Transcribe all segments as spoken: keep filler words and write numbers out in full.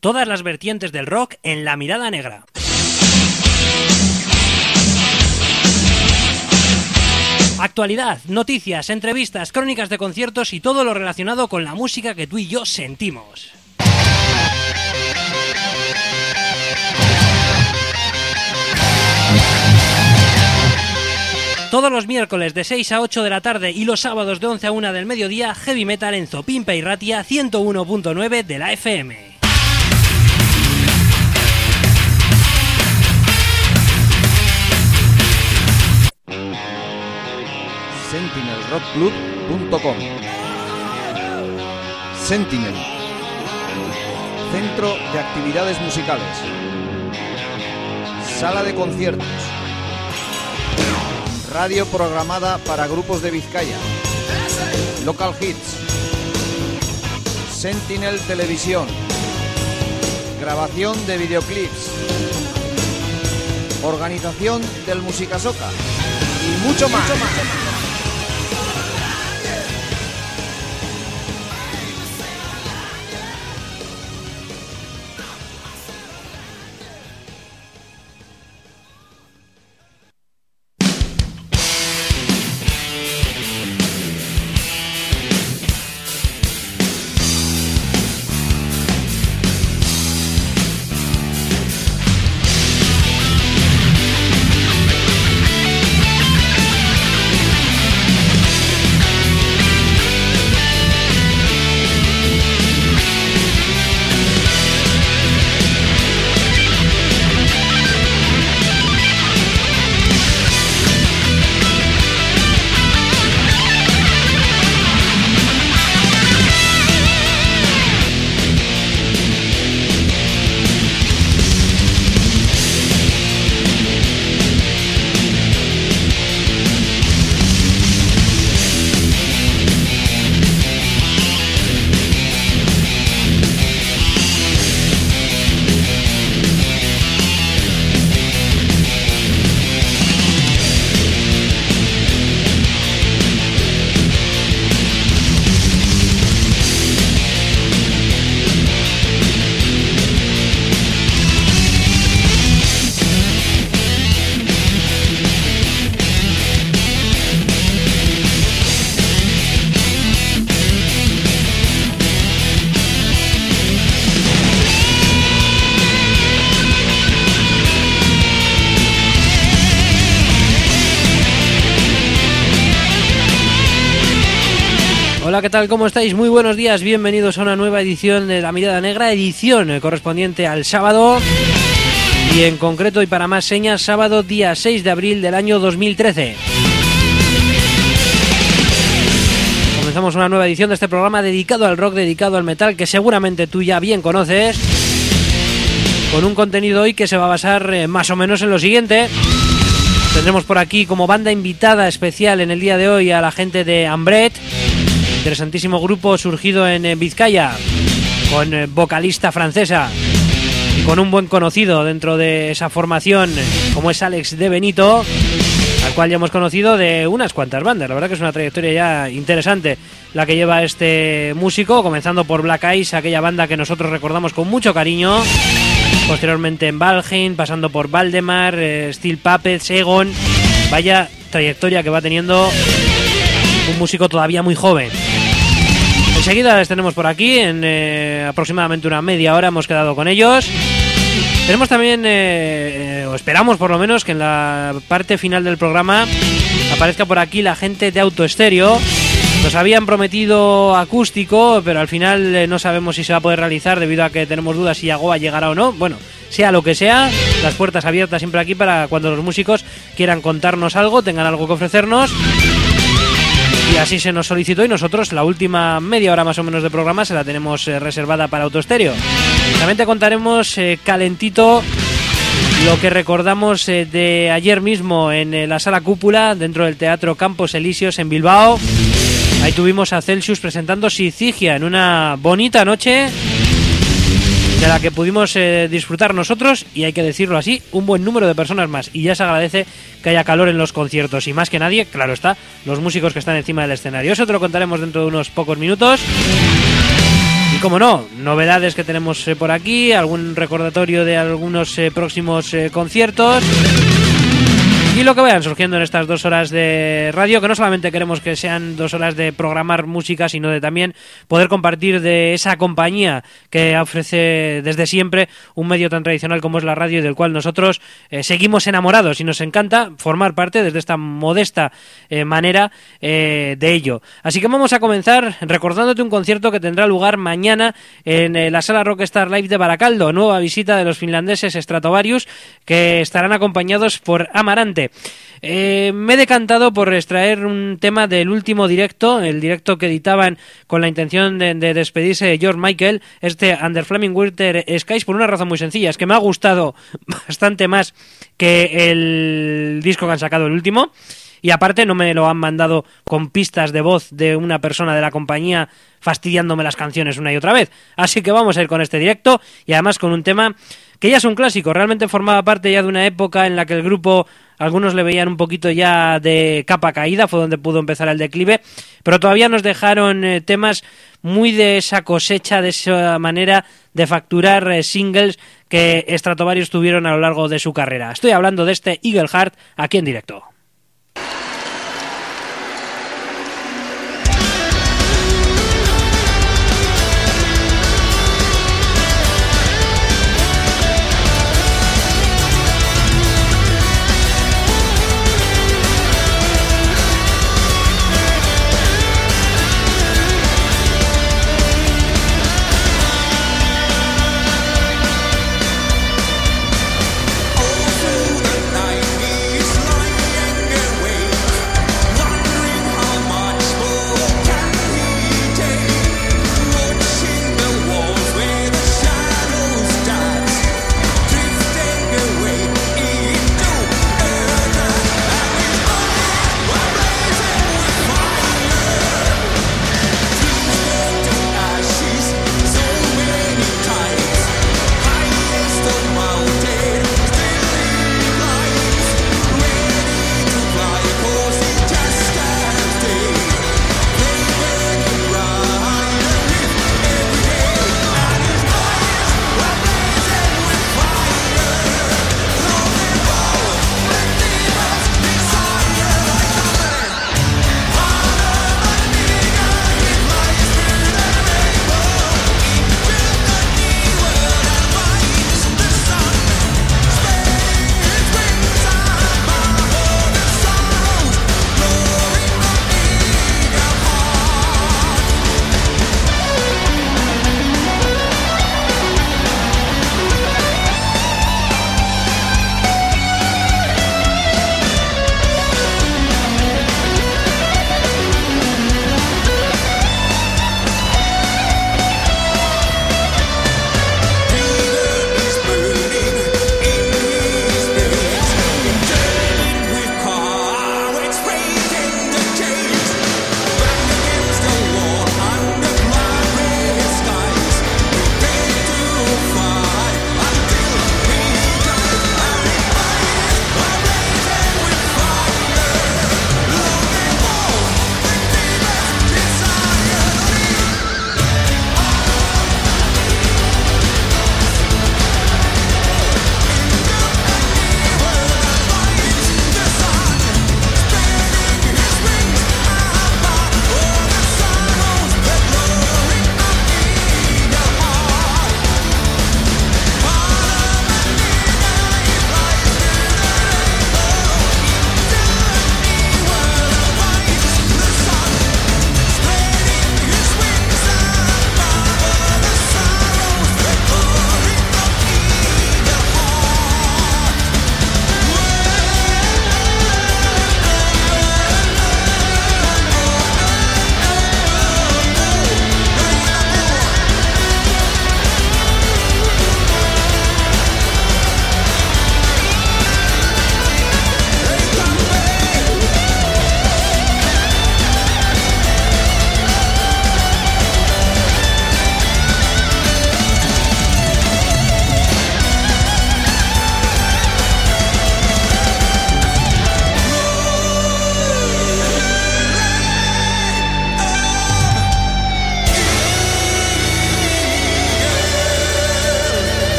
Todas las vertientes del rock en La Mirada Negra. Actualidad, noticias, entrevistas, crónicas de conciertos y todo lo relacionado con la música que tú y yo sentimos. Todos los miércoles de seis a ocho de la tarde y los sábados de once a una del mediodía, Heavy Metal en Zopimpa y Ratia ciento uno punto nueve de la F M. sentinel rock club punto com. Sentinel, centro de actividades musicales, sala de conciertos, radio programada para grupos de Vizcaya, local hits, Sentinel Televisión, grabación de videoclips, organización del Musicasoca y mucho más. Mucho más. Hola, ¿qué tal? ¿Cómo estáis? Muy buenos días, bienvenidos a una nueva edición de La Mirada Negra, edición correspondiente al sábado y en concreto y para más señas, sábado día seis de abril del año dos mil trece. Comenzamos una nueva edición de este programa dedicado al rock, dedicado al metal, que seguramente tú ya bien conoces, con un contenido hoy que se va a basar eh, más o menos en lo siguiente. Tendremos por aquí como banda invitada especial en el día de hoy a la gente de Ambret, interesantísimo grupo surgido en Vizcaya, con vocalista francesa y con un buen conocido dentro de esa formación como es Alex de Benito, al cual ya hemos conocido de unas cuantas bandas. La verdad que es una trayectoria ya interesante la que lleva este músico, comenzando por Black Eyes, aquella banda que nosotros recordamos con mucho cariño, posteriormente en Valheim, pasando por Valdemar, eh, Steel Puppets, Egon. Vaya trayectoria que va teniendo un músico todavía muy joven. Enseguida les tenemos por aquí, en eh, aproximadamente una media hora hemos quedado con ellos. Tenemos también, eh, eh, o esperamos por lo menos, que en la parte final del programa aparezca por aquí la gente de Autoestéreo. Nos habían prometido acústico, pero al final eh, no sabemos si se va a poder realizar debido a que tenemos dudas si Yagoa llegará o no. Bueno, sea lo que sea, las puertas abiertas siempre aquí para cuando los músicos quieran contarnos algo, tengan algo que ofrecernos. Y así se nos solicitó y nosotros la última media hora más o menos de programa se la tenemos eh, reservada para Autoestéreo. También te contaremos eh, calentito lo que recordamos eh, de ayer mismo en eh, la Sala Cúpula, dentro del Teatro Campos Elíseos en Bilbao. Ahí tuvimos a Celsius presentando Sicigia en una bonita noche de la que pudimos eh, disfrutar nosotros y, hay que decirlo así, un buen número de personas más. Y ya se agradece que haya calor en los conciertos y más que nadie, claro está, los músicos que están encima del escenario. Eso te lo contaremos dentro de unos pocos minutos. Y como no, novedades que tenemos eh, por aquí, algún recordatorio de algunos eh, próximos eh, conciertos y lo que vayan surgiendo en estas dos horas de radio, que no solamente queremos que sean dos horas de programar música, sino de también poder compartir de esa compañía que ofrece desde siempre un medio tan tradicional como es la radio y del cual nosotros eh, seguimos enamorados y nos encanta formar parte desde esta modesta eh, manera eh, de ello. Así que vamos a comenzar recordándote un concierto que tendrá lugar mañana en eh, la Sala Rockstar Live de Baracaldo, nueva visita de los finlandeses Stratovarius, que estarán acompañados por Amarante. Eh, me he decantado por extraer un tema del último directo, el directo que editaban con la intención de, de despedirse de George Michael, este Under Flaming Winter Skies, por una razón muy sencilla, es que me ha gustado bastante más que el disco que han sacado, el último, y aparte no me lo han mandado con pistas de voz de una persona de la compañía fastidiándome las canciones una y otra vez, así que vamos a ir con este directo y además con un tema que ya es un clásico, realmente formaba parte ya de una época en la que el grupo, algunos le veían un poquito ya de capa caída, fue donde pudo empezar el declive, pero todavía nos dejaron eh, temas muy de esa cosecha, de esa manera de facturar eh, singles que Stratovarius tuvieron a lo largo de su carrera. Estoy hablando de este Eagle Heart aquí en directo. All through the night, these light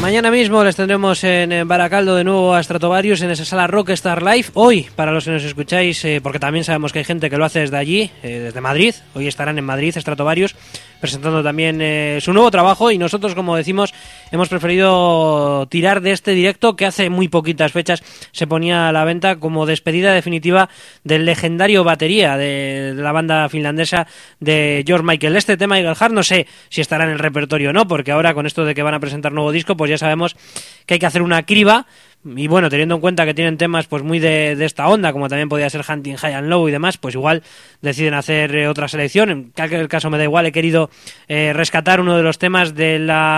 Mañana mismo les tendremos en Baracaldo de nuevo a Stratovarius en esa sala Rockstar Live. Hoy, para los que nos escucháis, eh, porque también sabemos que hay gente que lo hace desde allí, eh, desde Madrid. Hoy estarán en Madrid Stratovarius presentando también eh, su nuevo trabajo, y nosotros, como decimos, hemos preferido tirar de este directo que hace muy poquitas fechas se ponía a la venta como despedida definitiva del legendario batería de la banda finlandesa de George Michael. Este tema, Eagle Heart, no sé si estará en el repertorio o no, porque ahora con esto de que van a presentar nuevo disco, pues ya sabemos que hay que hacer una criba. Y bueno, teniendo en cuenta que tienen temas pues muy de, de esta onda, como también podía ser Hunting High and Low y demás, pues igual deciden hacer eh, otra selección. En cualquier caso me da igual, he querido eh, rescatar uno de los temas de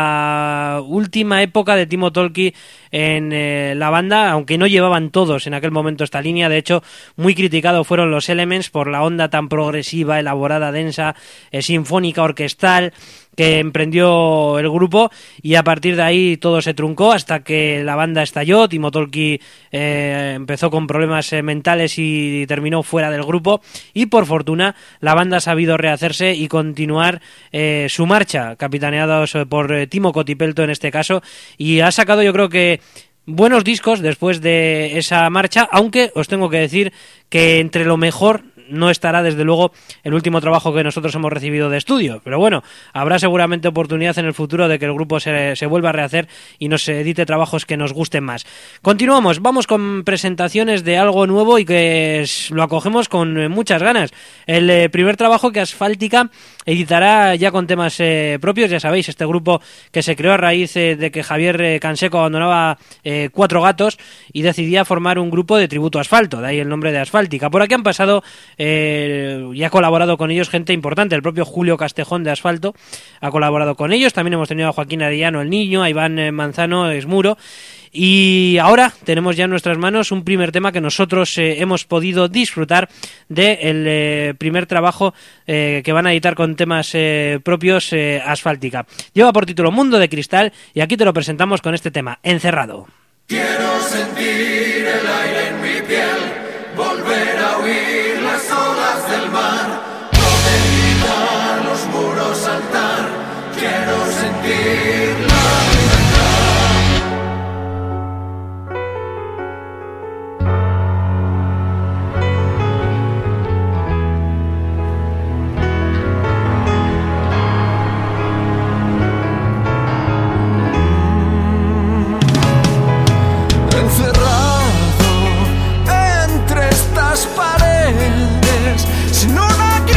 la última época de Timo Tolkki en eh, la banda, aunque no llevaban todos en aquel momento esta línea. De hecho, muy criticado fueron los Elements por la onda tan progresiva, elaborada, densa, eh, sinfónica, orquestal que emprendió el grupo, y a partir de ahí todo se truncó hasta que la banda estalló. Timo Tolkki eh, empezó con problemas eh, mentales y terminó fuera del grupo, y por fortuna la banda ha sabido rehacerse y continuar eh, su marcha, capitaneados por eh, Timo Kotipelto en este caso, y ha sacado, yo creo que buenos discos después de esa marcha, aunque os tengo que decir que entre lo mejor no estará desde luego el último trabajo que nosotros hemos recibido de estudio, pero bueno, habrá seguramente oportunidad en el futuro de que el grupo se, se vuelva a rehacer y nos edite trabajos que nos gusten más. Continuamos, vamos con presentaciones de algo nuevo y que lo acogemos con muchas ganas. El eh, primer trabajo que Asfáltica editará ya con temas eh, propios, ya sabéis, este grupo que se creó a raíz eh, de que Javier eh, Canseco abandonaba eh, Cuatro Gatos y decidía formar un grupo de tributo a Asfalto, de ahí el nombre de Asfáltica. Por aquí han pasado Eh, y ha colaborado con ellos gente importante. El propio Julio Castejón de Asfalto ha colaborado con ellos. También hemos tenido a Joaquín Arellano, el Niño, a Iván Manzano, Esmuro. Y ahora tenemos ya en nuestras manos un primer tema que nosotros eh, hemos podido disfrutar del eh, primer trabajo eh, que van a editar con temas eh, propios, eh, Asfáltica. Lleva por título Mundo de Cristal, y aquí te lo presentamos con este tema, Encerrado. Quiero sentir el aire en mi piel, volver a oír las olas del mar, poder gritar, los muros saltar, quiero sentir la paredes sin una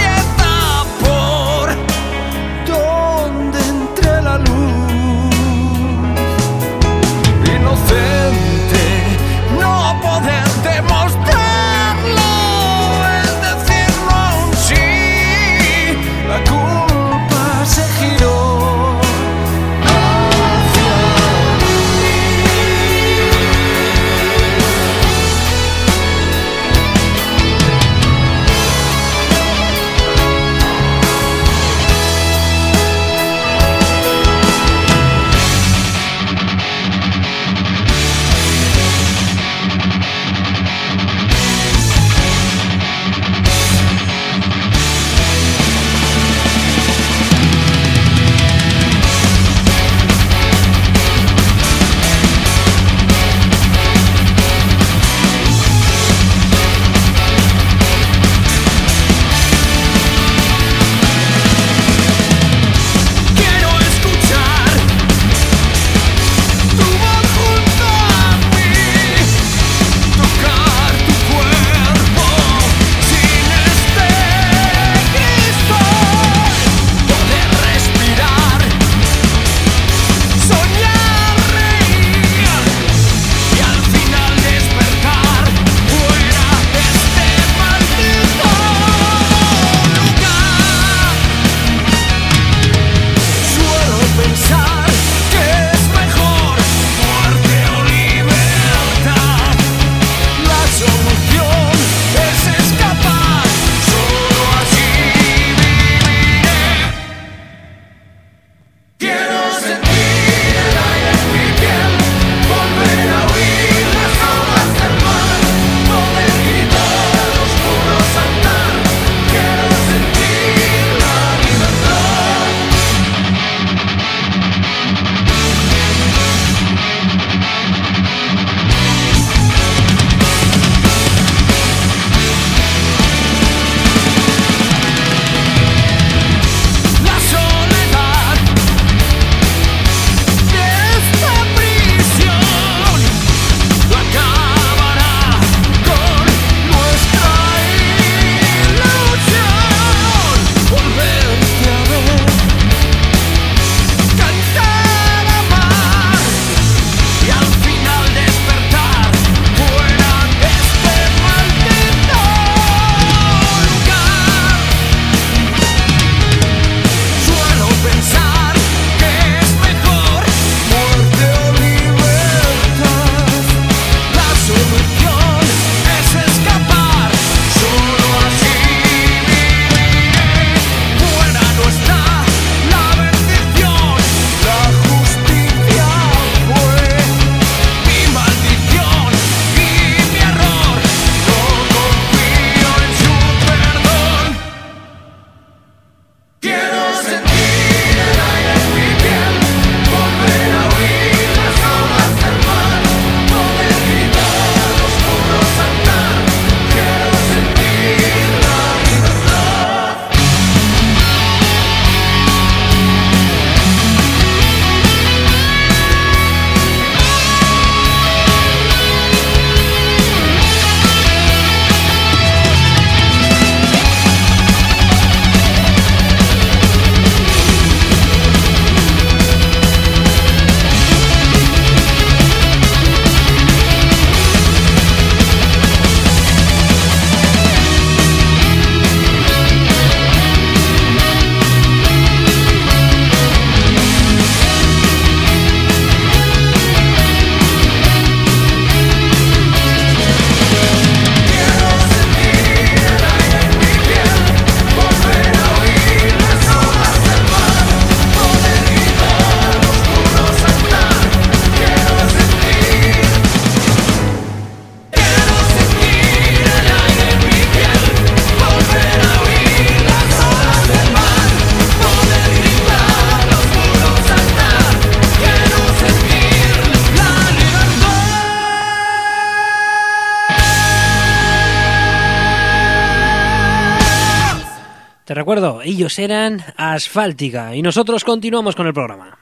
Te recuerdo, ellos eran Asfáltica y nosotros continuamos con el programa.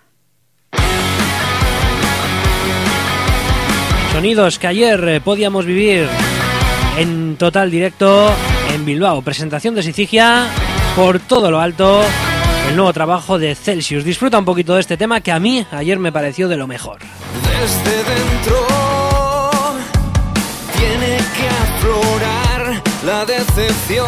Sonidos que ayer podíamos vivir en total directo en Bilbao. Presentación de Sicigia por todo lo alto. El nuevo trabajo de Celsius. Disfruta un poquito de este tema que a mí ayer me pareció de lo mejor. Desde dentro tiene que aflorar la decepción.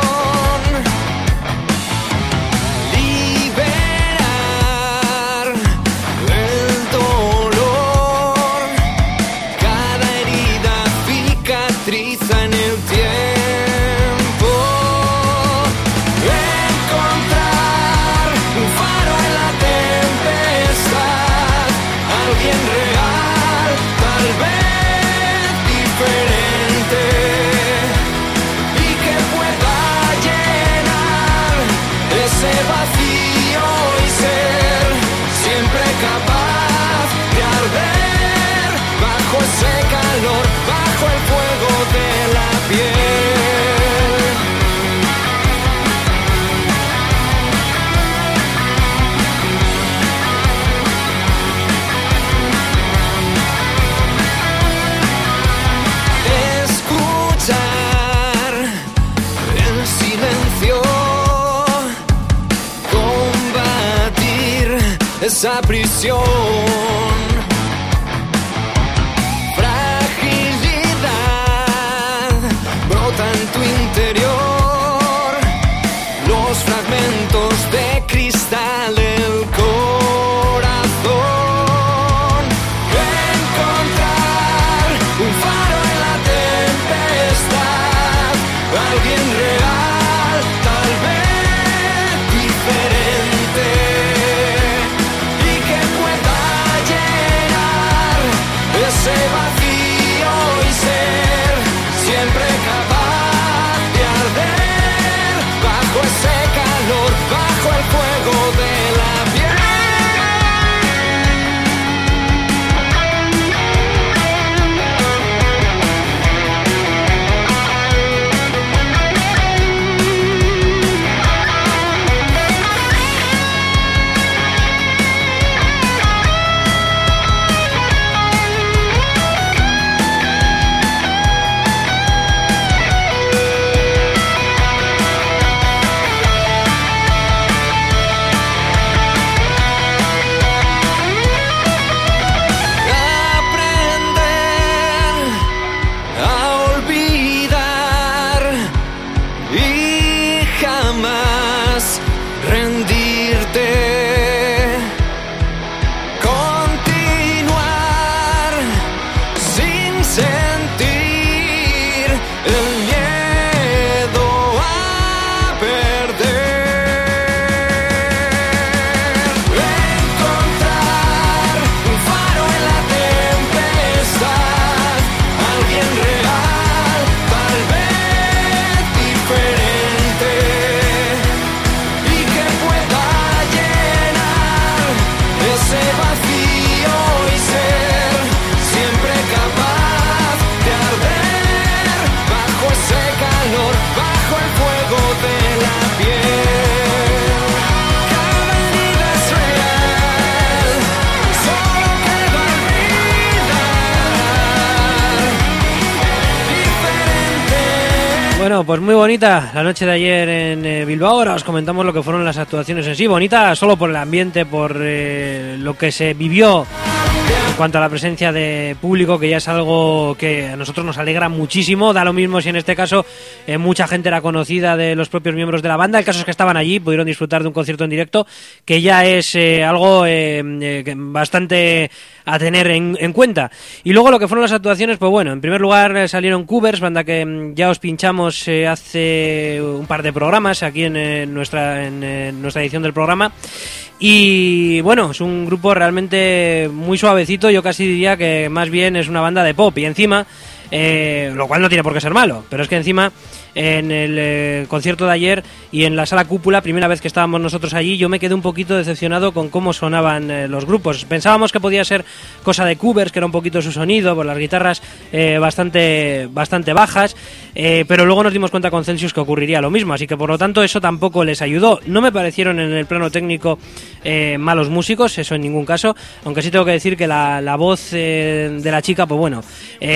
Liberar el dolor. Cada herida cicatriza en el tiempo. Esa prisión, fragilidad brota en tu interior, los fragmentos de cristal del corazón. Encontrar un faro en la tempestad, alguien real, tal vez diferente. Ese vacío y ser siempre capaz de arder bajo ese calor, bajo el fuego de la Bueno, pues muy bonita la noche de ayer en eh, Bilbao. Ahora os comentamos lo que fueron las actuaciones en sí. Bonita solo por el ambiente, por eh, lo que se vivió en cuanto a la presencia de público, que ya es algo que a nosotros nos alegra muchísimo. Da lo mismo si en este caso eh, mucha gente era conocida de los propios miembros de la banda. El caso es que estaban allí, pudieron disfrutar de un concierto en directo, que ya es eh, algo eh, eh, bastante a tener en, en cuenta. Y luego lo que fueron las actuaciones, pues bueno, en primer lugar eh, salieron Cubers, banda que ya os pinchamos eh, hace un par de programas aquí en, eh, nuestra, en eh, nuestra edición del programa. Y bueno, es un grupo realmente muy suavecito. Yo casi diría que más bien es una banda de pop. Y encima, eh, lo cual no tiene por qué ser malo, pero es que encima en el eh, concierto de ayer y en la sala Cúpula, primera vez que estábamos nosotros allí, yo me quedé un poquito decepcionado con cómo sonaban eh, los grupos. Pensábamos que podía ser cosa de covers, que era un poquito su sonido, por las guitarras eh, bastante, bastante bajas, eh, pero luego nos dimos cuenta con Celsius que ocurriría lo mismo, así que por lo tanto eso tampoco les ayudó. No me parecieron en el plano técnico eh, malos músicos, eso en ningún caso, aunque sí tengo que decir que la, la voz eh, de la chica, pues bueno,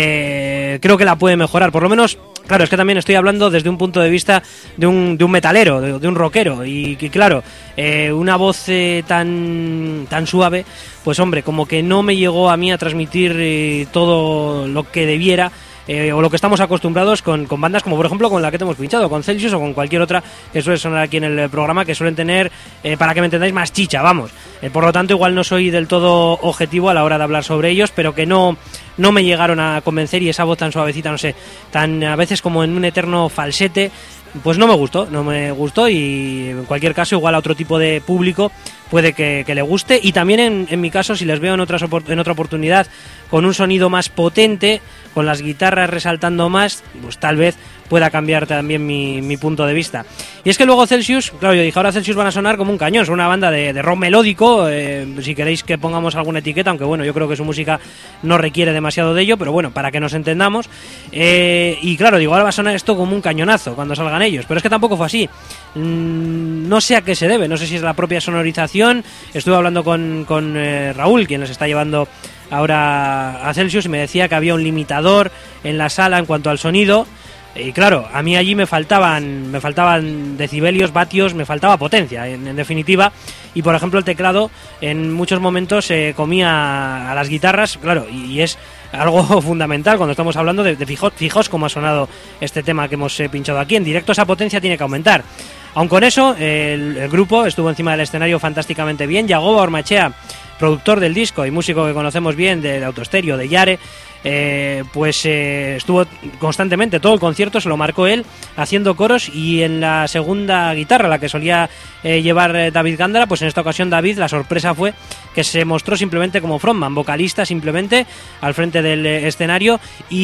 eh, creo que la puede mejorar, por lo menos. Claro, es que también estoy hablando desde un punto de vista de un, de un metalero, de, de un rockero, y que claro, eh, una voz eh, tan, tan suave, pues hombre, como que no me llegó a mí a transmitir eh, todo lo que debiera, eh, o lo que estamos acostumbrados con, con bandas como por ejemplo con la que te hemos pinchado, con Celsius o con cualquier otra que suele sonar aquí en el programa, que suelen tener, eh, para que me entendáis, más chicha, vamos. Eh, por lo tanto, igual no soy del todo objetivo a la hora de hablar sobre ellos, pero que no... no me llegaron a convencer, y esa voz tan suavecita, no sé, tan a veces como en un eterno falsete, pues no me gustó, no me gustó, y en cualquier caso igual a otro tipo de público puede que, que le guste, y también en, en mi caso, si les veo en, otras, en otra oportunidad con un sonido más potente, con las guitarras resaltando más, pues tal vez pueda cambiar también mi, mi punto de vista. Y es que luego Celsius, claro, yo dije, ahora Celsius van a sonar como un cañón, son una banda de, de rock melódico, eh, si queréis que pongamos alguna etiqueta, aunque bueno, yo creo que su música no requiere demasiado de ello, pero bueno, para que nos entendamos, eh, y claro, digo, ahora va a sonar esto como un cañonazo cuando salgan ellos, pero es que tampoco fue así. Mm, no sé a qué se debe, no sé si es la propia sonorización. Estuve hablando con, con eh, Raúl, quien les está llevando ahora a Celsius, y me decía que había un limitador en la sala en cuanto al sonido. Y claro, a mí allí me faltaban me faltaban decibelios, vatios, me faltaba potencia, en, en definitiva. Y por ejemplo el teclado en muchos momentos se eh, comía a las guitarras, claro, y, y es algo fundamental cuando estamos hablando de, de fijos, fijos como ha sonado este tema que hemos eh, pinchado aquí. En directo esa potencia tiene que aumentar. Aun con eso, el, el grupo estuvo encima del escenario fantásticamente bien. Yagoba Ormachea, productor del disco y músico que conocemos bien de, de Autostereo, de Yare, eh, pues eh, estuvo constantemente, todo el concierto se lo marcó él, haciendo coros, y en la segunda guitarra, la que solía eh, llevar eh, David Gándara, pues en esta ocasión David, la sorpresa fue que se mostró simplemente como frontman, vocalista simplemente, al frente del eh, escenario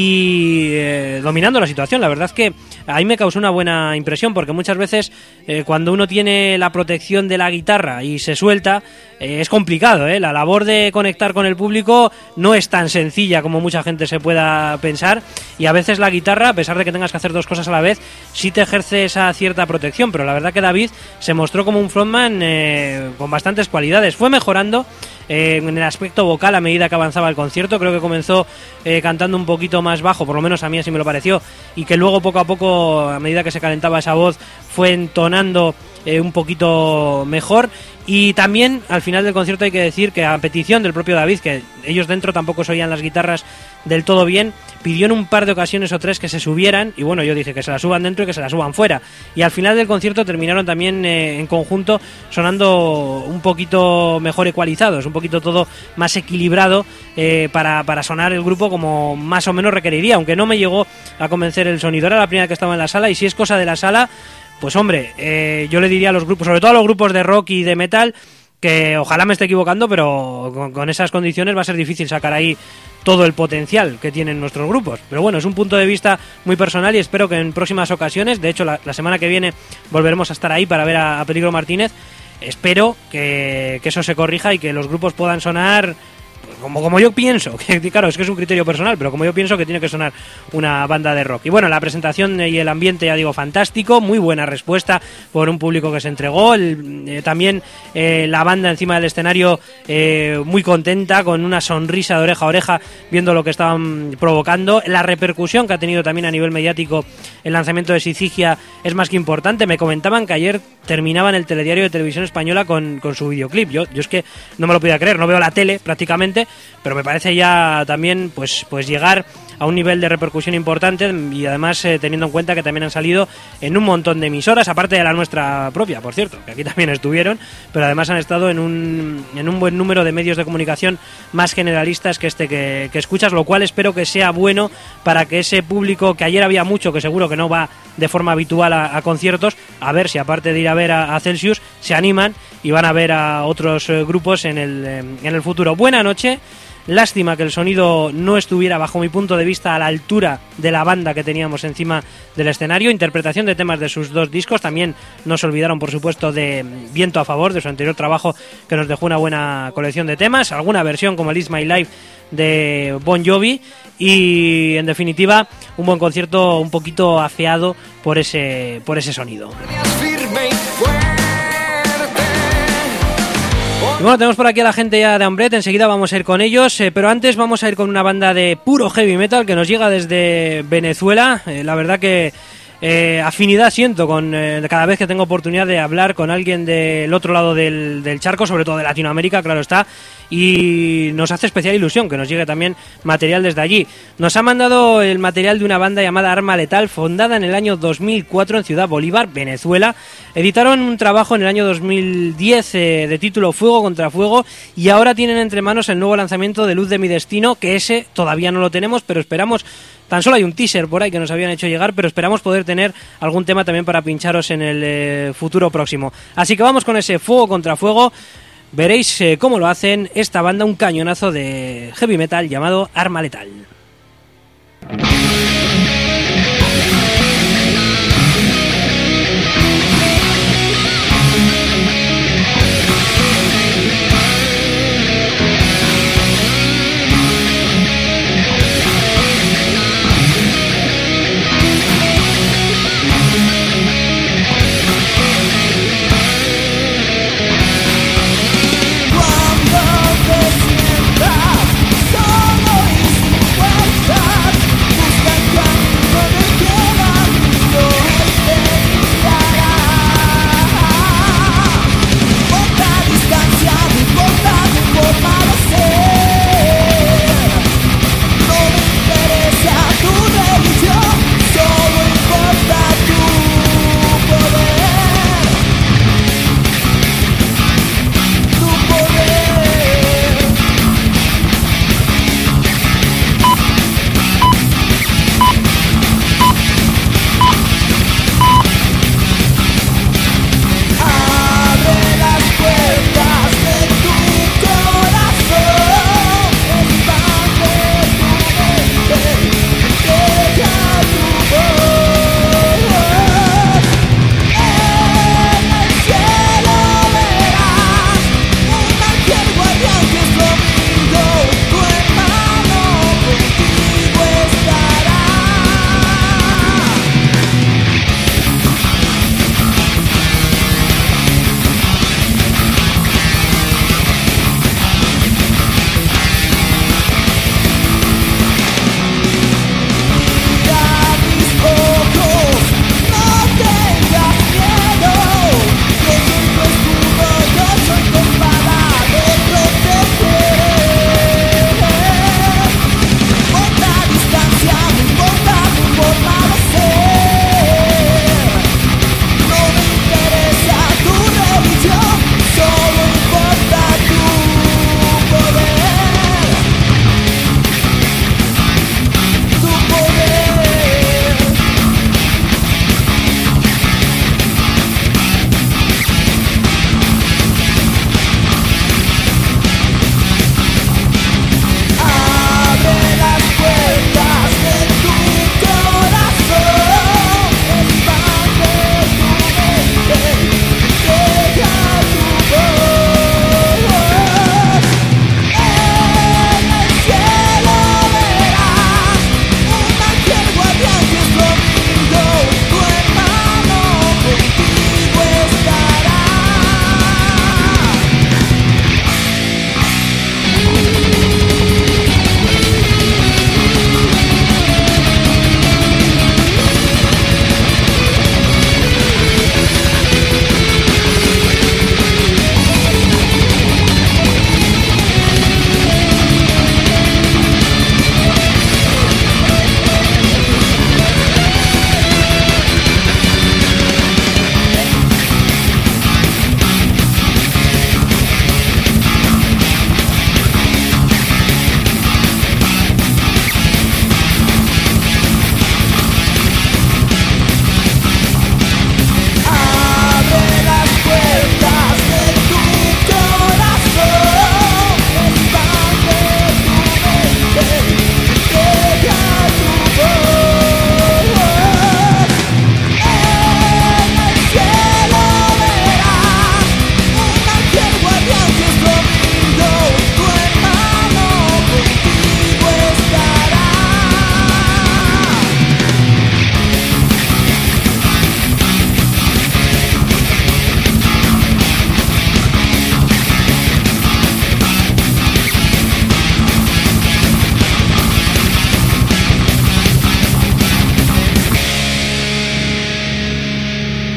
y eh, dominando la situación. La verdad es que ahí me causó una buena impresión, porque muchas veces eh, cuando uno tiene la protección de la guitarra y se suelta, eh, es complicado, ¿eh? La labor de conectar con el público no es tan sencilla como mucha gente se pueda pensar, y a veces la guitarra, a pesar de que tengas que hacer dos cosas a la vez, sí te ejerce esa cierta protección. Pero la verdad que David se mostró como un frontman eh, con bastantes cualidades. Fue mejorando eh, en el aspecto vocal a medida que avanzaba el concierto. Creo que comenzó eh, cantando un poquito más bajo, por lo menos a mí así me lo pareció, y que luego poco a poco, a medida que se calentaba esa voz, fue entonando eh, un poquito mejor. Y también al final del concierto hay que decir que, a petición del propio David, que ellos dentro tampoco se oían las guitarras del todo bien, pidió en un par de ocasiones o tres que se subieran, y bueno, yo dije que se las suban dentro y que se las suban fuera, y al final del concierto terminaron también eh, en conjunto sonando un poquito mejor ecualizados, un poquito todo más equilibrado, eh, para, para sonar el grupo como más o menos requeriría, aunque no me llegó a convencer el sonido. Era la primera que estaba en la sala, y si es cosa de la sala, pues hombre, eh, yo le diría a los grupos, sobre todo a los grupos de rock y de metal, que ojalá me esté equivocando, pero con, con esas condiciones va a ser difícil sacar ahí todo el potencial que tienen nuestros grupos. Pero bueno, es un punto de vista muy personal, y espero que en próximas ocasiones, de hecho la, la semana que viene volveremos a estar ahí para ver a, a Peligro Martínez, espero que, que eso se corrija y que los grupos puedan sonar como, como yo pienso, que claro, es que es un criterio personal, pero como yo pienso que tiene que sonar una banda de rock. Y bueno, la presentación y el ambiente, ya digo, fantástico, muy buena respuesta por un público que se entregó, el, eh, también eh, la banda encima del escenario eh, muy contenta, con una sonrisa de oreja a oreja viendo lo que estaban provocando. La repercusión que ha tenido también a nivel mediático el lanzamiento de Sicilia es más que importante. Me comentaban que ayer terminaban el telediario de Televisión Española con, con su videoclip. Yo, yo es que no me lo podía creer, no veo la tele prácticamente, pero me parece ya también pues, pues llegar a un nivel de repercusión importante, y además eh, teniendo en cuenta que también han salido en un montón de emisoras, aparte de la nuestra propia, por cierto, que aquí también estuvieron, pero además han estado en un, en un buen número de medios de comunicación más generalistas que este que, que escuchas, lo cual espero que sea bueno para que ese público, que ayer había mucho, que seguro que no va de forma habitual a, a conciertos, a ver si aparte de ir a ver a, a Celsius, se animan y van a ver a otros eh, grupos en el, eh, en el futuro. Buena noche. Lástima que el sonido no estuviera, bajo mi punto de vista, a la altura de la banda que teníamos encima del escenario. Interpretación de temas de sus dos discos. También no se olvidaron, por supuesto, de Viento a Favor, de su anterior trabajo, que nos dejó una buena colección de temas. Alguna versión como el It's My Life de Bon Jovi. Y, en definitiva, un buen concierto un poquito afeado por ese, por ese sonido. Y bueno, tenemos por aquí a la gente ya de Ambret, enseguida vamos a ir con ellos, eh, pero antes vamos a ir con una banda de puro heavy metal que nos llega desde Venezuela. Eh, la verdad que eh, afinidad siento con eh, cada vez que tengo oportunidad de hablar con alguien del otro lado del, del charco, sobre todo de Latinoamérica, claro está, y nos hace especial ilusión que nos llegue también material desde allí. Nos ha mandado el material de una banda llamada Arma Letal, fundada en el año dos mil cuatro en Ciudad Bolívar, Venezuela. Editaron un trabajo en el año dos mil diez eh, de título Fuego contra Fuego, y ahora tienen entre manos el nuevo lanzamiento de Luz de mi Destino, que ese todavía no lo tenemos, pero esperamos. Tan solo hay un teaser por ahí que nos habían hecho llegar, pero esperamos poder tener algún tema también para pincharos en el eh, futuro próximo. Así que vamos con ese Fuego contra Fuego. Veréis eh, cómo lo hacen esta banda, un cañonazo de heavy metal llamado Arma Letal. Cuando te sientas solo y sin fuerza,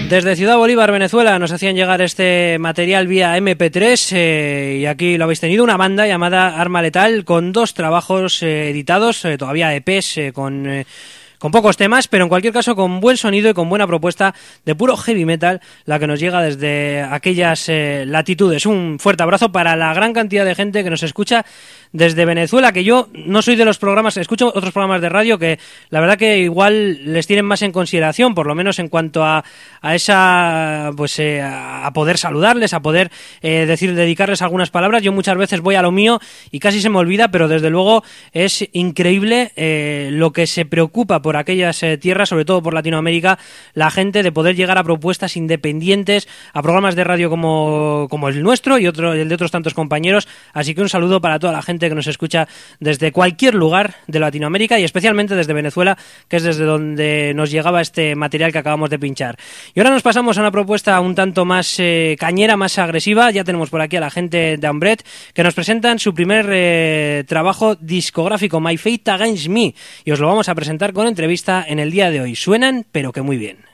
Desde Ciudad Bolívar, Venezuela, nos hacían llegar este material vía eme pe tres eh, y aquí lo habéis tenido, una banda llamada Arma Letal con dos trabajos eh, editados, eh, todavía E Pes eh, con... Eh, con pocos temas, pero en cualquier caso con buen sonido y con buena propuesta de puro heavy metal, la que nos llega desde aquellas eh, latitudes. Un fuerte abrazo para la gran cantidad de gente que nos escucha desde Venezuela, que yo no soy de los programas, escucho otros programas de radio que la verdad que igual les tienen más en consideración, por lo menos en cuanto a, a esa, pues eh, a poder saludarles, a poder eh, decir, dedicarles algunas palabras. Yo muchas veces voy a lo mío y casi se me olvida, pero desde luego es increíble eh, lo que se preocupa por aquellas eh, tierras, sobre todo por Latinoamérica, la gente, de poder llegar a propuestas independientes, a programas de radio como, como el nuestro y otro, el de otros tantos compañeros. Así que un saludo para toda la gente que nos escucha desde cualquier lugar de Latinoamérica y especialmente desde Venezuela, que es desde donde nos llegaba este material que acabamos de pinchar. Y ahora nos pasamos a una propuesta un tanto más eh, cañera, más agresiva. Ya tenemos por aquí a la gente de Ambret, que nos presentan su primer eh, trabajo discográfico, My Fate Against Me, y os lo vamos a presentar con entrevista en el día de hoy. Suenan, pero que muy bien.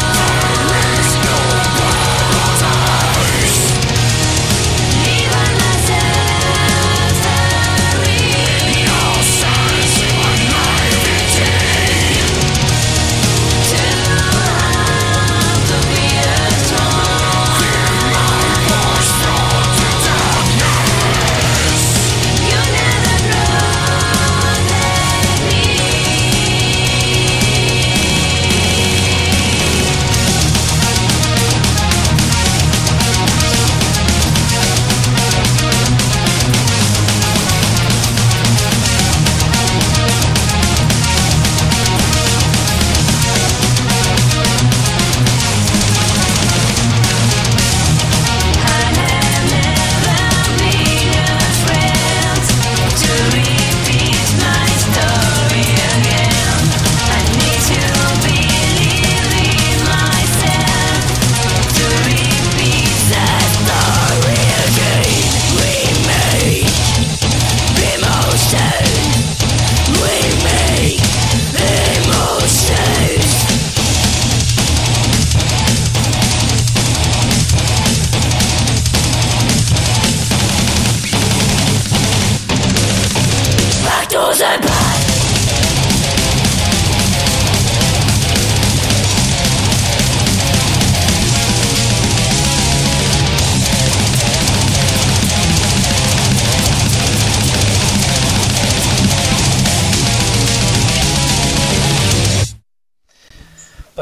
Even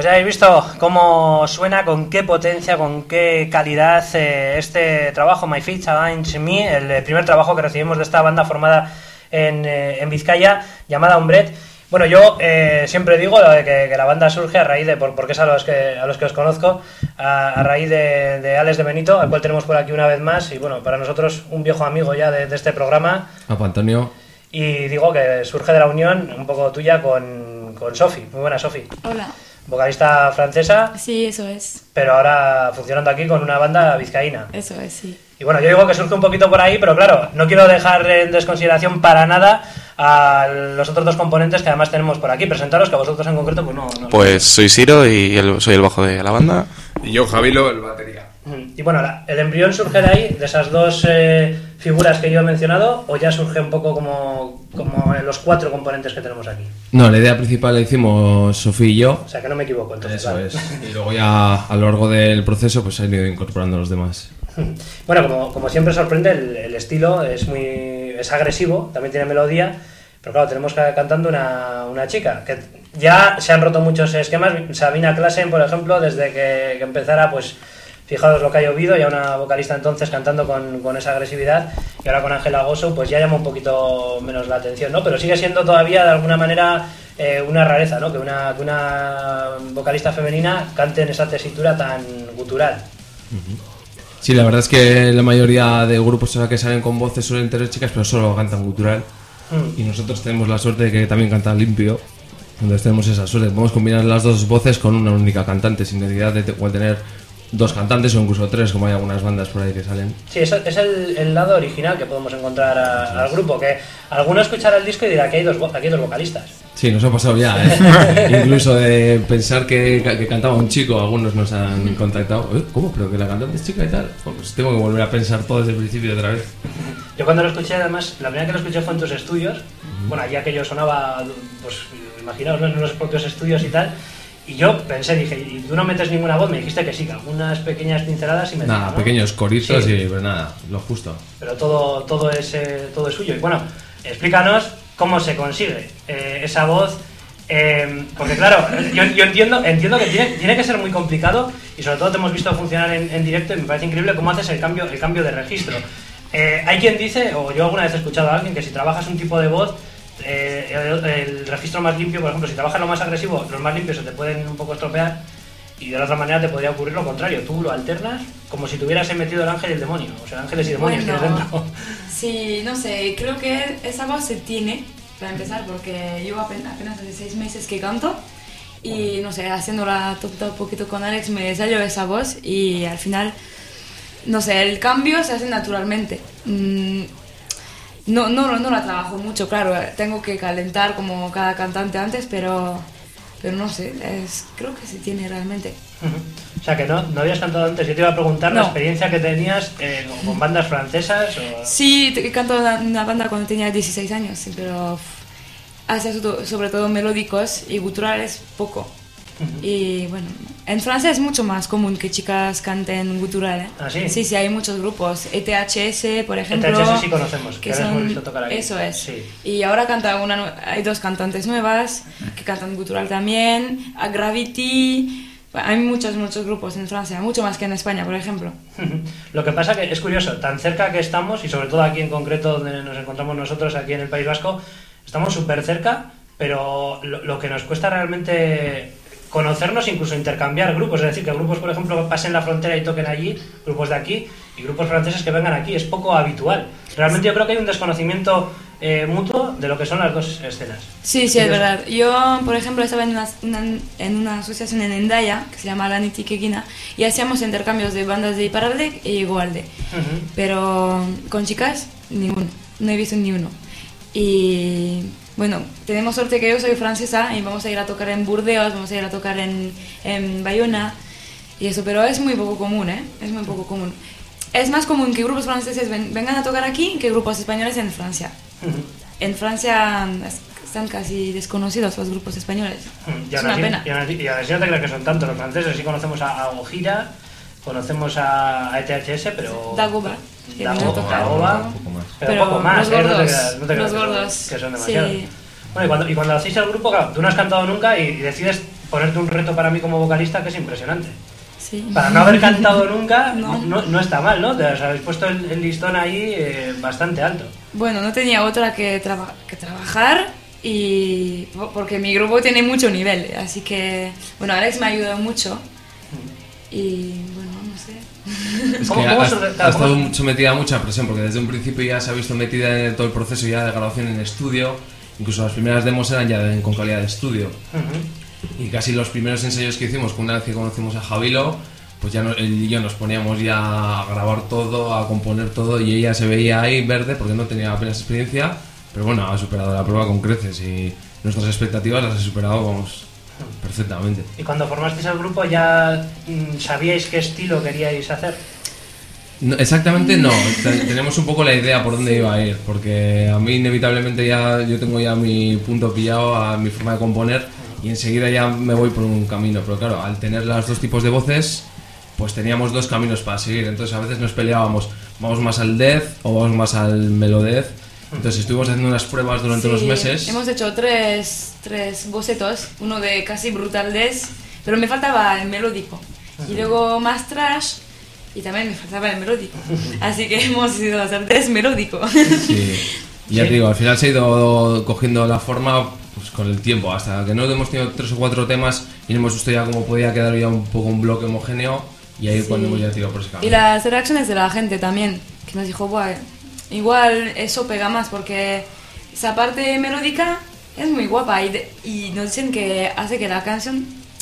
ya habéis visto cómo suena, con qué potencia, con qué calidad eh, este trabajo, My Feet Challenge Me, el primer trabajo que recibimos de esta banda formada en, eh, en Vizcaya, llamada Umbret. Bueno, yo eh, siempre digo que, que la banda surge a raíz de, por, porque es a los que, a los que os conozco, a, a raíz de, de Alex de Benito, al cual tenemos por aquí una vez más, y bueno, para nosotros un viejo amigo ya de, de este programa. Apa, Antonio. Y digo que surge de la unión un poco tuya con, con Sofi. Muy buena, Sofi. Hola. Vocalista francesa. Sí, eso es. Pero ahora funcionando aquí con una banda vizcaína. Eso es, sí. Y bueno, yo digo que surge un poquito por ahí, pero claro, no quiero dejar en desconsideración para nada a los otros dos componentes que además tenemos por aquí. Presentaros, que a vosotros en concreto pues no... no pues soy Ciro y el, soy el bajo de la banda. Y yo, Javilo, el batería. Y bueno, la, ¿el embrión surge de ahí, de esas dos eh, figuras que yo he mencionado, o ya surge un poco como, como los cuatro componentes que tenemos aquí? No, la idea principal la hicimos Sofía y yo. O sea, que no me equivoco, entonces. Eso vale. es. Y luego ya a lo largo del proceso pues se han ido incorporando los demás. Bueno, como, como siempre sorprende, el, el estilo es muy es agresivo, también tiene melodía, pero claro, tenemos cantando una, una chica, que ya se han roto muchos esquemas. Sabina Klassen, por ejemplo, desde que, que empezara, pues fijaos lo que ha llovido, ya una vocalista entonces cantando con, con esa agresividad, y ahora con Ángela Gosso, pues ya llama un poquito menos la atención, ¿no? Pero sigue siendo todavía de alguna manera eh, una rareza, ¿no? Que una, que una vocalista femenina cante en esa tesitura tan gutural. Sí, la verdad es que la mayoría de grupos que salen con voces suelen tener chicas, pero solo cantan gutural. Mm. Y nosotros tenemos la suerte de que también cantan limpio. Entonces tenemos esa suerte, podemos combinar las dos voces con una única cantante, sin necesidad de tener dos cantantes o incluso tres, como hay algunas bandas por ahí que salen. Sí, es, es el, el lado original que podemos encontrar a, al grupo, que alguno escuchará el disco y dirá que hay dos, aquí hay dos vocalistas. Sí, nos ha pasado ya, ¿eh? Incluso de pensar que, que cantaba un chico, algunos nos han contactado. ¿Eh? ¿Cómo? ¿Pero que la cantante es chica y tal? Pues tengo que volver a pensar todo desde el principio otra vez. Yo cuando lo escuché, además, la primera que lo escuché fue en tus estudios. Uh-huh. Bueno, ya que yo sonaba, pues imaginaos, ¿no? En los propios estudios y tal. Y yo pensé, dije, ¿y tú no metes ninguna voz? Me dijiste que sí, que algunas pequeñas pinceladas y me Nada, deja, ¿no? Pequeños coritos, sí. Y pero nada, lo justo. Pero todo, todo, es, eh, todo es suyo. Y bueno, explícanos cómo se consigue eh, esa voz. Eh, porque claro, yo, yo entiendo, entiendo que tiene, tiene que ser muy complicado, y sobre todo te hemos visto funcionar en, en directo y me parece increíble cómo haces el cambio, el cambio de registro. Eh, hay quien dice, o yo alguna vez he escuchado a alguien, que si trabajas un tipo de voz, Eh, el, el registro más limpio, por ejemplo, si trabajas lo más agresivo, los más limpios se te pueden un poco estropear, y de la otra manera te podría ocurrir lo contrario. Tú lo alternas como si tuvieras metido el ángel y el demonio, o sea, ángeles y demonios bueno, tienes dentro. Sí, no sé, creo que esa voz se tiene, para empezar, porque yo apenas, apenas hace seis meses que canto, y no sé, haciéndola un poquito con Alex me salió esa voz, y al final, no sé, el cambio se hace naturalmente. Mm, No, no, no la trabajo mucho, claro, tengo que calentar como cada cantante antes, pero, pero no sé, es, creo que se tiene realmente. Uh-huh. O sea, que no, no habías cantado antes. Yo te iba a preguntar no. la experiencia que tenías eh, con bandas francesas. O... Sí, he cantado en una banda cuando tenía dieciséis años, sí, pero hace sobre todo melódicos y guturales poco. Uh-huh. Y bueno, en Francia es mucho más común que chicas canten gutural, ¿eh? ¿Ah, sí? Sí, sí, hay muchos grupos. E T H S, por ejemplo. E T H S sí conocemos, que, que son, hemos visto tocar aquí. Eso es. Sí. Y ahora canta una, hay dos cantantes nuevas que cantan gutural también. A Gravity. Hay muchos, muchos grupos en Francia, mucho más que en España, por ejemplo. Lo que pasa que es curioso, tan cerca que estamos, y sobre todo aquí en concreto donde nos encontramos nosotros, aquí en el País Vasco, estamos súper cerca, pero lo, lo que nos cuesta realmente conocernos, incluso intercambiar grupos, es decir, que grupos, por ejemplo, pasen la frontera y toquen allí, grupos de aquí, y grupos franceses que vengan aquí, es poco habitual. Realmente yo creo que hay un desconocimiento eh, mutuo de lo que son las dos escenas. Sí, sí, es verdad. Yo, por ejemplo, estaba en una, una, en una asociación en Hendaya, que se llama La Nitiquequina, y hacíamos intercambios de bandas de Iparralde y Egualde. Uh-huh. Pero con chicas, ninguno, no he visto ni uno. Y bueno, tenemos suerte que yo soy francesa y vamos a ir a tocar en Burdeos, vamos a ir a tocar en, en Bayona y eso, pero es muy poco común, ¿eh? Es muy poco común. Es más común que grupos franceses ven, vengan a tocar aquí que grupos españoles en Francia. Uh-huh. En Francia están casi desconocidos los grupos españoles. Uh-huh. Es una así, pena. Y aún así, y así no te crees que son tantos los franceses, sí conocemos a, a Gojira, conocemos a, a E T H S, pero... Dagoba. Dagoba, pero, pero poco más, los gordos, ¿eh? No te creas, no te creas los que gordos, son, que son demasiados. Sí. Bueno, y cuando, y cuando hacéis el grupo, claro, tú no has cantado nunca y decides ponerte un reto para mí como vocalista que es impresionante. Sí. Para no haber cantado nunca, no. No, no está mal, ¿no? Os habéis puesto el, el listón ahí eh, bastante alto. Bueno, no tenía otra que, traba- que trabajar y porque mi grupo tiene mucho nivel, así que, bueno, Alex me ha ayudado mucho y, bueno, no sé. Es ¿Cómo- que cómo ha, se- ha claro, estado cómo se- sometida a mucha presión porque desde un principio ya se ha visto metida en todo el proceso ya de grabación en estudio, incluso las primeras demos eran ya de- con calidad de estudio. Uh-huh. Y casi los primeros ensayos que hicimos, una vez que conocimos a Javilo, pues ya no, él y yo nos poníamos ya a grabar todo, a componer todo, y ella se veía ahí verde porque no tenía apenas experiencia, pero bueno, ha superado la prueba con creces y nuestras expectativas las ha superado, vamos, perfectamente. Y cuando formasteis el grupo ya mm, sabíais qué estilo queríais hacer. No, exactamente no, Te- tenemos un poco la idea por dónde iba a ir, porque a mí inevitablemente ya yo tengo ya mi punto pillado a mi forma de componer y enseguida ya me voy por un camino, pero claro, al tener los dos tipos de voces, pues teníamos dos caminos para seguir, entonces a veces nos peleábamos, vamos más al death o vamos más al melodeath, entonces estuvimos haciendo unas pruebas durante Sí, unos meses. Hemos hecho tres, tres bocetos, uno de casi brutal death, pero me faltaba el melódico. Y luego más trash, y también me faltaba el melódico. Así que hemos ido a hacer death melódico. Sí, y ya te digo, al final se ha ido cogiendo la forma pues, con el tiempo, hasta que no hemos tenido tres o cuatro temas y no hemos visto ya cómo podía quedar ya un poco un bloque homogéneo, y ahí es Sí. cuando hemos ya tirado por ese camino. Y las reacciones de la gente también, que nos dijo, "Buah, igual eso pega más porque esa parte melódica es muy guapa", y, de- y nos dicen que hace que la canción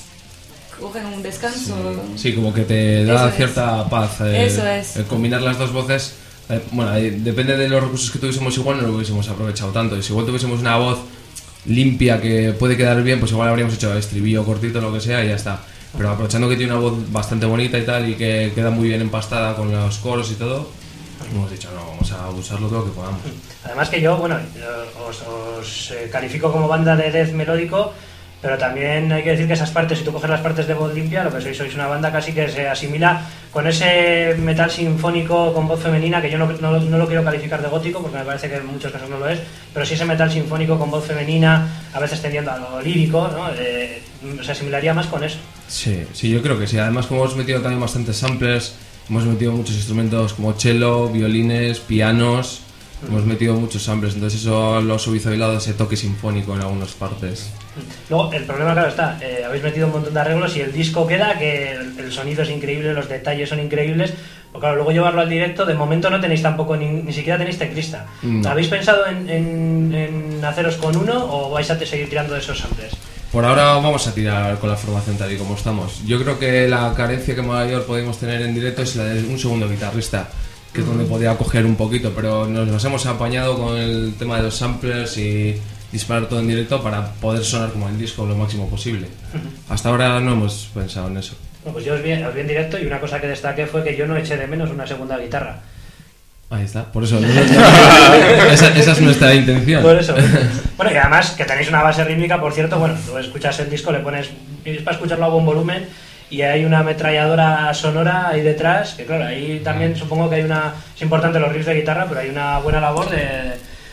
coge un descanso. Sí, como que te da Eso es. cierta paz. eh, Eso es. el combinar las dos voces, eh, bueno, ahí depende de los recursos que tuviésemos, igual no lo hubiésemos aprovechado tanto. Y si igual tuviésemos una voz limpia que puede quedar bien, pues igual habríamos hecho estribillo cortito, lo que sea, y ya está. Pero aprovechando que tiene una voz bastante bonita y tal, y que queda muy bien empastada con los coros y todo, hemos dicho, no, vamos a usarlo todo lo que podamos. Además que yo, bueno, os, os eh, califico como banda de death melódico, pero también hay que decir que esas partes, si tú coges las partes de voz limpia, lo que sois, sois una banda casi que se asimila con ese metal sinfónico con voz femenina, que yo no, no, no lo quiero calificar de gótico, porque me parece que en muchos casos no lo es, pero sí ese metal sinfónico con voz femenina, a veces tendiendo a lo lírico, ¿no? Eh, se asimilaría más con eso. Sí, sí, yo creo que sí. Además, como hemos metido también bastantes samplers, hemos metido muchos instrumentos como cello, violines, pianos, hemos metido muchos samplers, entonces eso lo ha suavizado ese toque sinfónico en algunas partes. Luego, el problema, claro, está, eh, habéis metido un montón de arreglos y el disco queda, que el, el sonido es increíble, los detalles son increíbles, pero claro, luego llevarlo al directo, de momento no tenéis tampoco, ni, ni siquiera tenéis teclista. No. ¿Habéis pensado en, en, en haceros con uno o vais a te- seguir tirando de esos samplers? Por ahora vamos a tirar con la formación tal y como estamos. Yo creo que la carencia que mayor podemos tener en directo es la de un segundo guitarrista, que es donde podría coger un poquito, pero nos, nos hemos apañado con el tema de los samplers y disparar todo en directo para poder sonar como el disco lo máximo posible. Hasta ahora no hemos pensado en eso. Bueno, pues yo os vi, os vi en directo y una cosa que destaqué fue que yo no eché de menos una segunda guitarra. Ahí está, por eso. No, no, no, esa, esa es nuestra intención. Por eso. Bueno, y además que tenéis una base rítmica, por cierto, bueno, tú escuchas el disco, le pones, es para escucharlo a buen volumen y hay una ametralladora sonora ahí detrás, que claro, ahí también supongo que hay una, es importante los riffs de guitarra, pero hay una buena labor de,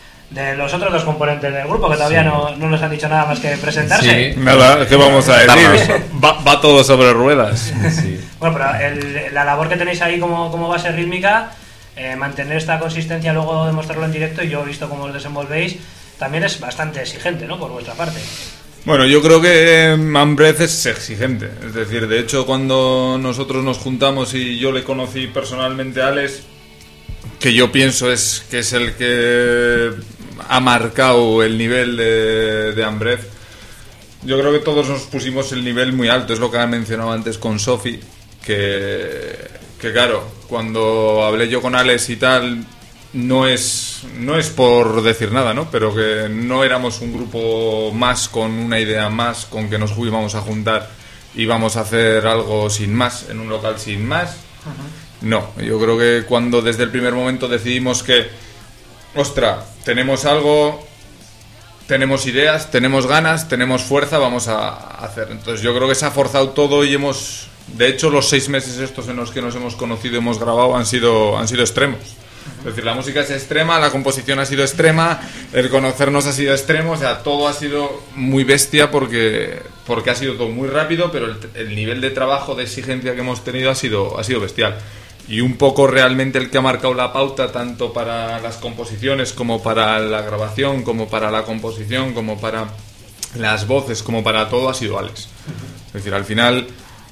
de los otros dos componentes del grupo, que todavía Sí. no, no nos han dicho nada más que presentarse. Sí. Nada, ¿qué vamos a decir? Va, va todo sobre ruedas. Sí. Bueno, pero el- la labor que tenéis ahí como, como base rítmica, eh, mantener esta consistencia, luego demostrarlo en directo, y yo he visto cómo os desenvolvéis, también es bastante exigente, ¿no?, por vuestra parte. Bueno, yo creo que Ambreth es exigente. Es decir, de hecho, cuando nosotros nos juntamos y yo le conocí personalmente a Alex, que yo pienso es que es el que ha marcado el nivel de, de Ambreth, yo creo que todos nos pusimos el nivel muy alto. Es lo que ha mencionado antes con Sophie, que, que claro, cuando hablé yo con Alex y tal, no es, no es por decir nada, ¿no? Pero que no éramos un grupo más con una idea más, con que nos íbamos a juntar y vamos a hacer algo sin más, en un local sin más. No, yo creo que cuando desde el primer momento decidimos que, ostra, tenemos algo, tenemos ideas, tenemos ganas, tenemos fuerza, vamos a hacer. Entonces yo creo que se ha forzado todo y hemos, de hecho, los seis meses estos en los que nos hemos conocido y hemos grabado han sido, han sido extremos. Es decir, la música es extrema, la composición ha sido extrema, el conocernos ha sido extremo, o sea, todo ha sido muy bestia porque porque ha sido todo muy rápido, pero el, el nivel de trabajo, de exigencia que hemos tenido ha sido, ha sido bestial. Y un poco realmente el que ha marcado la pauta tanto para las composiciones como para la grabación, como para la composición, como para las voces, como para todo, ha sido Alex. Es decir, al final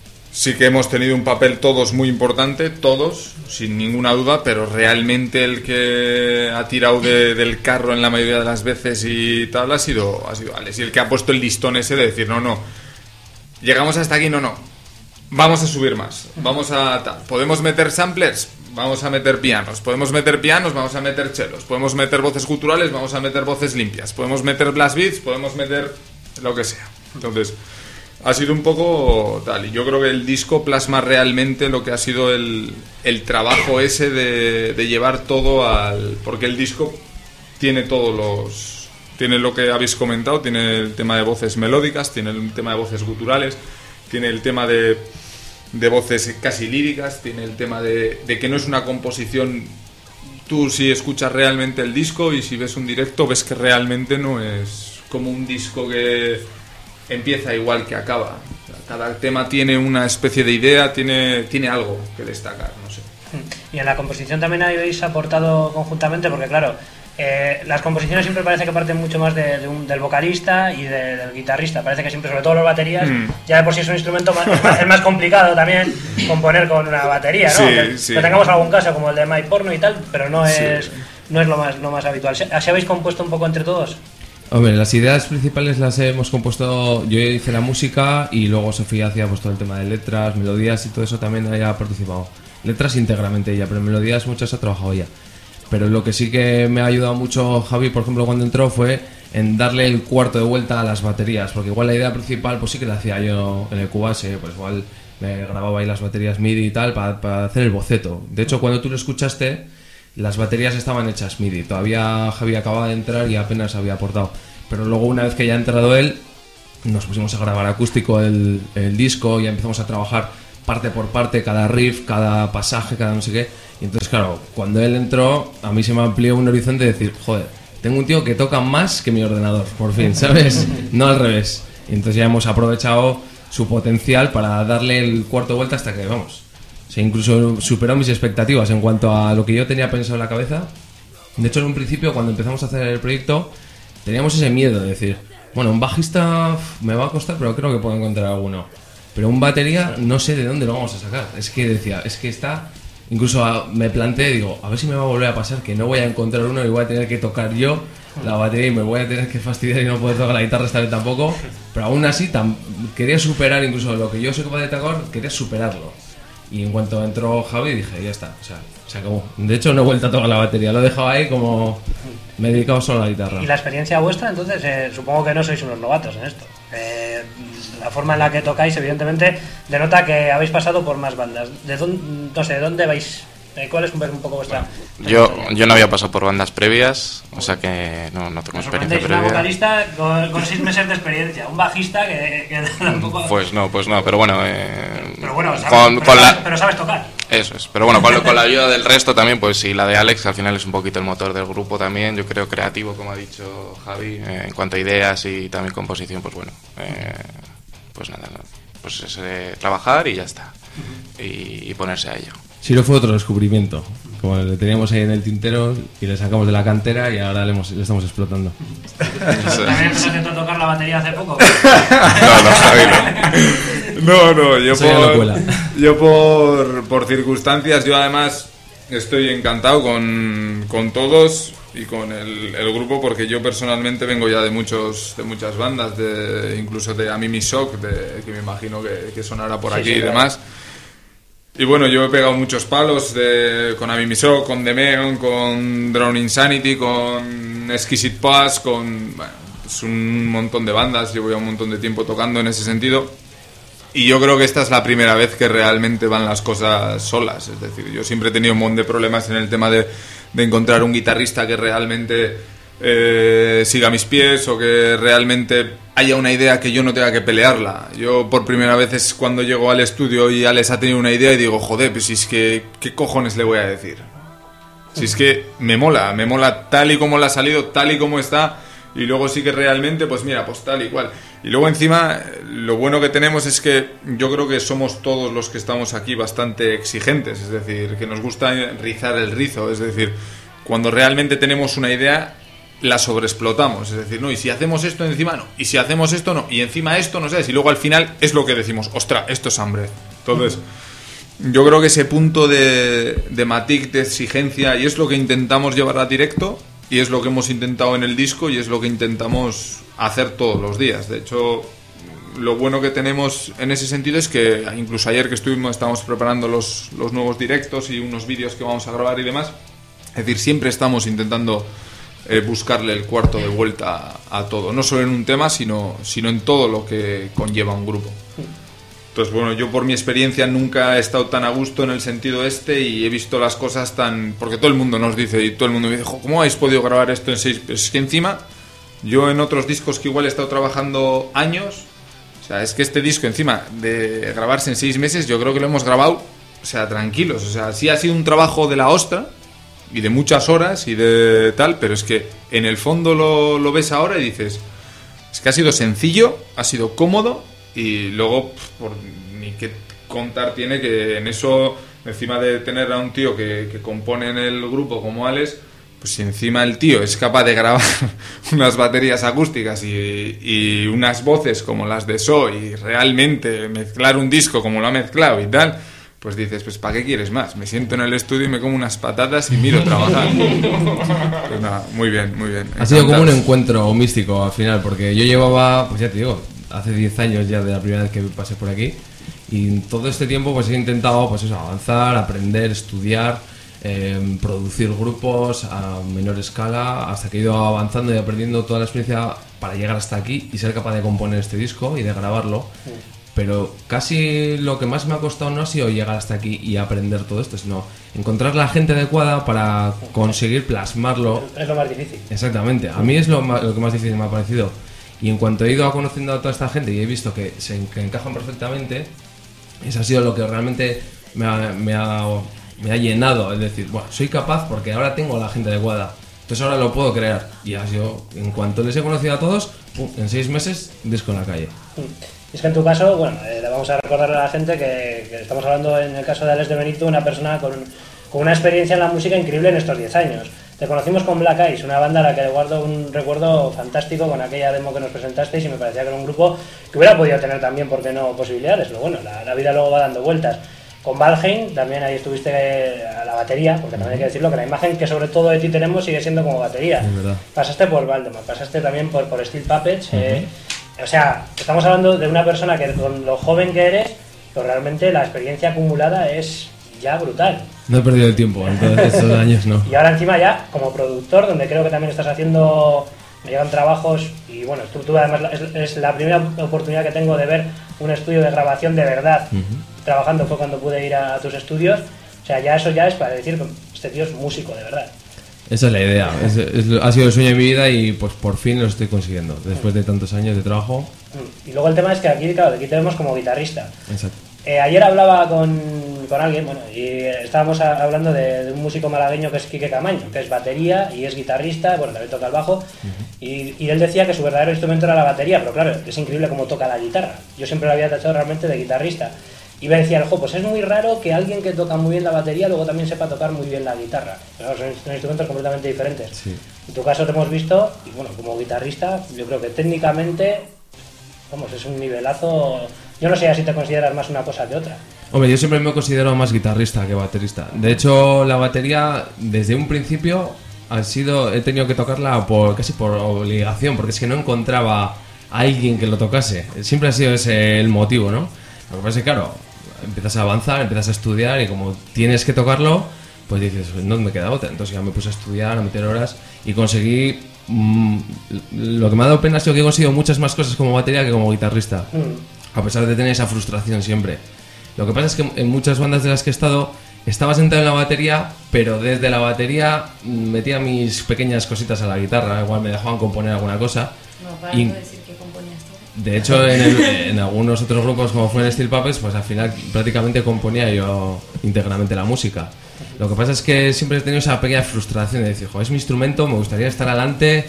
sí que hemos tenido un papel todos muy importante, todos, sin ninguna duda, pero realmente el que ha tirado de, del carro en la mayoría de las veces y tal ha sido, ha sido Alex. Y el que ha puesto el listón ese de decir, no, no, llegamos hasta aquí, no, no, vamos a subir más, vamos a tal. ¿Podemos meter samplers? Vamos a meter pianos. ¿Podemos meter pianos? Vamos a meter chelos. ¿Podemos meter voces guturales? Vamos a meter voces limpias. ¿Podemos meter blast beats? Podemos meter lo que sea. Entonces, ha sido un poco tal. Y yo creo que el disco plasma realmente lo que ha sido el, el trabajo ese de, de llevar todo al... Porque el disco tiene todos los... Tiene lo que habéis comentado, tiene el tema de voces melódicas, tiene el tema de voces guturales, tiene el tema de... de voces casi líricas, tiene el tema de, de que no es una composición. Tú si escuchas realmente el disco y si ves un directo ves que realmente no es como un disco que empieza igual que acaba. O sea, cada tema tiene una especie de idea, tiene, tiene algo que destacar, no sé. Y en la composición también habéis aportado conjuntamente, porque claro, Eh, las composiciones siempre parece que parten mucho más de, de un, del vocalista y de, del guitarrista. Parece que siempre, sobre todo las baterías, mm. ya de por sí es un instrumento más, es, más, es más complicado también componer con una batería, ¿no? Sí, que, sí. que tengamos algún caso como el de My Porno y tal, pero no es, sí. no es lo más, lo más habitual. ¿Así habéis compuesto un poco entre todos? Hombre, las ideas principales las hemos compuesto. Yo hice la música y luego Sofía hacía pues todo el tema de letras, melodías y todo eso también haya participado. Letras íntegramente ella, pero melodías muchas ha trabajado ella. Pero lo que sí que me ha ayudado mucho Javi, por ejemplo, cuando entró, fue en darle el cuarto de vuelta a las baterías. Porque igual la idea principal, pues sí que la hacía yo en el Cubase, pues igual me grababa ahí las baterías MIDI y tal para, para hacer el boceto. De hecho, cuando tú lo escuchaste, las baterías estaban hechas MIDI. Todavía Javi acababa de entrar y apenas había aportado. Pero luego, una vez que ya ha entrado él, nos pusimos a grabar acústico el, el disco y ya empezamos a trabajar parte por parte, cada riff, cada pasaje, cada no sé qué. Y entonces, claro, cuando él entró, a mí se me amplió un horizonte de decir, joder, tengo un tío que toca más que mi ordenador, por fin, ¿sabes? No al revés. Y entonces ya hemos aprovechado su potencial para darle el cuarto de vuelta hasta que, vamos, se incluso superó mis expectativas en cuanto a lo que yo tenía pensado en la cabeza. De hecho, en un principio, cuando empezamos a hacer el proyecto, teníamos ese miedo de decir, bueno, un bajista me va a costar, pero creo que puedo encontrar alguno. Pero un batería, no sé de dónde lo vamos a sacar. Es que decía, es que está... Incluso a, me planteé, digo, a ver si me va a volver a pasar que no voy a encontrar uno y voy a tener que tocar yo la batería y me voy a tener que fastidiar y no puedo tocar la guitarra esta vez tampoco. Pero aún así tam, quería superar incluso lo que yo soy capaz de tocar, quería superarlo. Y en cuanto entró Javi dije, ya está, o sea, se acabó. De hecho no he vuelto a tocar la batería, lo he dejado ahí como me he dedicado solo a la guitarra. ¿Y la experiencia vuestra? Entonces eh, supongo que no sois unos novatos en esto. Eh, la forma en la que tocáis evidentemente denota que habéis pasado por más bandas. ¿De dónde, no sé, de dónde vais? Eh, ¿Cuál es un poco vuestra? Yo, yo no había pasado por bandas previas, o sea que no, no tengo experiencia previa. Una vocalista con, con seis meses de experiencia, un bajista que, que tampoco... Pues no, pues no, pero bueno... Eh, pero bueno, sabes, con, pero, con sabes, la... pero sabes tocar. Eso es, pero bueno, con, con la ayuda del resto también, pues sí, la de Alex al final es un poquito el motor del grupo también, yo creo creativo, como ha dicho Javi, eh, en cuanto a ideas y también composición, pues bueno, eh, pues nada, pues es eh, trabajar y ya está, y, y ponerse a ello. Sí, no fue otro descubrimiento, como le teníamos ahí en el tintero y le sacamos de la cantera y ahora le, hemos, le estamos explotando. ¿También empezaste a tocar la batería hace poco? No, no, Javi, no. No, no, yo por, yo por, por circunstancias, yo además estoy encantado con, con todos y con el, el grupo, porque yo personalmente vengo ya de muchos de muchas bandas, de incluso de Amimi Shock, de, que me imagino que, que sonará por sí, aquí sí, y demás. Claro. Y bueno, yo he pegado muchos palos de, con Amimi Shock, con Demeon, con Drown Insanity, con Exquisite Pass, con bueno, pues un montón de bandas, llevo ya un montón de tiempo tocando en ese sentido. Y yo creo que esta es la primera vez que realmente van las cosas solas. Es decir, yo siempre he tenido un montón de problemas en el tema de, de encontrar un guitarrista que realmente eh, siga mis pies o que realmente haya una idea que yo no tenga que pelearla. Yo por primera vez es cuando llego al estudio y Alex ha tenido una idea y digo, joder, pues si es que, ¿qué cojones le voy a decir? Si es que me mola, me mola tal y como le ha salido, tal y como está. y luego sí que realmente, pues mira, pues tal y cual. Y luego encima, lo bueno que tenemos es que yo creo que somos todos los que estamos aquí bastante exigentes, es decir, que nos gusta rizar el rizo, es decir, cuando realmente tenemos una idea, la sobreexplotamos, es decir, no, y si hacemos esto encima no, y si hacemos esto no, y encima esto no sabes, y luego al final es lo que decimos, ostra, esto es hambre. Entonces, yo creo que ese punto de, de Matic, de exigencia, y es lo que intentamos llevar a directo, y es lo que hemos intentado en el disco, y es lo que intentamos hacer todos los días. De hecho, lo bueno que tenemos en ese sentido es que incluso ayer que estuvimos, estábamos preparando los, los nuevos directos y unos vídeos que vamos a grabar y demás, es decir, siempre estamos intentando eh, buscarle el cuarto de vuelta a, a todo, no solo en un tema, sino, sino en todo lo que conlleva un grupo. Entonces, bueno, yo por mi experiencia nunca he estado tan a gusto en el sentido este y he visto las cosas tan... Porque todo el mundo nos dice, y todo el mundo me dice, ¿cómo habéis podido grabar esto en seis? Pues es que encima, yo en otros discos que igual he estado trabajando años, o sea, es que este disco encima de grabarse en seis meses, yo creo que lo hemos grabado, o sea, tranquilos. O sea, sí ha sido un trabajo de la ostra y de muchas horas y de tal, pero es que en el fondo lo, lo ves ahora y dices, es que ha sido sencillo, ha sido cómodo. Y luego, por ni qué contar tiene que en eso, encima de tener a un tío que, que compone en el grupo como Alex, pues si encima el tío es capaz de grabar unas baterías acústicas y, y unas voces como las de So y realmente mezclar un disco como lo ha mezclado y tal, pues dices, pues ¿para qué quieres más? Me siento en el estudio y me como unas patatas y miro trabajar. Pues nada, muy bien, muy bien. Ha sido como un encuentro místico al final, porque yo llevaba, pues ya te digo, hace diez años ya de la primera vez que pasé por aquí, y en todo este tiempo pues he intentado pues eso, avanzar, aprender, estudiar, eh, producir grupos a menor escala, hasta que he ido avanzando y aprendiendo toda la experiencia para llegar hasta aquí y ser capaz de componer este disco y de grabarlo. Sí. Pero casi lo que más me ha costado no ha sido llegar hasta aquí y aprender todo esto, sino encontrar la gente adecuada para conseguir plasmarlo. Es lo más difícil. Exactamente, a mí es lo, más, lo que más difícil me ha parecido. Y en cuanto he ido conociendo a toda esta gente y he visto que se que encajan perfectamente, eso ha sido lo que realmente me ha, me ha, me ha llenado. Es decir, bueno, soy capaz porque ahora tengo a la gente adecuada. Entonces ahora lo puedo crear. Y ha sido, en cuanto les he conocido a todos, en seis meses, disco en la calle. Es que en tu caso, bueno, eh, le vamos a recordar a la gente que, que estamos hablando en el caso de Alex de Benito, una persona con, con una experiencia en la música increíble en estos diez años. Te conocimos con Black Eyes, una banda a la que le guardo un recuerdo fantástico con aquella demo que nos presentasteis y me parecía que era un grupo que hubiera podido tener también, ¿por qué no?, posibilidades. Pero bueno, la, la vida luego va dando vueltas. Con Valheim también ahí estuviste a la batería, porque también hay que decirlo que la imagen que sobre todo de ti tenemos sigue siendo como batería. Pasaste por Valdemar, pasaste también por, por Steel Puppets. Uh-huh. eh, o sea, estamos hablando de una persona que con lo joven que eres, pero realmente la experiencia acumulada es ya brutal. No he perdido el tiempo, entonces estos años no. Y ahora encima ya como productor, donde creo que también estás haciendo, me llegan trabajos y bueno, tú, tú además es, es la primera oportunidad que tengo de ver un estudio de grabación de verdad. Uh-huh. Trabajando fue cuando pude ir a, a tus estudios. O sea, ya eso ya es para decir que este tío es músico de verdad. Esa es la idea, es, es, ha sido el sueño de mi vida y pues por fin lo estoy consiguiendo, después de tantos años de trabajo. Y luego el tema es que aquí, claro, aquí tenemos como guitarrista. Exacto. Eh, ayer hablaba con, con alguien, bueno, y estábamos a, hablando de, de un músico malagueño que es Quique Camaño, que es batería y es guitarrista, bueno, también toca el bajo, uh-huh. y, y él decía que su verdadero instrumento era la batería, pero claro, es increíble cómo toca la guitarra. Yo siempre lo había tachado realmente de guitarrista. Y me decía el jo, pues es muy raro que alguien que toca muy bien la batería luego también sepa tocar muy bien la guitarra. Pero son, son instrumentos completamente diferentes. Sí. En tu caso te hemos visto, y bueno, como guitarrista, yo creo que técnicamente, vamos, es un nivelazo. Yo no sé si te consideras más una cosa que otra. Hombre, yo siempre me considero más guitarrista que baterista. De hecho, la batería, desde un principio, ha sido, he tenido que tocarla por casi por obligación, porque es que no encontraba a alguien que lo tocase. Siempre ha sido ese el motivo, ¿no? Lo que pasa es que, claro, empiezas a avanzar, empiezas a estudiar y como tienes que tocarlo, pues dices, no me queda otra. Entonces ya me puse a estudiar, a meter horas y conseguí... Mmm, lo que me ha dado pena ha sido que he conseguido muchas más cosas como batería que como guitarrista, mm. a pesar de tener esa frustración siempre. Lo que pasa es que en muchas bandas de las que he estado estaba sentado en la batería, pero desde la batería metía mis pequeñas cositas a la guitarra, igual me dejaban componer alguna cosa. No, para y... no decir que componías todo. De hecho, en, el, en algunos otros grupos, como fue en Steel Puppets, pues al final prácticamente componía yo íntegramente la música. Lo que pasa es que siempre he tenido esa pequeña frustración de decir, joder, es mi instrumento, me gustaría estar adelante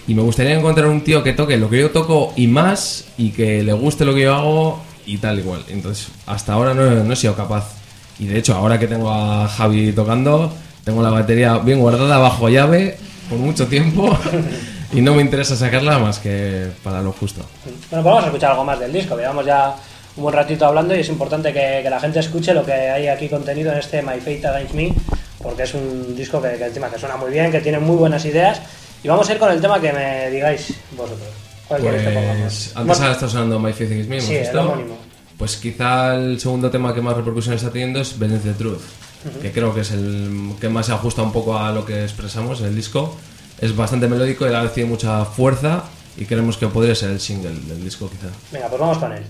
Y me gustaría encontrar un tío que toque lo que yo toco y más, y que le guste lo que yo hago y tal igual. Entonces, hasta ahora no, no he sido capaz. Y de hecho, ahora que tengo a Javi tocando, tengo la batería bien guardada bajo llave por mucho tiempo y no me interesa sacarla más que para lo justo. Bueno, pues vamos a escuchar algo más del disco. Llevamos ya un buen ratito hablando y es importante que, que la gente escuche lo que hay aquí contenido en este My Fate Against Me, porque es un disco que, que encima que suena muy bien, que tiene muy buenas ideas. Y vamos a ir con el tema que me digáis vosotros. ¿Cuál pues, queréis que pongamos? Antes Bueno, ahora está sonando My Faith Against Me. sí, ¿hemos el visto? homónimo. Pues quizá el segundo tema que más repercusión está teniendo es Beneath the Truth, uh-huh. que creo que es el que más se ajusta un poco a lo que expresamos en el disco. Es bastante melódico y a la vez tiene mucha fuerza y creemos que podría ser el single del disco quizá. Venga, pues vamos con él.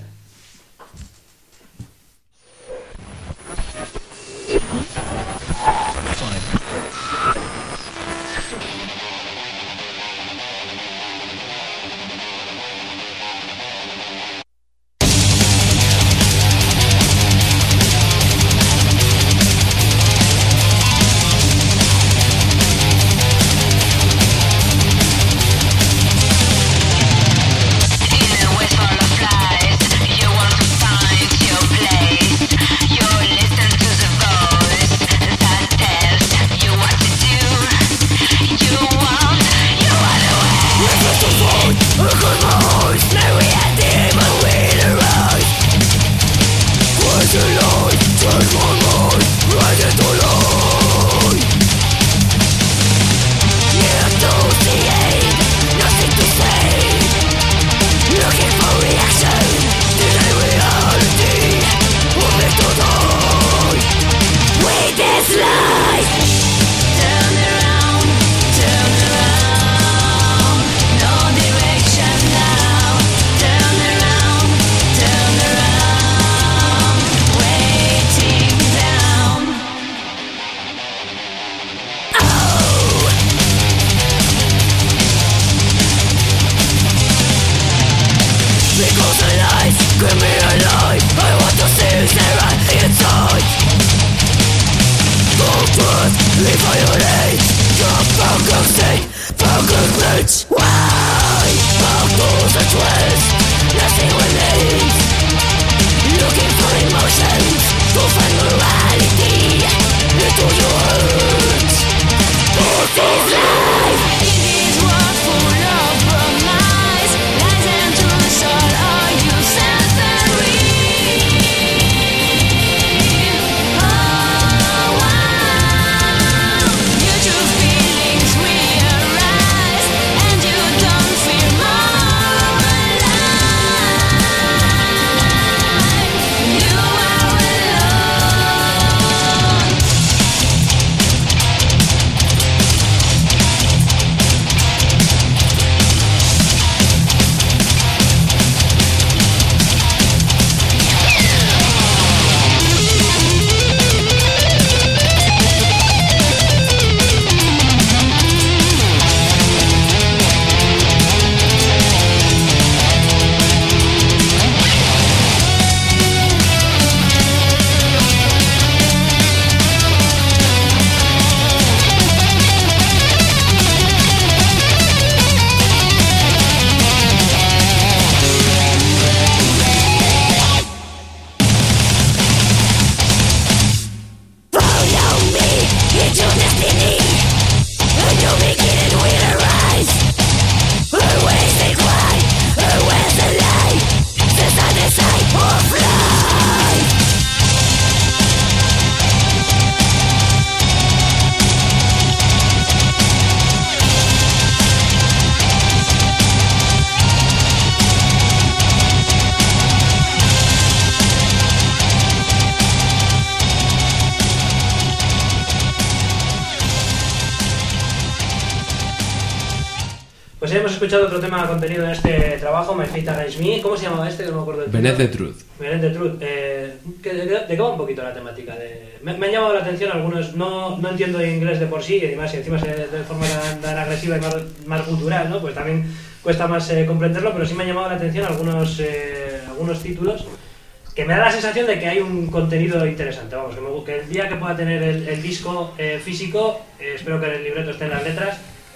Pues ya hemos escuchado otro tema contenido en este trabajo, My Fate Against Me. ¿Cómo se llamaba este? Que no me acuerdo del Beneath the Truth. Beneath the Truth. Eh, ¿de, de, ¿De qué va un poquito la temática? De, me, me han llamado la atención algunos, no, no entiendo inglés de por sí, y además, si encima se, de forma tan, tan agresiva y más, más cultural, ¿no? Pues también cuesta más eh, comprenderlo, pero sí me han llamado la atención algunos, eh, algunos títulos que me da la sensación de que hay un contenido interesante. Vamos, que, me, que el día que pueda tener el, el disco eh, físico, eh, espero que en el libreto estén las letras,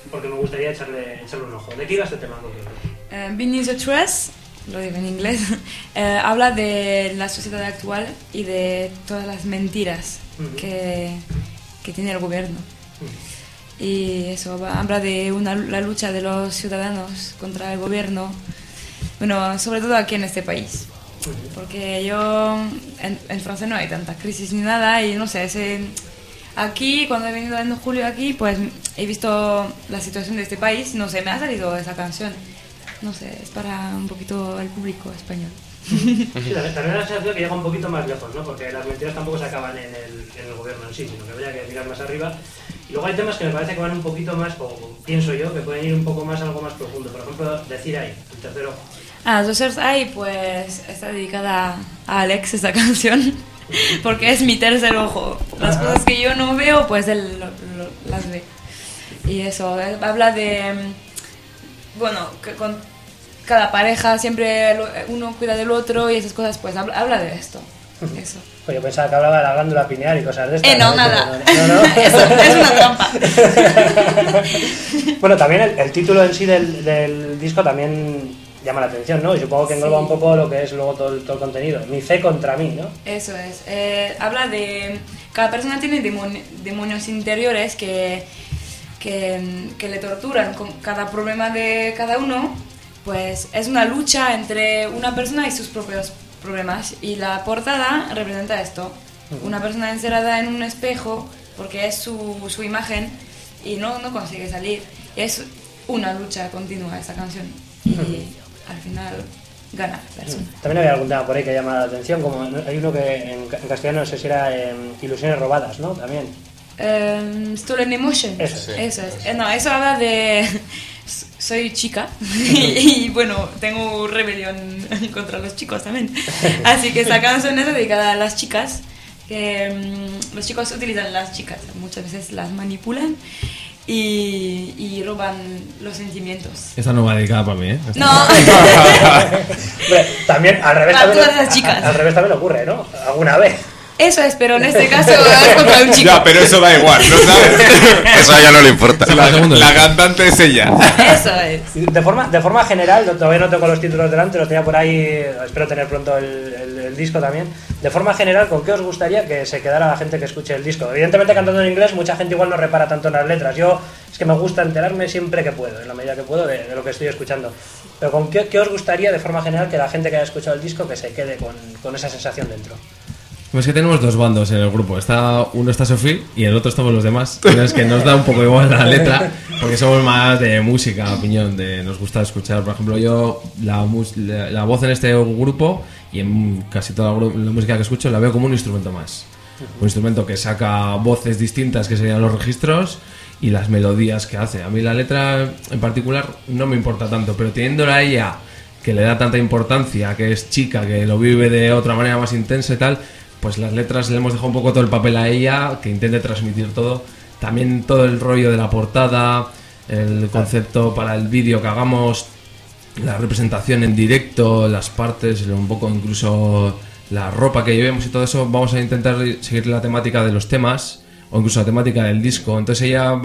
porque me gustaría echarle, echarle un ojo. ¿De qué iba este tema? Uh, Beneath the Dress, lo digo en inglés, uh, habla de la sociedad actual y de todas las mentiras uh-huh. que, que tiene el gobierno. Uh-huh. Y eso va, habla de una, la lucha de los ciudadanos contra el gobierno, bueno, sobre todo aquí en este país. Porque yo, en, en Francia no hay tanta crisis ni nada y no sé, ese, aquí cuando he venido en julio aquí, pues he visto la situación de este país, no sé, me ha salido esa canción, no sé, es para un poquito el público español. Sí, también, también la sensación que llega un poquito más lejos, ¿no? Porque las mentiras tampoco se acaban en el, en el gobierno en sí, sino que habría que mirar más arriba. Y luego hay temas que me parece que van un poquito más, o pienso yo, que pueden ir un poco más a algo más profundo. Por ejemplo, Decir Ahí, el tercer ojo. Ah, Docers Eye, pues está dedicada a Alex esta canción, porque es mi tercer ojo. Las cosas que yo no veo, pues él lo, lo, las ve. Y eso, habla de, bueno, que con cada pareja siempre uno cuida del otro y esas cosas, pues habla, habla de esto. Eso. Pues yo pensaba que hablaba de la glándula pineal y cosas de estas. Eh, no, ¿no? nada. No, no. Eso es una trampa. Bueno, también el, el título en sí del, del disco también llama la atención, ¿no? Y supongo que engloba sí. un poco lo que es luego todo el, todo el contenido. Mi fe contra mí, ¿no? Eso es. Eh, habla de... Cada persona tiene demoni- demonios interiores que, que, que le torturan con cada problema de cada uno. Pues es una lucha entre una persona y sus propios problemas. Y la portada representa esto. Uh-huh. Una persona encerrada en un espejo porque es su, su imagen y no, no consigue salir. Es una lucha continua esta canción. Y... Uh-huh. Al final gana la persona. También había algún tema por ahí que llama la atención, como hay uno que en, en castellano no sé si era eh, Ilusiones robadas, ¿no? También. Um, Stolen Emotion. Eso, sí. Eso es. Eh, no, eso habla de... Soy chica y, y bueno, tengo rebelión contra los chicos también. Así que esta canción es dedicada a las chicas, que um, los chicos utilizan las chicas, muchas veces las manipulan. Y, y roban los sentimientos. Esta no va dedicada para mí, ¿eh? Esta no. Bueno, también al revés para también, todas las chicas. Al, al revés también ocurre, ¿no? Alguna vez. Eso es, pero en este caso es contra un chico. Ya, pero eso da igual, ¿no sabes? Eso a ella no le importa. La, la cantante es ella. Eso es. De forma, de forma general, todavía no tengo los títulos delante, los tenía por ahí, espero tener pronto el, el, el disco también. De forma general, ¿con qué os gustaría que se quedara la gente que escuche el disco? Evidentemente, cantando en inglés, mucha gente igual no repara tanto en las letras. Yo es que me gusta enterarme siempre que puedo, en la medida que puedo, de, de lo que estoy escuchando. Pero ¿con qué, qué os gustaría, de forma general, que la gente que haya escuchado el disco que se quede con, con esa sensación dentro? Es que tenemos dos bandos en el grupo. Está, uno está Sofía y el otro estamos los demás. Pero es que nos da un poco igual la letra, porque somos más de música, opinión, de nos gusta escuchar. Por ejemplo, yo la, la, la voz en este grupo y en casi toda la, la música que escucho la veo como un instrumento más. Un instrumento que saca voces distintas, que serían los registros, y las melodías que hace. A mí la letra en particular no me importa tanto, pero teniéndola a ella, que le da tanta importancia, que es chica, que lo vive de otra manera más intensa y tal, pues las letras le hemos dejado un poco todo el papel a ella, que intente transmitir todo. También todo el rollo de la portada, el concepto para el vídeo que hagamos, la representación en directo, las partes, un poco incluso la ropa que llevemos y todo eso. Vamos a intentar seguir la temática de los temas, o incluso la temática del disco. Entonces ella,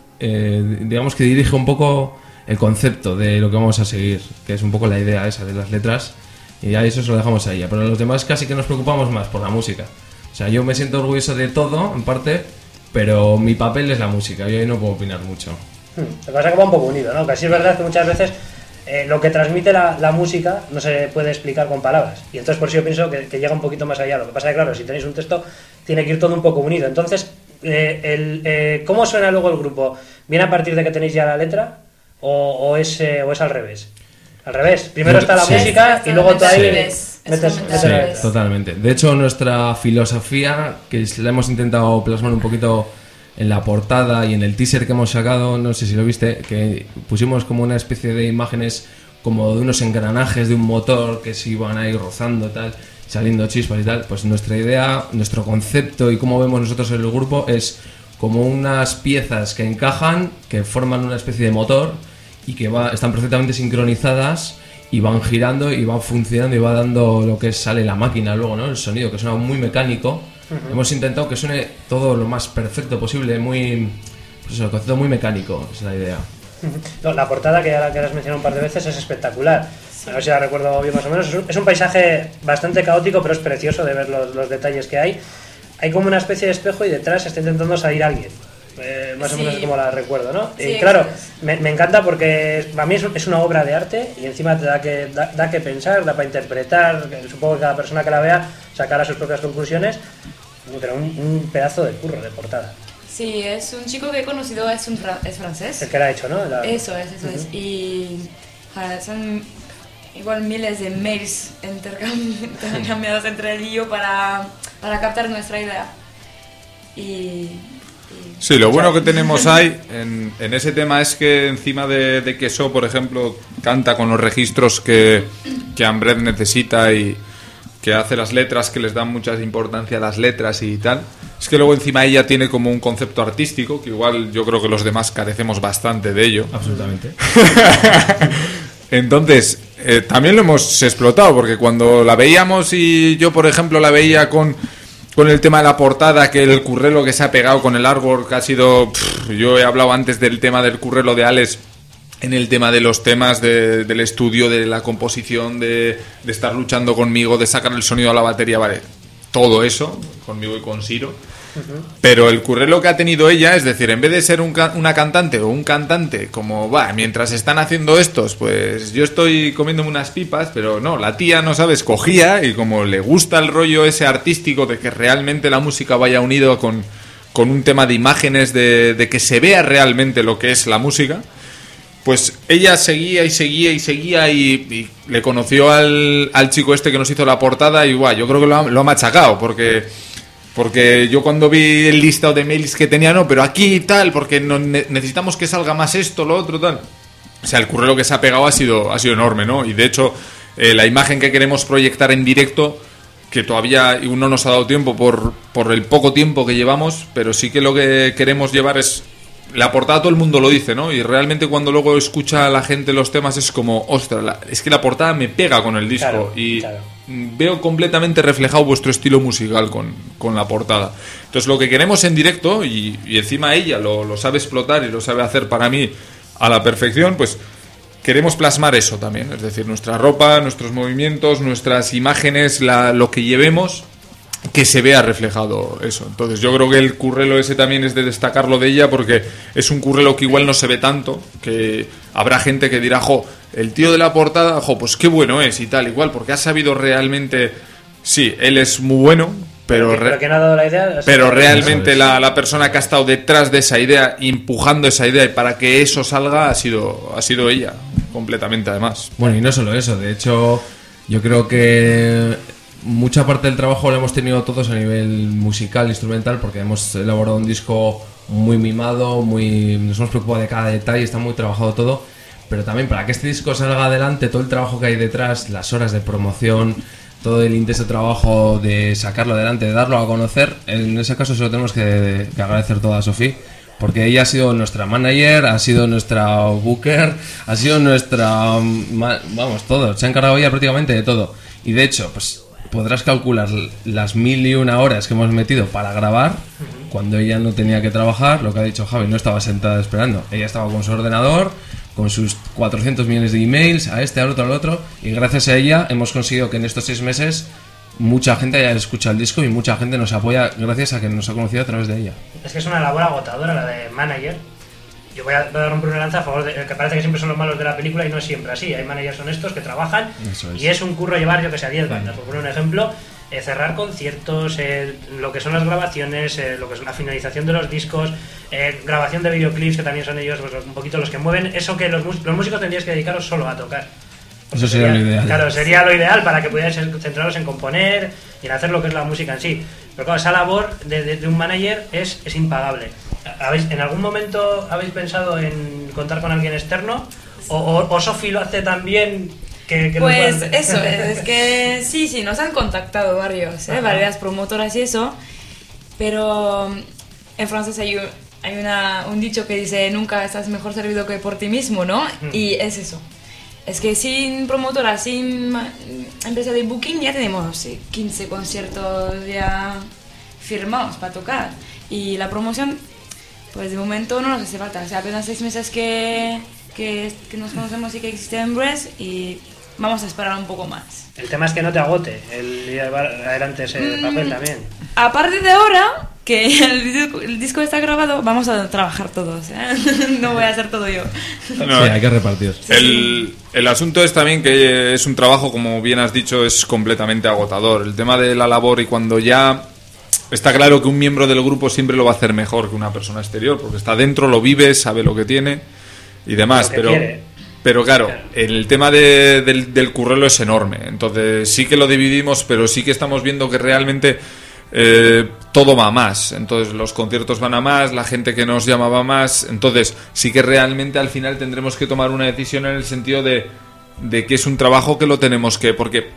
eh, digamos que dirige un poco el concepto de lo que vamos a seguir, que es un poco la idea esa de las letras. Y ya eso se lo dejamos a ella. Pero los demás casi que nos preocupamos más por la música. O sea, yo me siento orgulloso de todo, en parte, pero mi papel es la música. Yo ahí no puedo opinar mucho. Lo que pasa es que va un poco unido, ¿no? Que sí es verdad que muchas veces eh, lo que transmite la, la música no se puede explicar con palabras. Y entonces por eso yo pienso que, que llega un poquito más allá. Lo que pasa es que, claro, si tenéis un texto, tiene que ir todo un poco unido. Entonces, eh, el, eh, ¿cómo suena luego el grupo? ¿Viene a partir de que tenéis ya la letra o, o, es, eh, o es al revés? Al revés, primero está la sí. música sí, y luego tú ahí metes, metes, metes Sí, la letra. totalmente. De hecho, nuestra filosofía, que la hemos intentado plasmar un poquito en la portada y en el teaser que hemos sacado, no sé si lo viste, que pusimos como una especie de imágenes como de unos engranajes de un motor que se iban ahí rozando, tal, saliendo chispas y tal. Pues nuestra idea, nuestro concepto y cómo vemos nosotros el grupo es como unas piezas que encajan, que forman una especie de motor y que va, están perfectamente sincronizadas y van girando y van funcionando y va dando lo que sale la máquina luego, ¿no? El sonido, que suena muy mecánico. Uh-huh. Hemos intentado que suene todo lo más perfecto posible, muy... pues eso, el concepto muy mecánico, es la idea. No, la portada, que ahora que has mencionado un par de veces, es espectacular. A ver si la recuerdo bien más o menos. Es un, es un paisaje bastante caótico, pero es precioso de ver los, los detalles que hay. Hay como una especie de espejo y detrás está intentando salir alguien. Eh, más sí. o menos es como la recuerdo, ¿no? Sí, y claro, me, me encanta porque para mí es, es una obra de arte y encima te da que, da, da que pensar, da para interpretar. Supongo que cada persona que la vea sacará sus propias conclusiones. Pero un, un pedazo de curro de portada. Sí, es un chico que he conocido, es, un fra es francés. El que la ha hecho, ¿no? La... Eso es, eso uh-huh. es. Y ja, son igual miles de mails intercambiados entre él y yo para, para captar nuestra idea. Y... y sí, lo bueno que tenemos ahí en, en ese tema es que encima de, de que So, por ejemplo, canta con los registros que, que Ambret necesita y que hace las letras, que les dan mucha importancia a las letras y tal, es que luego encima ella tiene como un concepto artístico, que igual yo creo que los demás carecemos bastante de ello. Absolutamente. Entonces, eh, también lo hemos explotado, porque cuando la veíamos y yo, por ejemplo, la veía con, con el tema de la portada, que el currelo que se ha pegado con el artwork ha sido... Pff, yo he hablado antes del tema del currelo de Alex, en el tema de los temas de, del estudio, de la composición, de, de estar luchando conmigo, de sacar el sonido a la batería, vale, todo eso, conmigo y con Siro. Uh-huh. Pero el currelo que ha tenido ella, es decir, en vez de ser un ca- una cantante o un cantante, como, va, mientras están haciendo estos, pues yo estoy comiéndome unas pipas, pero no, la tía, no sabes, cogía y como le gusta el rollo ese artístico de que realmente la música vaya unido con, con un tema de imágenes, de, de que se vea realmente lo que es la música, pues ella seguía y seguía y seguía y, y le conoció al, al chico este que nos hizo la portada y guau, yo creo que lo ha, lo ha machacado porque, porque yo cuando vi el listado de mails que tenía, no, pero aquí y tal, porque no, ne- necesitamos que salga más esto, lo otro, tal. O sea, el currelo que se ha pegado ha sido, ha sido enorme, ¿no? Y de hecho, eh, la imagen que queremos proyectar en directo, que todavía no nos ha dado tiempo por, por el poco tiempo que llevamos, pero sí que lo que queremos llevar es... La portada todo el mundo lo dice, ¿no? Y realmente cuando luego escucha a la gente los temas es como, ostras, la, es que la portada me pega con el disco. Claro, y claro. Veo completamente reflejado vuestro estilo musical con, con la portada. Entonces lo que queremos en directo, y, y encima ella lo, lo sabe explotar y lo sabe hacer para mí a la perfección, pues queremos plasmar eso también. Es decir, nuestra ropa, nuestros movimientos, nuestras imágenes, la, lo que llevemos, que se vea reflejado eso. Entonces yo creo que el currelo ese también es de destacarlo de ella, porque es un currelo que igual no se ve tanto, que habrá gente que dirá, jo, el tío de la portada, jo, pues qué bueno es y tal, igual, porque ha sabido realmente, sí, él es muy bueno, pero, pero, que, pero, que no ha dado la idea, pero realmente la, la persona que ha estado detrás de esa idea, empujando esa idea y para que eso salga, ha sido, ha sido ella, completamente además. Bueno, y no solo eso, de hecho, yo creo que mucha parte del trabajo lo hemos tenido todos a nivel musical, instrumental, porque hemos elaborado un disco muy mimado, muy nos hemos preocupado de cada detalle, está muy trabajado todo, pero también para que este disco salga adelante, todo el trabajo que hay detrás, las horas de promoción, todo el intenso trabajo de sacarlo adelante, de darlo a conocer, en ese caso se lo tenemos que, que agradecer todo a Sofía, porque ella ha sido nuestra manager, ha sido nuestra booker, ha sido nuestra... vamos, todo, se ha encargado ella prácticamente de todo, y de hecho, pues podrás calcular las mil y una horas que hemos metido para grabar, uh-huh. Cuando ella no tenía que trabajar, lo que ha dicho Javi, no estaba sentada esperando. Ella estaba con su ordenador, con sus cuatrocientos millones de emails, a este, al otro, al otro, y gracias a ella hemos conseguido que en estos seis meses mucha gente haya escuchado el disco y mucha gente nos apoya gracias a que nos ha conocido a través de ella. Es que es una labor agotadora la de manager. Yo voy a, voy a romper una lanza a favor de que parece que siempre son los malos de la película y no es siempre así. Hay managers honestos que trabajan es. Y es un curro llevar, yo que sé, diez bandas. Por poner un ejemplo, eh, cerrar conciertos, eh, lo que son las grabaciones, eh, lo que es la finalización de los discos, eh, grabación de videoclips, que también son ellos pues, un poquito los que mueven. Eso que los, los músicos tendríais que dedicaros solo a tocar. Eso sería, sería lo ideal. Claro, sería lo ideal para que pudierais centraros en componer y en hacer lo que es la música en sí. Pero claro, esa labor de, de, de un manager es, es impagable. ¿Habéis, ¿En algún momento habéis pensado en contar con alguien externo? ¿O, o, o Sofi lo hace también? Que, que pues no eso, es que sí, sí, nos han contactado varios, ¿eh? Varias promotoras y eso, pero en francés hay, hay una, un dicho que dice nunca estás mejor servido que por ti mismo, ¿no? Mm. Y es eso. Es que sin promotora, sin empresa de booking ya tenemos quince conciertos ya firmados para tocar y la promoción pues de momento no nos hace falta. O sea, apenas seis meses que, que, que nos conocemos y que existe Embrace y vamos a esperar un poco más. El tema es que no te agote el llevar adelante ese mm, papel también. A partir de ahora, que el disco, el disco está grabado, vamos a trabajar todos, ¿eh? No voy a hacer todo yo. No, sí, hay que repartir. El, el asunto es también que es un trabajo, como bien has dicho, es completamente agotador. El tema de la labor, y cuando ya está claro que un miembro del grupo siempre lo va a hacer mejor que una persona exterior, porque está dentro, lo vive, sabe lo que tiene y demás, pero... Quiere. Pero claro, el tema de, del, del currelo es enorme. Entonces sí que lo dividimos, pero sí que estamos viendo que realmente eh, todo va a más. Entonces los conciertos van a más, la gente que nos llama va a más. Entonces sí que realmente al final tendremos que tomar una decisión en el sentido de, de que es un trabajo que lo tenemos que... Porque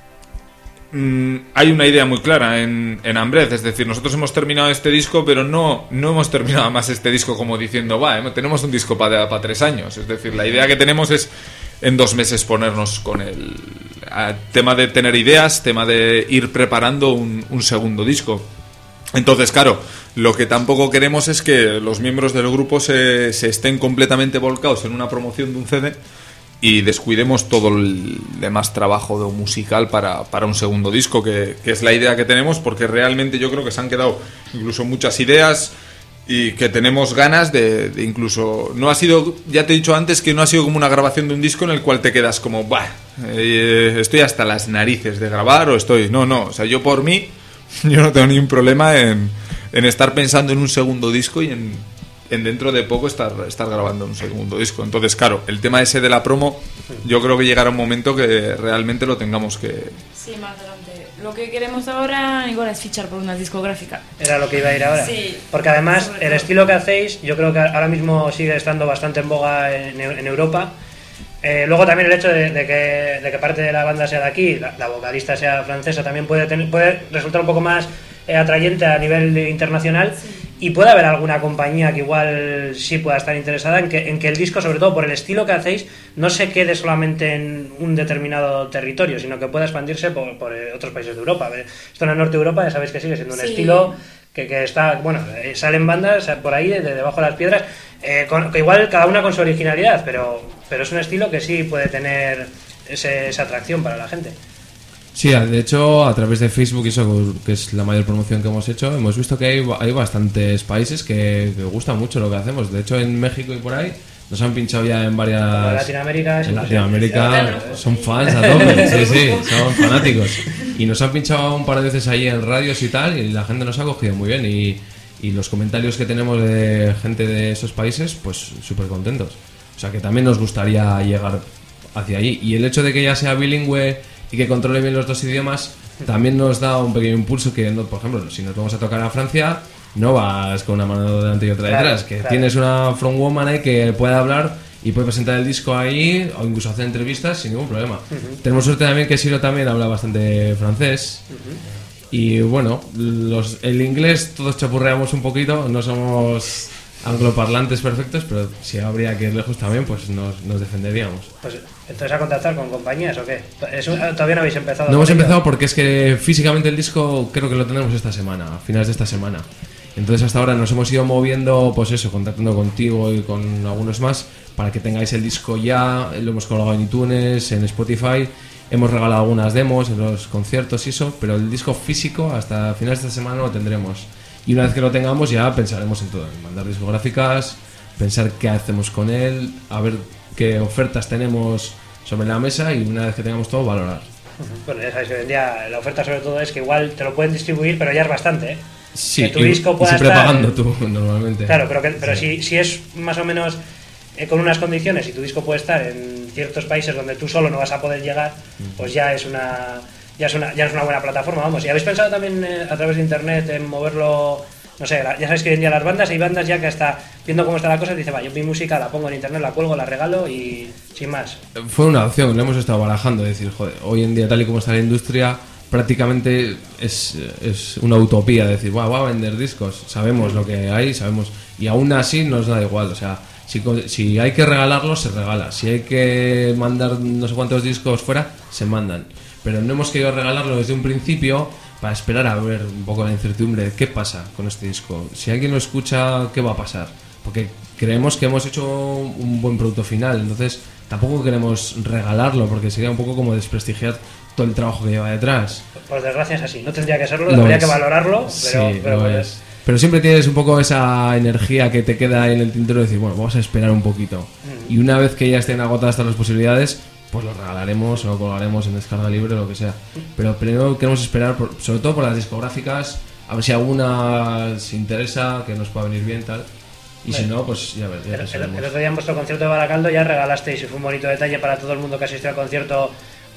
mmm, hay una idea muy clara en, en Ambreth. Es decir, nosotros hemos terminado este disco, pero no, no hemos terminado más este disco como diciendo, va, eh, tenemos un disco para pa tres años. Es decir, la idea que tenemos es en dos meses ponernos con el a, tema de tener ideas, tema de ir preparando un, un segundo disco. Entonces, claro, lo que tampoco queremos es que los miembros del grupo se, se estén completamente volcados en una promoción de un C D y descuidemos todo el demás trabajo de musical para, para un segundo disco, que, que es la idea que tenemos, porque realmente yo creo que se han quedado incluso muchas ideas y que tenemos ganas de, de incluso... No ha sido, ya te he dicho antes, que no ha sido como una grabación de un disco en el cual te quedas como, bah, eh, estoy hasta las narices de grabar o estoy... No, no, o sea, yo por mí, yo no tengo ningún problema en, en estar pensando en un segundo disco y en... en dentro de poco estar, estar grabando un segundo disco. Entonces, claro, el tema ese de la promo, yo creo que llegará un momento que realmente lo tengamos que... Sí, más adelante. Lo que queremos ahora igual es fichar por una discográfica. Era lo que iba a ir ahora. Sí. Porque además, el estilo que hacéis, yo creo que ahora mismo sigue estando bastante en boga en, en Europa. Eh, luego también el hecho de, de, que, de que parte de la banda sea de aquí, la, la vocalista sea francesa, también puede, tener, puede resultar un poco más eh, atrayente a nivel internacional. Sí. Y puede haber alguna compañía que igual sí pueda estar interesada en que, en que el disco, sobre todo por el estilo que hacéis, no se quede solamente en un determinado territorio, sino que pueda expandirse por, por otros países de Europa. Esto en el norte de Europa ya sabéis que sigue siendo un sí. estilo que, que está, bueno, salen bandas por ahí de, de debajo de las piedras, eh, con, que igual cada una con su originalidad, pero, pero es un estilo que sí puede tener ese, esa atracción para la gente. Sí, de hecho, a través de Facebook, eso que es la mayor promoción que hemos hecho, hemos visto que hay, hay bastantes países que, que gusta mucho lo que hacemos. De hecho, en México y por ahí nos han pinchado ya en varias... Como Latinoamérica... En Latinoamérica son fans a tope, sí, sí, son fanáticos. Y nos han pinchado un par de veces ahí en radios y tal, y la gente nos ha cogido muy bien. Y, y los comentarios que tenemos de gente de esos países, pues súper contentos. O sea que también nos gustaría llegar hacia allí. Y el hecho de que ya sea bilingüe y que controle bien los dos idiomas también nos da un pequeño impulso que, no, por ejemplo, si nos vamos a tocar a Francia, no vas con una mano delante y otra claro, detrás, que claro. Tienes una frontwoman ahí que puede hablar y puede presentar el disco ahí o incluso hacer entrevistas sin ningún problema. Uh-huh. Tenemos suerte también que Siro también habla bastante francés. Uh-huh. Y bueno, los, el inglés todos chapurreamos un poquito, no somos angloparlantes perfectos, pero si habría que ir lejos también, pues nos, nos defenderíamos. Pues entonces, ¿a contactar con compañías o qué? ¿Eso, todavía no habéis empezado? No hemos ello? empezado porque es que físicamente el disco creo que lo tendremos esta semana, a finales de esta semana. Entonces hasta ahora nos hemos ido moviendo, pues eso, contactando contigo y con algunos más para que tengáis el disco ya. Lo hemos colgado en iTunes, en Spotify, hemos regalado algunas demos en los conciertos y eso, pero el disco físico hasta finales de esta semana lo tendremos. Y una vez que lo tengamos ya pensaremos en todo, en mandar discográficas, pensar qué hacemos con él, a ver qué ofertas tenemos sobre la mesa y una vez que tengamos todo, valorar. Bueno, ya sabéis que hoy en día la oferta sobre todo es que igual te lo pueden distribuir, pero ya es bastante, ¿eh? Sí, que tu disco pueda y siempre estar... pagando tú normalmente. Claro, pero, que, pero sí. si, si es más o menos eh, con unas condiciones y tu disco puede estar en ciertos países donde tú solo no vas a poder llegar, pues ya es una... Ya es, una, ya es una buena plataforma, vamos. ¿Y habéis pensado también eh, a través de internet en moverlo? No sé, ya sabéis que hoy en día las bandas, hay bandas ya que hasta viendo cómo está la cosa, dice, va, yo mi música la pongo en internet, la cuelgo, la regalo y sin más. Fue una opción, lo hemos estado barajando, es decir, joder, hoy en día tal y como está la industria, prácticamente es, es una utopía decir, va, va a vender discos, sabemos lo que hay, sabemos, y aún así nos da igual, o sea, si, si hay que regalarlos, se regala, si hay que mandar no sé cuántos discos fuera, se mandan. Pero no hemos querido regalarlo desde un principio para esperar a ver un poco la incertidumbre de qué pasa con este disco. Si alguien lo escucha, ¿qué va a pasar? Porque creemos que hemos hecho un buen producto final, entonces tampoco queremos regalarlo porque sería un poco como desprestigiar todo el trabajo que lleva detrás. Por desgracia es así, no tendría que serlo, habría que valorarlo, pero, sí, pero lo bueno, es. Pero siempre tienes un poco esa energía que te queda en el tintero de decir, bueno, vamos a esperar un poquito. Mm. Y una vez que ya estén agotadas todas las posibilidades, pues lo regalaremos o lo colgaremos en descarga libre o lo que sea. Pero primero queremos esperar, por, sobre todo por las discográficas, a ver si alguna se interesa, que nos pueda venir bien, tal. Y bueno, si no, pues ya ver. Ya el, el, el otro día en vuestro concierto de Baracaldo ya regalasteis, y fue un bonito detalle para todo el mundo que asistió al concierto,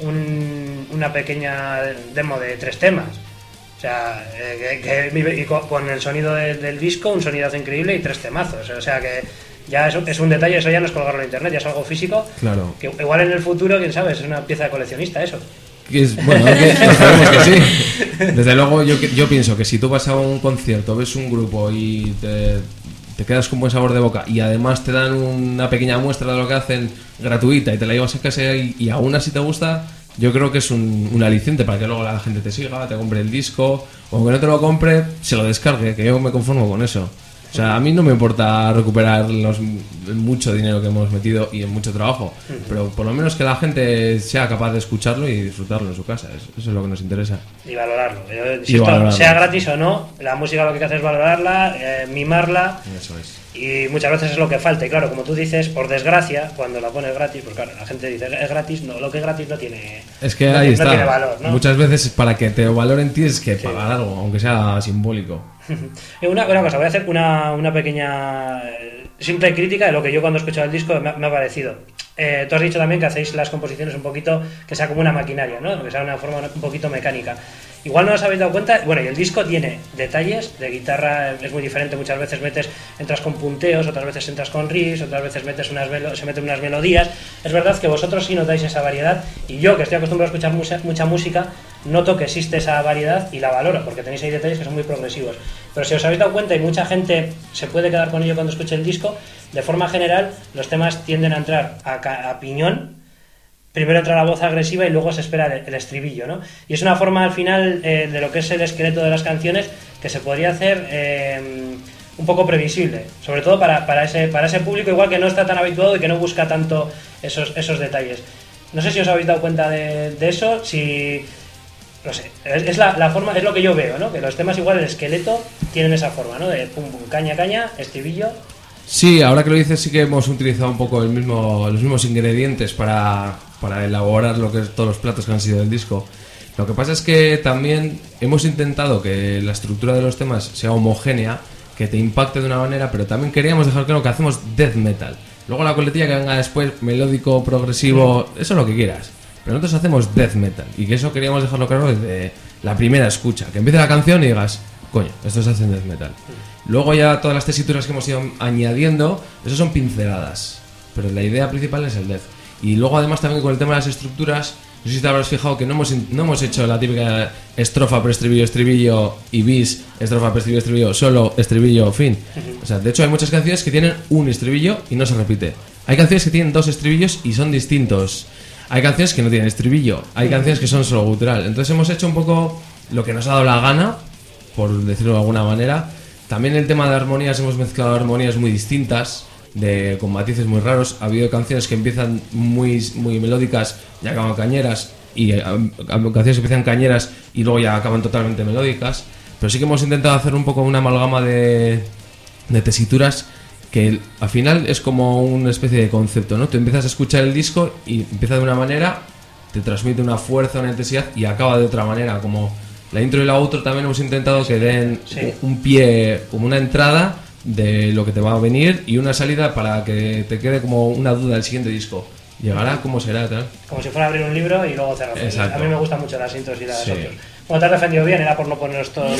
un, una pequeña demo de tres temas. O sea, eh, que, que, y con, con el sonido de, del disco, un sonidazo increíble y tres temazos. O sea que ya es, es un detalle, eso ya no es colgarlo en internet, ya es algo físico. Claro. Que igual en el futuro, quién sabe, es una pieza de coleccionista eso. Que es, bueno, que, sabemos que sí. Desde luego yo, yo pienso que si tú vas a un concierto, ves un grupo y te, te quedas con buen sabor de boca y además te dan una pequeña muestra de lo que hacen gratuita y te la llevas a casa y, y aún así te gusta, yo creo que es un, un aliciente para que luego la gente te siga, te compre el disco, o aunque no te lo compre, se lo descargue, que yo me conformo con eso. O sea, a mí no me importa recuperar los, el mucho dinero que hemos metido y en mucho trabajo, pero por lo menos que la gente sea capaz de escucharlo y disfrutarlo en su casa, eso, eso es lo que nos interesa. Y valorarlo. Yo, insisto, y valorarlo. Sea gratis o no, la música lo que hay que hacer es valorarla, eh, mimarla. Eso es. Y muchas veces es lo que falta. Y claro, como tú dices, por desgracia, cuando la pones gratis, pues claro, la gente dice, es gratis, no, lo que es gratis no tiene, es que no, ahí no está. tiene valor, ¿no? Muchas veces para que te valoren tienes que sí. pagar algo, aunque sea simbólico. Una, una cosa, voy a hacer una, una pequeña simple crítica de lo que yo cuando he escuchado el disco me, me ha parecido. Eh, tú has dicho también que hacéis las composiciones un poquito, que sea como una maquinaria, ¿no? Que sea una forma un poquito mecánica. Igual no os habéis dado cuenta, bueno, y el disco tiene detalles de guitarra, es muy diferente, muchas veces metes, entras con punteos, otras veces entras con riffs, otras veces metes unas melo- se meten unas melodías. Es verdad que vosotros sí notáis esa variedad, y yo, que estoy acostumbrado a escuchar mucha, mucha música, noto que existe esa variedad y la valoro, porque tenéis ahí detalles que son muy progresivos. Pero si os habéis dado cuenta, y mucha gente se puede quedar con ello cuando escuche el disco, de forma general, los temas tienden a entrar a, ca- a piñón. Primero entra la voz agresiva y luego se espera el, el estribillo, ¿no? Y es una forma al final eh, de lo que es el esqueleto de las canciones que se podría hacer eh, un poco previsible, sobre todo para, para, ese, para ese público igual que no está tan habituado y que no busca tanto esos, esos detalles. No sé si os habéis dado cuenta de, de eso, si... No sé, es, es la, la forma, es lo que yo veo, ¿no? Que los temas igual, el esqueleto, tienen esa forma, ¿no? De pum pum, caña, caña, estribillo... Sí, ahora que lo dices sí que hemos utilizado un poco el mismo, los mismos ingredientes para, para elaborar lo que es todos los platos que han sido del disco. Lo que pasa es que también hemos intentado que la estructura de los temas sea homogénea, que te impacte de una manera, pero también queríamos dejar claro que hacemos death metal. Luego la coletilla que venga después, melódico, progresivo, eso es lo que quieras. Pero nosotros hacemos death metal y que eso queríamos dejarlo claro desde la primera escucha. Que empiece la canción y digas, coño, esto se hace en death metal. Luego ya todas las tesituras que hemos ido añadiendo, eso son pinceladas, pero la idea principal es el death. Y luego además también con el tema de las estructuras, no sé si te habrás fijado que no hemos, no hemos hecho la típica estrofa, preestribillo, estribillo y bis, estrofa, preestribillo, estribillo, solo, estribillo, fin. O sea, de hecho hay muchas canciones que tienen un estribillo y no se repite. Hay canciones que tienen dos estribillos y son distintos. Hay canciones que no tienen estribillo, hay canciones que son solo gutural. Entonces hemos hecho un poco lo que nos ha dado la gana, por decirlo de alguna manera. También el tema de armonías, hemos mezclado armonías muy distintas, de, con matices muy raros. Ha habido canciones que empiezan muy, muy melódicas y acaban cañeras, y eh, canciones que empiezan cañeras y luego ya acaban totalmente melódicas. Pero sí que hemos intentado hacer un poco una amalgama de, de tesituras que al final es como una especie de concepto, ¿no? Tú empiezas a escuchar el disco y empieza de una manera, te transmite una fuerza, una intensidad y acaba de otra manera, como... La intro y la outro también hemos intentado que den sí. un pie, como una entrada de lo que te va a venir y una salida para que te quede como una duda del siguiente disco. ¿Llegará? ¿Cómo será? Tal? Como si fuera a abrir un libro y luego cerrar. Exacto. A mí me gustan mucho las intros y las sí. outros. Bueno, te has defendido bien, era por no poneros todo,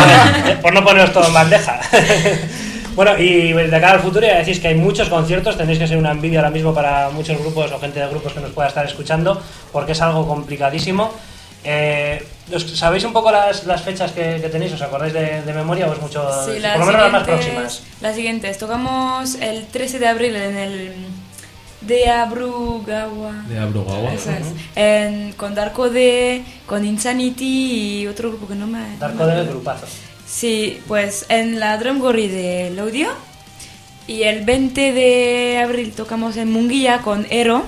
por no poneros todo en bandeja. Bueno, y de cara al futuro ya decís que hay muchos conciertos, tendréis que ser una envidia ahora mismo para muchos grupos o gente de grupos que nos pueda estar escuchando, porque es algo complicadísimo. Eh, ¿Sabéis un poco las, las fechas que, que tenéis? ¿Os acordáis de, de memoria o es mucho? Sí, por lo menos las más próximas. Las siguientes, tocamos el trece de abril en el de Abrugawa. De Abrugawa. Eso es. En, con Darko D, con Insanity y otro grupo que no me... Darko D, grupazo. Sí, pues en la Drum Gorry del audio. Y el veinte de abril tocamos en Munguía con Ero.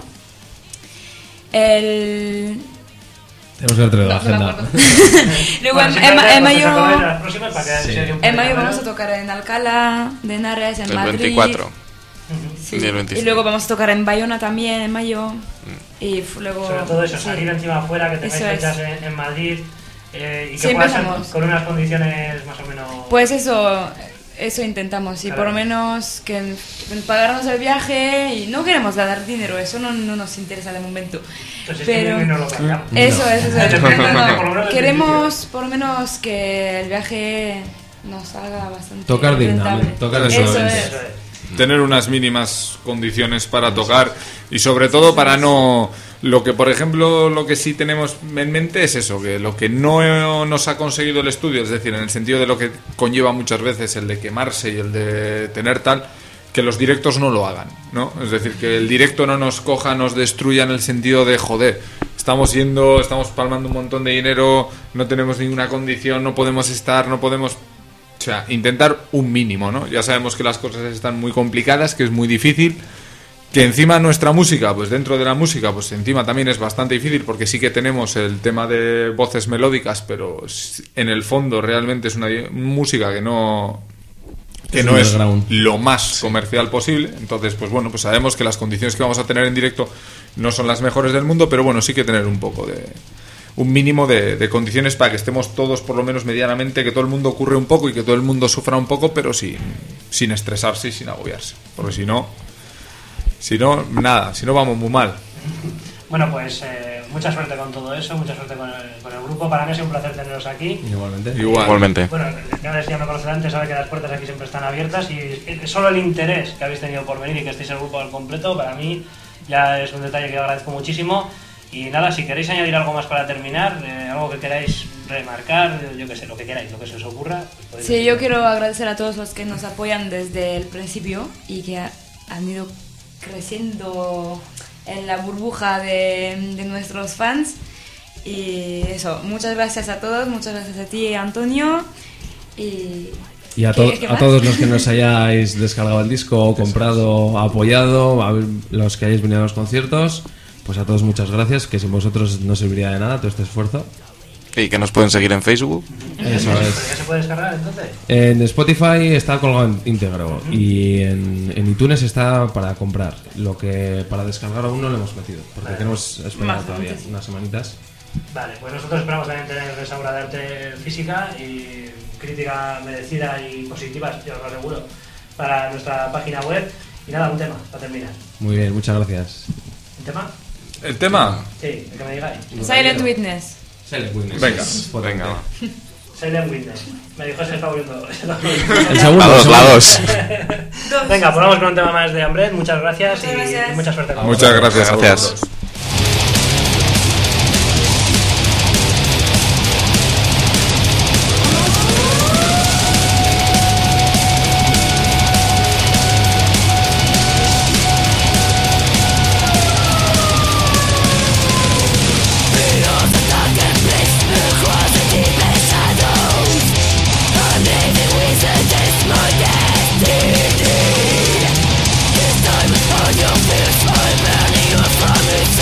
El... Tenemos que ver la agenda. Luego Bueno, en, sí, en, claro, en pues mayo, eso, con las próximas, para que Sí. se dé un en mayo poco de vamos a mano. tocar en Alcalá de Henares, en El Madrid. veinticuatro. Sí. Y el Y veinticinco. luego vamos a tocar en Bayona también en mayo. Y f- luego... Sobre todo eso, sí. salir encima afuera, que tengáis Eso es. fechas en, en Madrid eh, y que Sí, pueda ser empezamos. con unas condiciones más o menos... Pues eso, eso intentamos, y Claro. por lo menos que pagarnos el viaje, y no queremos ganar dinero, eso no, no nos interesa de momento. Entonces, pero- es que no lo cambiamos. Eso es, eso es. Por lo No, menos no, desde el queremos por lo menos que el viaje nos salga bastante Tocar rentable. dignamente, tocar Eso Eso es. es. Eso es. Tener unas mínimas condiciones para tocar y sobre todo para no... Lo que, por ejemplo, lo que sí tenemos en mente es eso, que lo que no nos ha conseguido el estudio, es decir, en el sentido de lo que conlleva muchas veces el de quemarse y el de tener tal, que los directos no lo hagan, ¿no? Es decir, que el directo no nos coja, nos destruya en el sentido de, joder, estamos yendo, estamos palmando un montón de dinero, no tenemos ninguna condición, no podemos estar, no podemos... O sea, intentar un mínimo, ¿no? Ya sabemos que las cosas están muy complicadas, que es muy difícil, que encima nuestra música, pues dentro de la música, pues encima también es bastante difícil, porque sí que tenemos el tema de voces melódicas, pero en el fondo realmente es una música que no... que Es no es underground. lo más comercial posible. Entonces, pues bueno, pues sabemos que las condiciones que vamos a tener en directo no son las mejores del mundo, pero bueno, sí que tener un poco de... un mínimo de, de condiciones para que estemos todos por lo menos medianamente, que todo el mundo ocurre un poco y que todo el mundo sufra un poco, pero sin, sin estresarse y sin agobiarse, porque si no si no, nada, si no vamos muy mal. Bueno, pues eh, mucha suerte con todo eso, mucha suerte con el, con el grupo. Para mí ha sido un placer teneros aquí. Igualmente. Igual. Igualmente. Bueno, ya ya me conoce antes, sabe que las puertas aquí siempre están abiertas y eh, solo el interés que habéis tenido por venir y que estéis el grupo al completo, para mí ya es un detalle que agradezco muchísimo. Y nada, si queréis añadir algo más para terminar, eh, algo que queráis remarcar, yo qué sé, lo que queráis, lo que se os ocurra. Pues podéis Sí, decirlo. yo quiero agradecer a todos los que nos apoyan desde el principio y que ha- han ido creciendo en la burbuja de, de nuestros fans. Y eso, muchas gracias a todos, muchas gracias a ti, Antonio. Y, Y a, ¿qué- to- qué a más? todos los que nos hayáis descargado el disco, comprado, apoyado, a los que hayáis venido a los conciertos, pues a todos muchas gracias, que sin vosotros no serviría de nada todo este esfuerzo. Y que nos pueden seguir en Facebook. Eso ¿Pero es. ya se puede descargar entonces? En Spotify está colgado en- íntegro y en, en iTunes está para comprar. Lo que para descargar aún no lo hemos metido, porque Vale. queremos esperar Más todavía antes. unas semanitas. Vale, pues nosotros esperamos también tener esa obra de arte física y crítica merecida y positiva, yo os lo aseguro, para nuestra página web. Y nada, un tema, para terminar. Muy bien, muchas gracias. ¿Un tema? ¿El tema? Sí, el que me digáis. Silent Witness. Venga, Venga, va. Silent Witness. Me dijo ese favorito. El segundo, La dos, el la segundo. dos. Venga, pues vamos con un tema más de Ambret. Muchas gracias, Muchas y, gracias. y mucha suerte con Muchas gracias a Gracias. vosotros. This time on your face, I'm burning you from inside.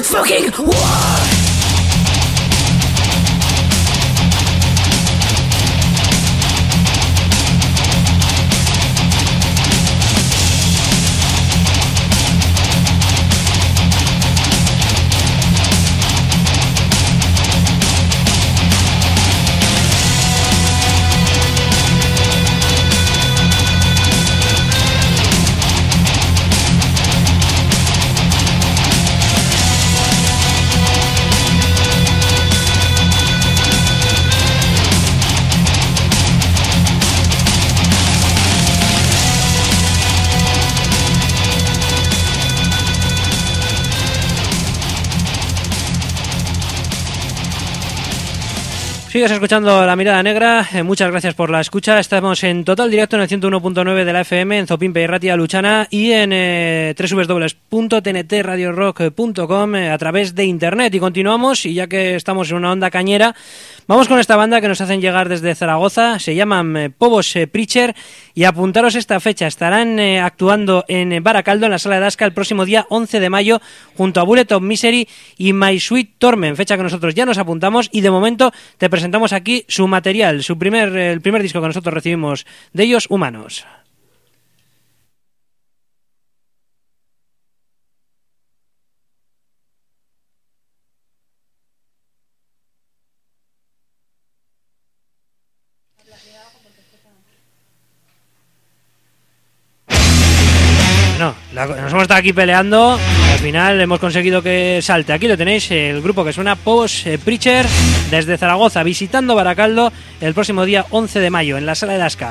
fucking war. Sigues escuchando La Mirada Negra, eh, muchas gracias por la escucha. Estamos en total directo en el ciento uno punto nueve de la F M, en Zopimpe y Ratia Luchana y en eh, doble u doble u doble u punto t n t radio rock punto com eh, a través de internet. Y continuamos, y ya que estamos en una onda cañera, vamos con esta banda que nos hacen llegar desde Zaragoza. Se llaman eh, Povos eh, Preacher, y apuntaros esta fecha. Estarán eh, actuando en eh, Baracaldo, en la Sala de Asca, el próximo día once de mayo, junto a Bullet of Misery y My Sweet Torment, fecha que nosotros ya nos apuntamos, y de momento te presentamos aquí su material, su primer, el primer disco que nosotros recibimos de ellos, Humanos. No, la, nos hemos estado aquí peleando y al final hemos conseguido que salte. Aquí lo tenéis, el grupo que suena, Povos eh, Preacher, desde Zaragoza, visitando Baracaldo el próximo día once de mayo en la Sala de Asca.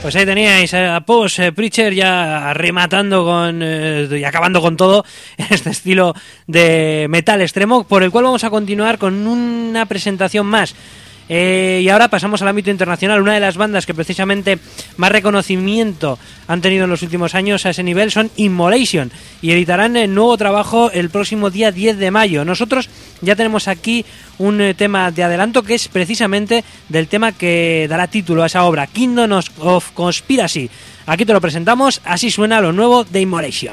Pues ahí teníais a Post eh, Preacher ya rematando con eh, y acabando con todo en este estilo de metal extremo, por el cual vamos a continuar con una presentación más. Eh, y ahora pasamos al ámbito internacional. Una de las bandas que precisamente más reconocimiento han tenido en los últimos años a ese nivel son Immolation, y editarán el nuevo trabajo el próximo día diez de mayo. Nosotros ya tenemos aquí un eh, tema de adelanto que es precisamente del tema que dará título a esa obra, Kingdom of Conspiracy. Aquí te lo presentamos, así suena lo nuevo de Immolation.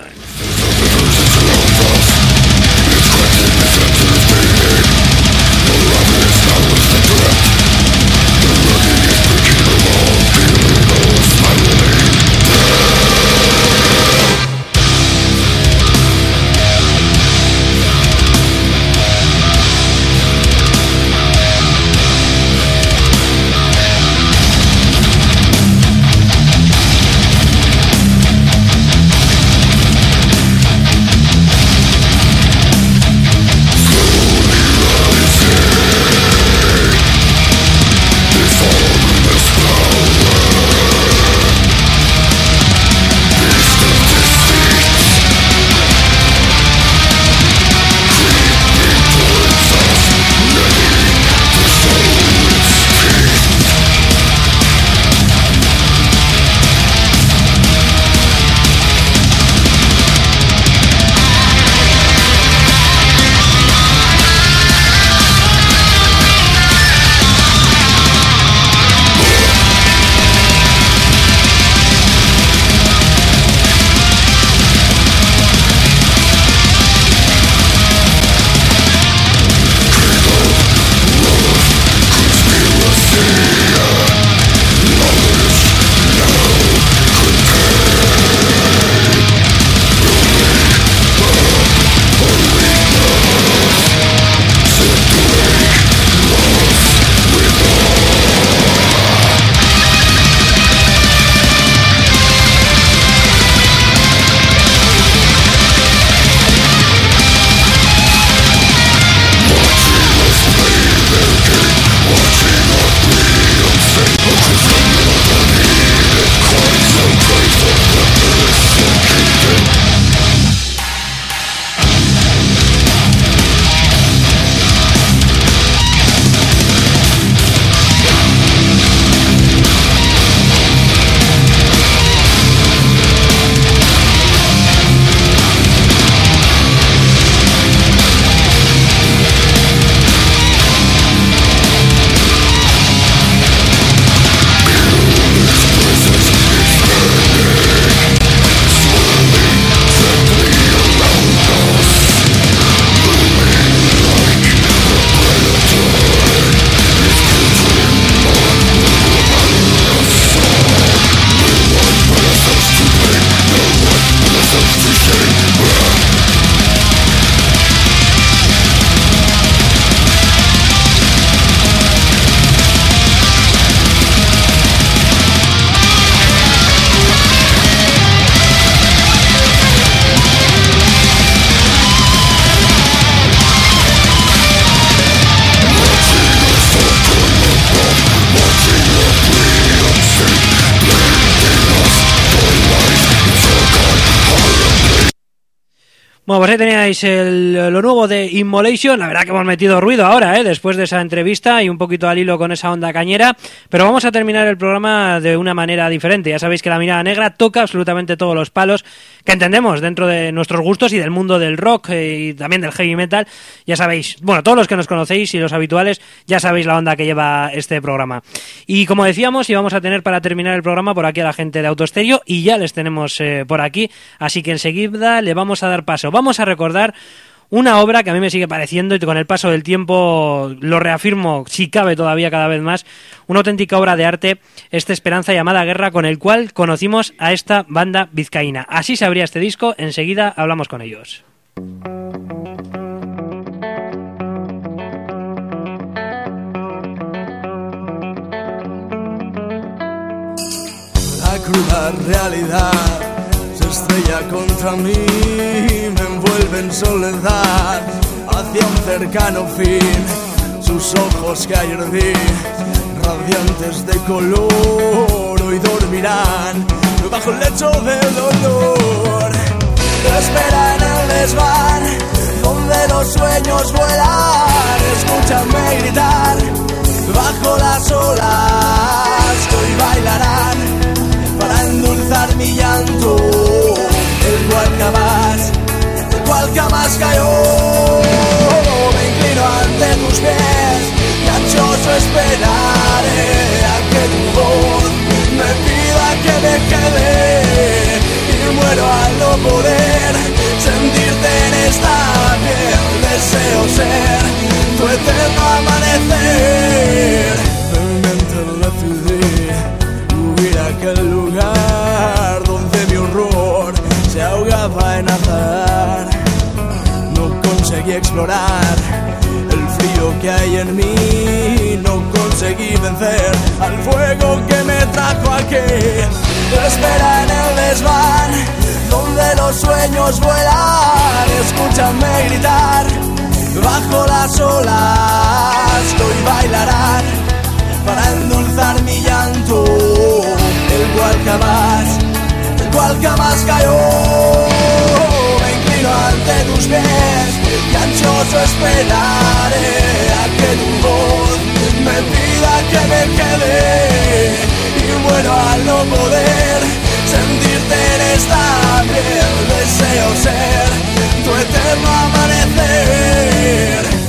Bueno, pues ahí teníais el, lo nuevo de Immolation. La verdad que hemos metido ruido ahora, ¿eh? Después de esa entrevista y un poquito al hilo con esa onda cañera. Pero vamos a terminar el programa de una manera diferente. Ya sabéis que La Mirada Negra toca absolutamente todos los palos que entendemos dentro de nuestros gustos y del mundo del rock eh, y también del heavy metal. Ya sabéis, bueno, todos los que nos conocéis y los habituales, ya sabéis la onda que lleva este programa. Y como decíamos, íbamos a tener para terminar el programa por aquí a la gente de Autostereo, y ya les tenemos eh, por aquí. Así que enseguida le vamos a dar paso. Vamos a recordar una obra que a mí me sigue pareciendo, y con el paso del tiempo lo reafirmo, si cabe todavía cada vez más, una auténtica obra de arte, esta Esperanza llamada Guerra, con el cual conocimos a esta banda vizcaína. Así se abría este disco, enseguida hablamos con ellos. La cruda realidad se estrella contra mí, me envuelve en soledad hacia un cercano fin. Sus ojos que ayer vi radiantes de color, hoy dormirán bajo el lecho del dolor. Espera en el desván, donde los sueños vuelan. Escúchame gritar, bajo las olas, que hoy bailarán para endulzar mi llanto, el cual jamás, el cual jamás cayó. Me inclino ante tus pies y ansioso esperaré a que tu voz me pida que me quede, y muero al no poder sentirte en esta piel. Deseo ser tu eterno amanecer. En mi mente decidí huir a aquel lugar donde mi horror se ahogaba en azar. No conseguí explorar el frío que hay en mí, no conseguí vencer al fuego que me trajo aquí. Espera en el desván, donde los sueños vuelan. Escúchame gritar, bajo las olas, que hoy bailarán para endulzar mi llanto, el cual jamás, el cual jamás cayó. Me inclino ante tus pies y ansioso esperaré a que tu voz me pida que me quede, y muero al no poder sentirte en esta piel. Deseo ser tu eterno amanecer.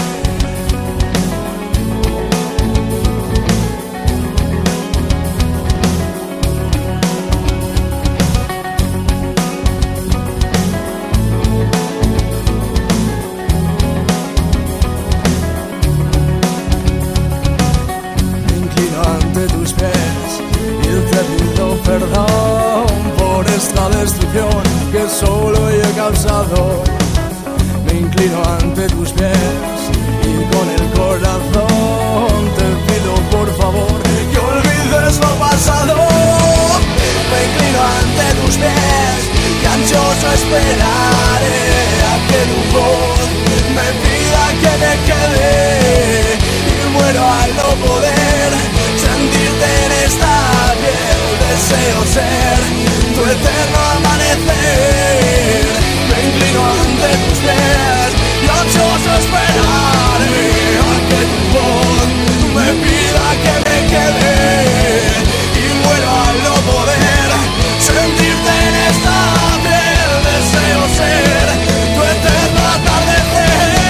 Perdón por esta destrucción que solo yo he causado. Me inclino ante tus pies y con el corazón te pido por favor que olvides lo pasado. Me inclino ante tus pies y ansioso esperaré a que tu voz me pida que me quede, y muero al no poder sentirte en esta piel. Deseo ser tu eterno amanecer. Me inclino ante tus pies y ansioso esperaré a que tu voz me pida que me quede, y muero al no poder sentirte en esta piel. Deseo ser tu eterno atardecer.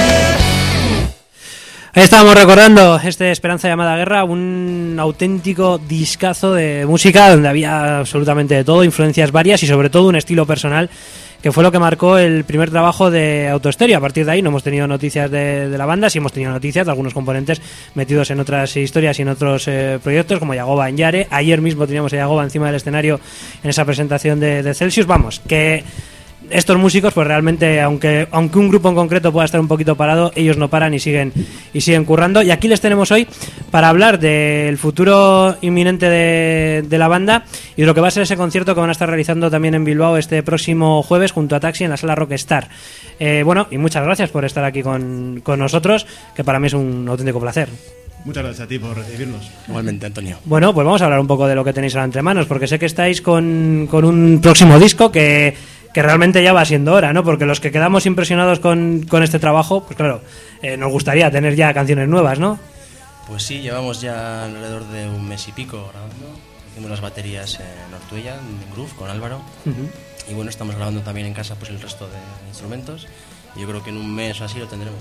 Ahí estábamos recordando este Esperanza llamada Guerra, un auténtico discazo de música donde había absolutamente de todo, influencias varias y sobre todo un estilo personal que fue lo que marcó el primer trabajo de Autostereo. A partir de ahí no hemos tenido noticias de, de la banda, sí hemos tenido noticias de algunos componentes metidos en otras historias y en otros eh, proyectos, como Yagoba en Yare. Ayer mismo teníamos a Yagoba encima del escenario en esa presentación de, de Celsius. Vamos, que estos músicos, pues realmente, aunque aunque un grupo en concreto pueda estar un poquito parado, ellos no paran y siguen y siguen currando. Y aquí les tenemos hoy para hablar del futuro inminente de, de la banda y de lo que va a ser ese concierto que van a estar realizando también en Bilbao este próximo jueves junto a Taxi en la sala Rockstar. Eh, bueno, y muchas gracias por estar aquí con, con nosotros, que para mí es un auténtico placer. Muchas gracias a ti por recibirnos. Igualmente, Antonio. Bueno, pues vamos a hablar un poco de lo que tenéis ahora entre manos, porque sé que estáis con, con un próximo disco que, que realmente ya va siendo hora, ¿no? Porque los que quedamos impresionados con, con este trabajo, pues claro, eh, nos gustaría tener ya canciones nuevas, ¿no? Pues sí, llevamos ya alrededor de un mes y pico grabando. Hicimos las baterías en Ortuella, en Groove, con Álvaro. Uh-huh. Y bueno, estamos grabando también en casa pues el resto de instrumentos. Y yo creo que en un mes o así lo tendremos.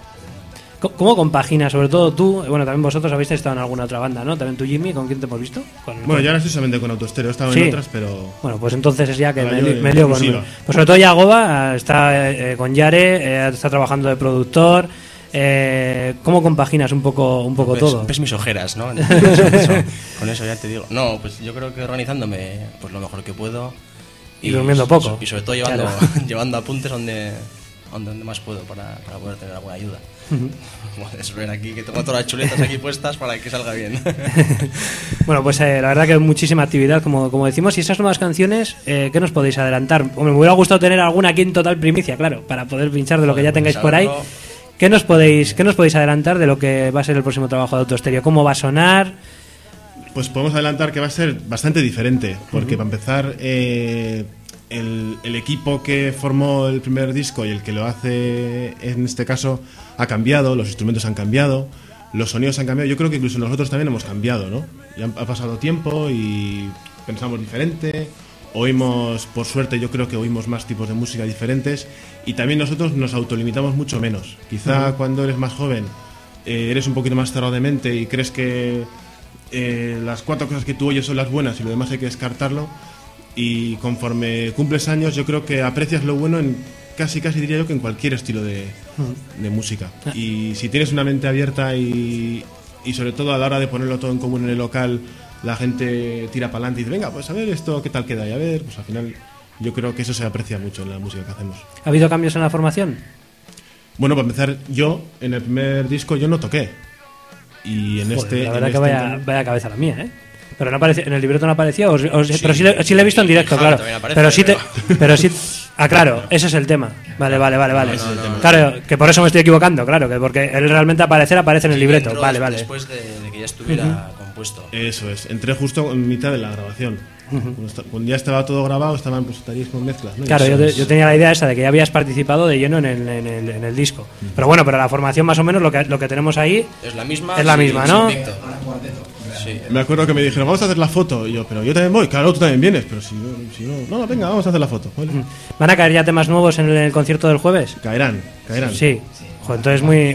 ¿Cómo compaginas? Sobre todo tú, bueno, también vosotros habéis estado en alguna otra banda, ¿no? También tú, Jimmy, ¿con quién te hemos visto? Con, bueno, con... yo ahora estoy solamente con Autostereo, he estado sí. en otras, pero... Bueno, pues entonces es ya que me, yo, me lío con... Pues sobre todo Yagoba está eh, con Yare, eh, está trabajando de productor... Eh, ¿Cómo compaginas un poco un poco ves, todo? Ves mis ojeras, ¿no? Eso, con eso ya te digo. No, pues yo creo que organizándome pues lo mejor que puedo. Y, y durmiendo poco. Y sobre todo llevando, claro. llevando apuntes donde, donde más puedo para, para poder tener alguna ayuda. Uh-huh. Puedes ver aquí que tengo todas las chuletas aquí puestas para que salga bien. Bueno, pues eh, la verdad que muchísima actividad, como, como decimos. Y esas nuevas canciones, eh, ¿qué nos podéis adelantar? Hombre, me hubiera gustado tener alguna aquí en total primicia, claro, para poder pinchar de lo Joder, que ya tengáis por ahí. ¿Qué nos podéis, qué nos podéis adelantar de lo que va a ser el próximo trabajo de Autostereo? ¿Cómo va a sonar? Pues podemos adelantar que va a ser bastante diferente, porque uh-huh. para empezar, eh, el, el equipo que formó el primer disco y el que lo hace en este caso ha cambiado, los instrumentos han cambiado, los sonidos han cambiado. Yo creo que incluso nosotros también hemos cambiado, ¿no? Ya ha pasado tiempo y pensamos diferente, oímos, por suerte yo creo que oímos más tipos de música diferentes y también nosotros nos autolimitamos mucho menos. Quizá uh-huh. cuando eres más joven eh, eres un poquito más cerrado de mente y crees que eh, las cuatro cosas que tú oyes son las buenas y lo demás hay que descartarlo, y conforme cumples años yo creo que aprecias lo bueno en casi casi diría yo que en cualquier estilo de, uh-huh. de música. Y si tienes una mente abierta y, y sobre todo a la hora de ponerlo todo en común en el local, la gente tira para adelante y dice, venga, pues a ver esto qué tal queda, y a ver, pues al final yo creo que eso se aprecia mucho en la música que hacemos. ¿Ha habido cambios en la formación? Bueno, para empezar, yo en el primer disco yo no toqué. Y en Joder, este... La verdad en que este vaya, vaya cabeza la mía, ¿eh? Pero no aparecía, en el libreto no aparecía, o, o, sí, pero sí, le, sí le he visto en directo, claro. Aparece, pero sí te, pero... pero sí, ah, claro, ese es el tema. Vale, vale, vale, vale. No, no, no, claro, no. Que por eso me estoy equivocando, claro, que porque él realmente aparecer aparece en el sí, libreto. Vale, vale. Después de, de que ya estuviera uh-huh. compuesto. Eso es. Entré justo en mitad de la grabación. Uh-huh. Cuando, está, cuando ya estaba todo grabado, estaban pues estaríais con mezclas, ¿no? Claro, yo, te, yo tenía la idea esa de que ya habías participado de lleno en el, en el, en el disco. Uh-huh. Pero bueno, pero la formación más o menos lo que lo que tenemos ahí es la misma. Es la sí, misma, ¿no? Sí. Me acuerdo que me dijeron, vamos a hacer la foto. Y yo, pero yo también voy. Claro, tú también vienes. Pero si no, si no, no, venga, vamos a hacer la foto. ¿Vale? ¿Van a caer ya temas nuevos en el concierto del jueves? Caerán, caerán. Sí. Joder, entonces muy,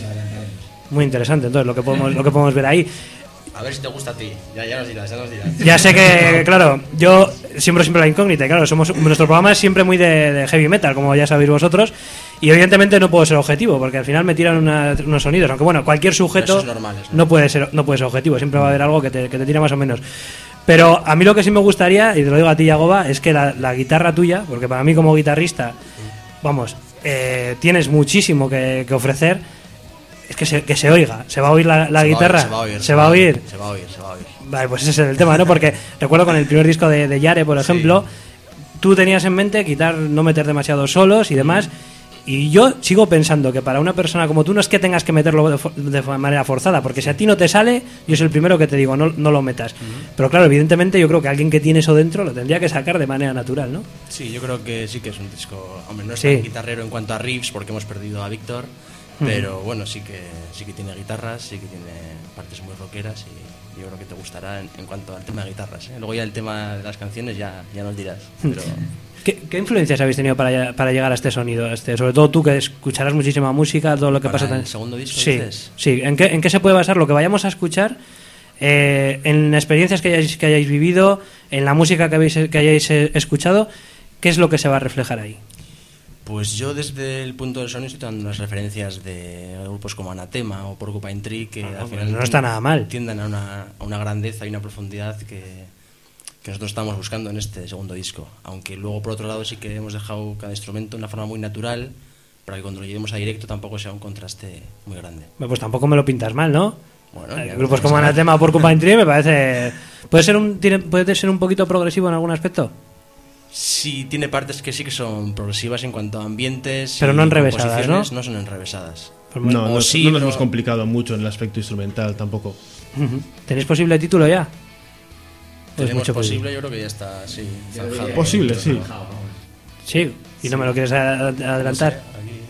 muy interesante. Entonces lo que podemos, lo que podemos ver ahí. A ver si te gusta a ti. Ya, ya nos dirás, ya nos dirás. Ya sé que, claro, yo siempre siempre la incógnita. Claro, somos nuestro programa es siempre muy de, de heavy metal, como ya sabéis vosotros. Y evidentemente no puedo ser objetivo, porque al final me tiran una, unos sonidos. Aunque bueno, cualquier sujeto normal, ¿no? no puede ser no puede ser objetivo. Siempre va a haber algo que te, que te tira más o menos. Pero a mí lo que sí me gustaría, y te lo digo a ti, Yagoba, es que la, la guitarra tuya, porque para mí como guitarrista, vamos, eh, tienes muchísimo que, que ofrecer. Es que se, que se oiga, se va a oír la, la se guitarra, va a oír, se va a oír, se va a oír, se va a oír. Vale, pues ese es el tema, ¿no? Porque recuerdo con el primer disco de, de Yare, por ejemplo, sí. Tú tenías en mente quitar, no meter demasiados solos y demás. Y yo sigo pensando que para una persona como tú no es que tengas que meterlo de, de manera forzada, porque si a ti no te sale, yo soy el primero que te digo, no, no lo metas. Uh-huh. Pero claro, evidentemente yo creo que alguien que tiene eso dentro lo tendría que sacar de manera natural, ¿no? Sí, yo creo que sí que es un disco, hombre, no es sí. tan guitarrero en cuanto a riffs, porque hemos perdido a Víctor, uh-huh. pero bueno, sí que sí que tiene guitarras, sí que tiene partes muy rockeras y yo creo que te gustará en, en cuanto al tema de guitarras, ¿eh? Luego ya el tema de las canciones ya, ya nos dirás, pero... ¿Qué, ¿Qué influencias habéis tenido para, para llegar a este sonido? Este, sobre todo tú que escucharás muchísima música, todo lo que ¿Para pasa... el segundo disco, sí, dices? Sí, ¿En qué, ¿en qué se puede basar lo que vayamos a escuchar? Eh, en experiencias que hayáis, que hayáis vivido, en la música que, habéis, que hayáis escuchado, ¿qué es lo que se va a reflejar ahí? Pues yo desde el punto del sonido estoy dando unas referencias de grupos como Anatema o Porcupine Tree que no, al final no está nada mal. Tienden a una, a una grandeza y una profundidad que... que nosotros estamos buscando en este segundo disco, aunque luego por otro lado sí que hemos dejado cada instrumento de una forma muy natural para que cuando lo llevemos a directo tampoco sea un contraste muy grande. Pues tampoco me lo pintas mal, ¿no? Bueno, eh, grupos como Anatema o Porcupine Tree me parece... ¿Puede ser, un, tiene, ¿Puede ser un poquito progresivo en algún aspecto? Sí, tiene partes que sí que son progresivas en cuanto a ambientes, pero no enrevesadas, ¿no? No son enrevesadas. Pues no, no, sí, no nos pero... hemos complicado mucho en el aspecto instrumental tampoco. Uh-huh. ¿Tenéis posible título ya? Tenemos mucho posible, yo creo que ya está, sí, zanjado. Posible, sí. Sí, y no me lo quieres adelantar.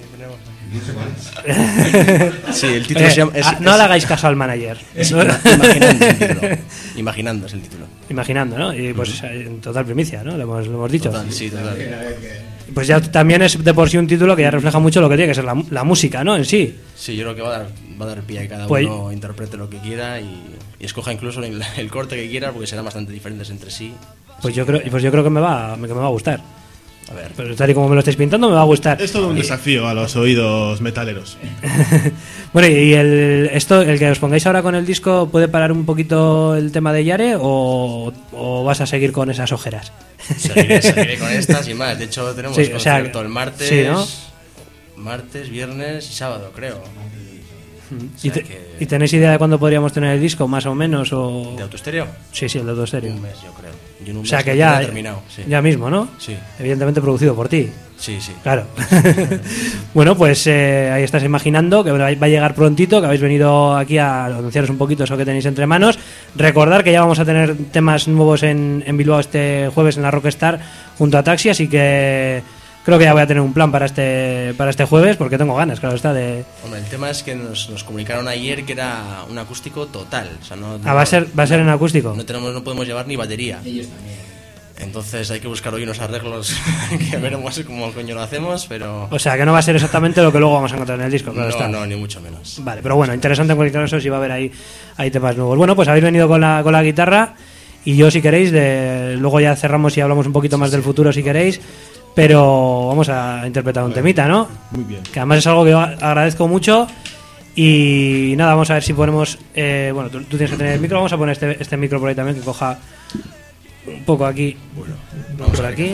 Sí, el título eh, se llama, es, ah, no es, le hagáis caso al manager. Es, ¿no? Imaginando es el título. Imaginando es el título. Imaginando, ¿no? Y pues en total primicia, ¿no? Lo hemos, lo hemos dicho. Total, sí, total. Pues ya también es de por sí un título que ya refleja mucho lo que tiene que ser la, la música, ¿no? En sí. Sí, yo creo que va a dar, va a dar pie a que cada pues, uno interprete lo que quiera y, y escoja incluso el, el corte que quiera porque serán bastante diferentes entre sí. Pues yo creo, pues yo creo que me va, que me va a gustar. A ver. Pero tal y como me lo estáis pintando me va a gustar. Es todo un desafío a los oídos metaleros. Bueno, y el, esto, el que os pongáis ahora con el disco, ¿puede parar un poquito el tema de Yare o, o vas a seguir con esas ojeras? Seguiré, seguiré con estas y más. De hecho tenemos concierto o sea, el martes, sí, ¿no? martes, viernes y sábado, creo. O sea ¿Y, te, que... ¿Y tenéis idea de cuándo podríamos tener el disco, más o menos? O... ¿De Autostereo? Sí, sí, el de Autostereo. Un mes, yo creo. Y en un o sea mes que ya, terminado, sí. ya mismo, ¿no? Sí. Evidentemente producido por ti. Sí, sí. Claro. Bueno, pues eh, ahí estás imaginando que va a llegar prontito, que habéis venido aquí a anunciaros un poquito eso que tenéis entre manos. Recordar que ya vamos a tener temas nuevos en, en Bilbao este jueves en la Rockstar junto a Taxi, así que creo que ya voy a tener un plan para este para este jueves, porque tengo ganas, claro está, de... Hombre, el tema es que nos, nos comunicaron ayer que era un acústico total. O sea, no, ah, ¿va a ser, va a ser en acústico? No, tenemos, no podemos llevar ni batería. Ellos también. Entonces hay que buscar hoy unos arreglos que veremos cómo coño lo hacemos, pero... O sea, que no va a ser exactamente lo que luego vamos a encontrar en el disco, claro no, está. No, ni mucho menos. Vale, pero bueno, interesante en cualquier caso si va a haber ahí, ahí temas nuevos. Bueno, pues habéis venido con la, con la guitarra y yo, si queréis, de, luego ya cerramos y hablamos un poquito más sí, del futuro si queréis, pero vamos a interpretar un temita, ¿no? Muy bien. Que además es algo que yo agradezco mucho. Y nada, vamos a ver si ponemos... Eh, bueno, tú, tú tienes que tener el micro, vamos a poner este, este micro por ahí también, que coja... un poco aquí, bueno, vamos por aquí,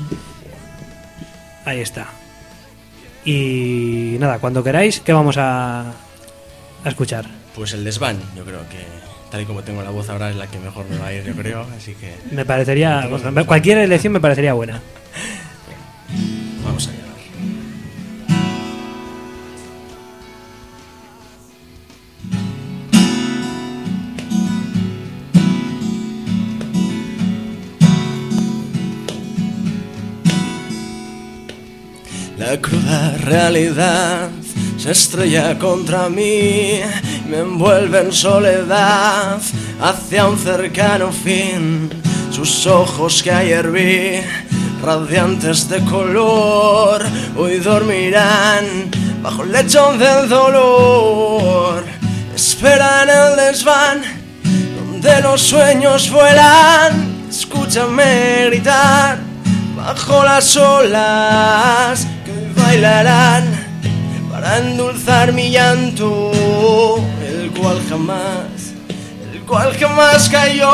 ahí está. Y nada, cuando queráis, ¿qué vamos a, a escuchar? Pues el desván, yo creo que tal y como tengo la voz ahora es la que mejor me va a ir, yo creo, así que... Me parecería, cualquier elección me parecería buena. Vamos allá. La cruda realidad se estrella contra mí, me envuelve en soledad hacia un cercano fin. Sus ojos que ayer vi, radiantes de color, hoy dormirán bajo el lecho del dolor. Esperan el desván donde los sueños vuelan. Escúchame gritar bajo las olas que hoy bailarán para endulzar mi llanto, el cual jamás, el cual jamás cayó.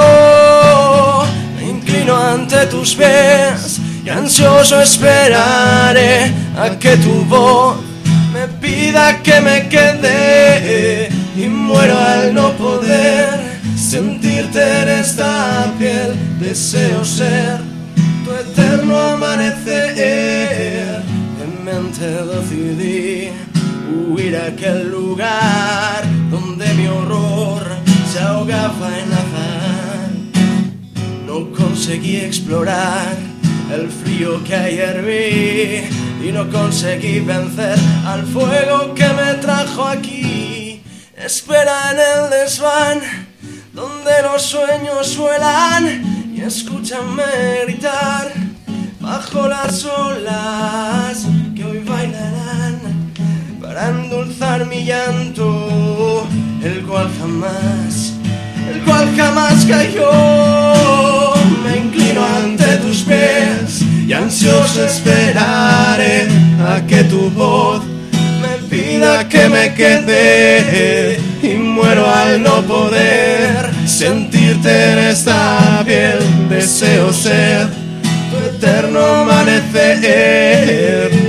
Me inclino ante tus pies y ansioso esperaré a que tu voz me pida que me quede, y muero al no poder sentirte en esta piel. Deseo ser tu eterno amanecer. En mente decidí huir a aquel lugar donde mi horror se ahogaba en azar. No conseguí explorar el frío que ayer vi y no conseguí vencer al fuego que me trajo aquí. Espera en el desván donde los sueños vuelan y escúchame gritar bajo las olas que hoy bailarán para endulzar mi llanto, el cual jamás, el cual jamás cayó. Me inclino ante tus pies y ansioso esperaré a que tu voz me pida que me quede, y muero al no poder sentirte en esta piel. Deseo ser tu eterno amanecer.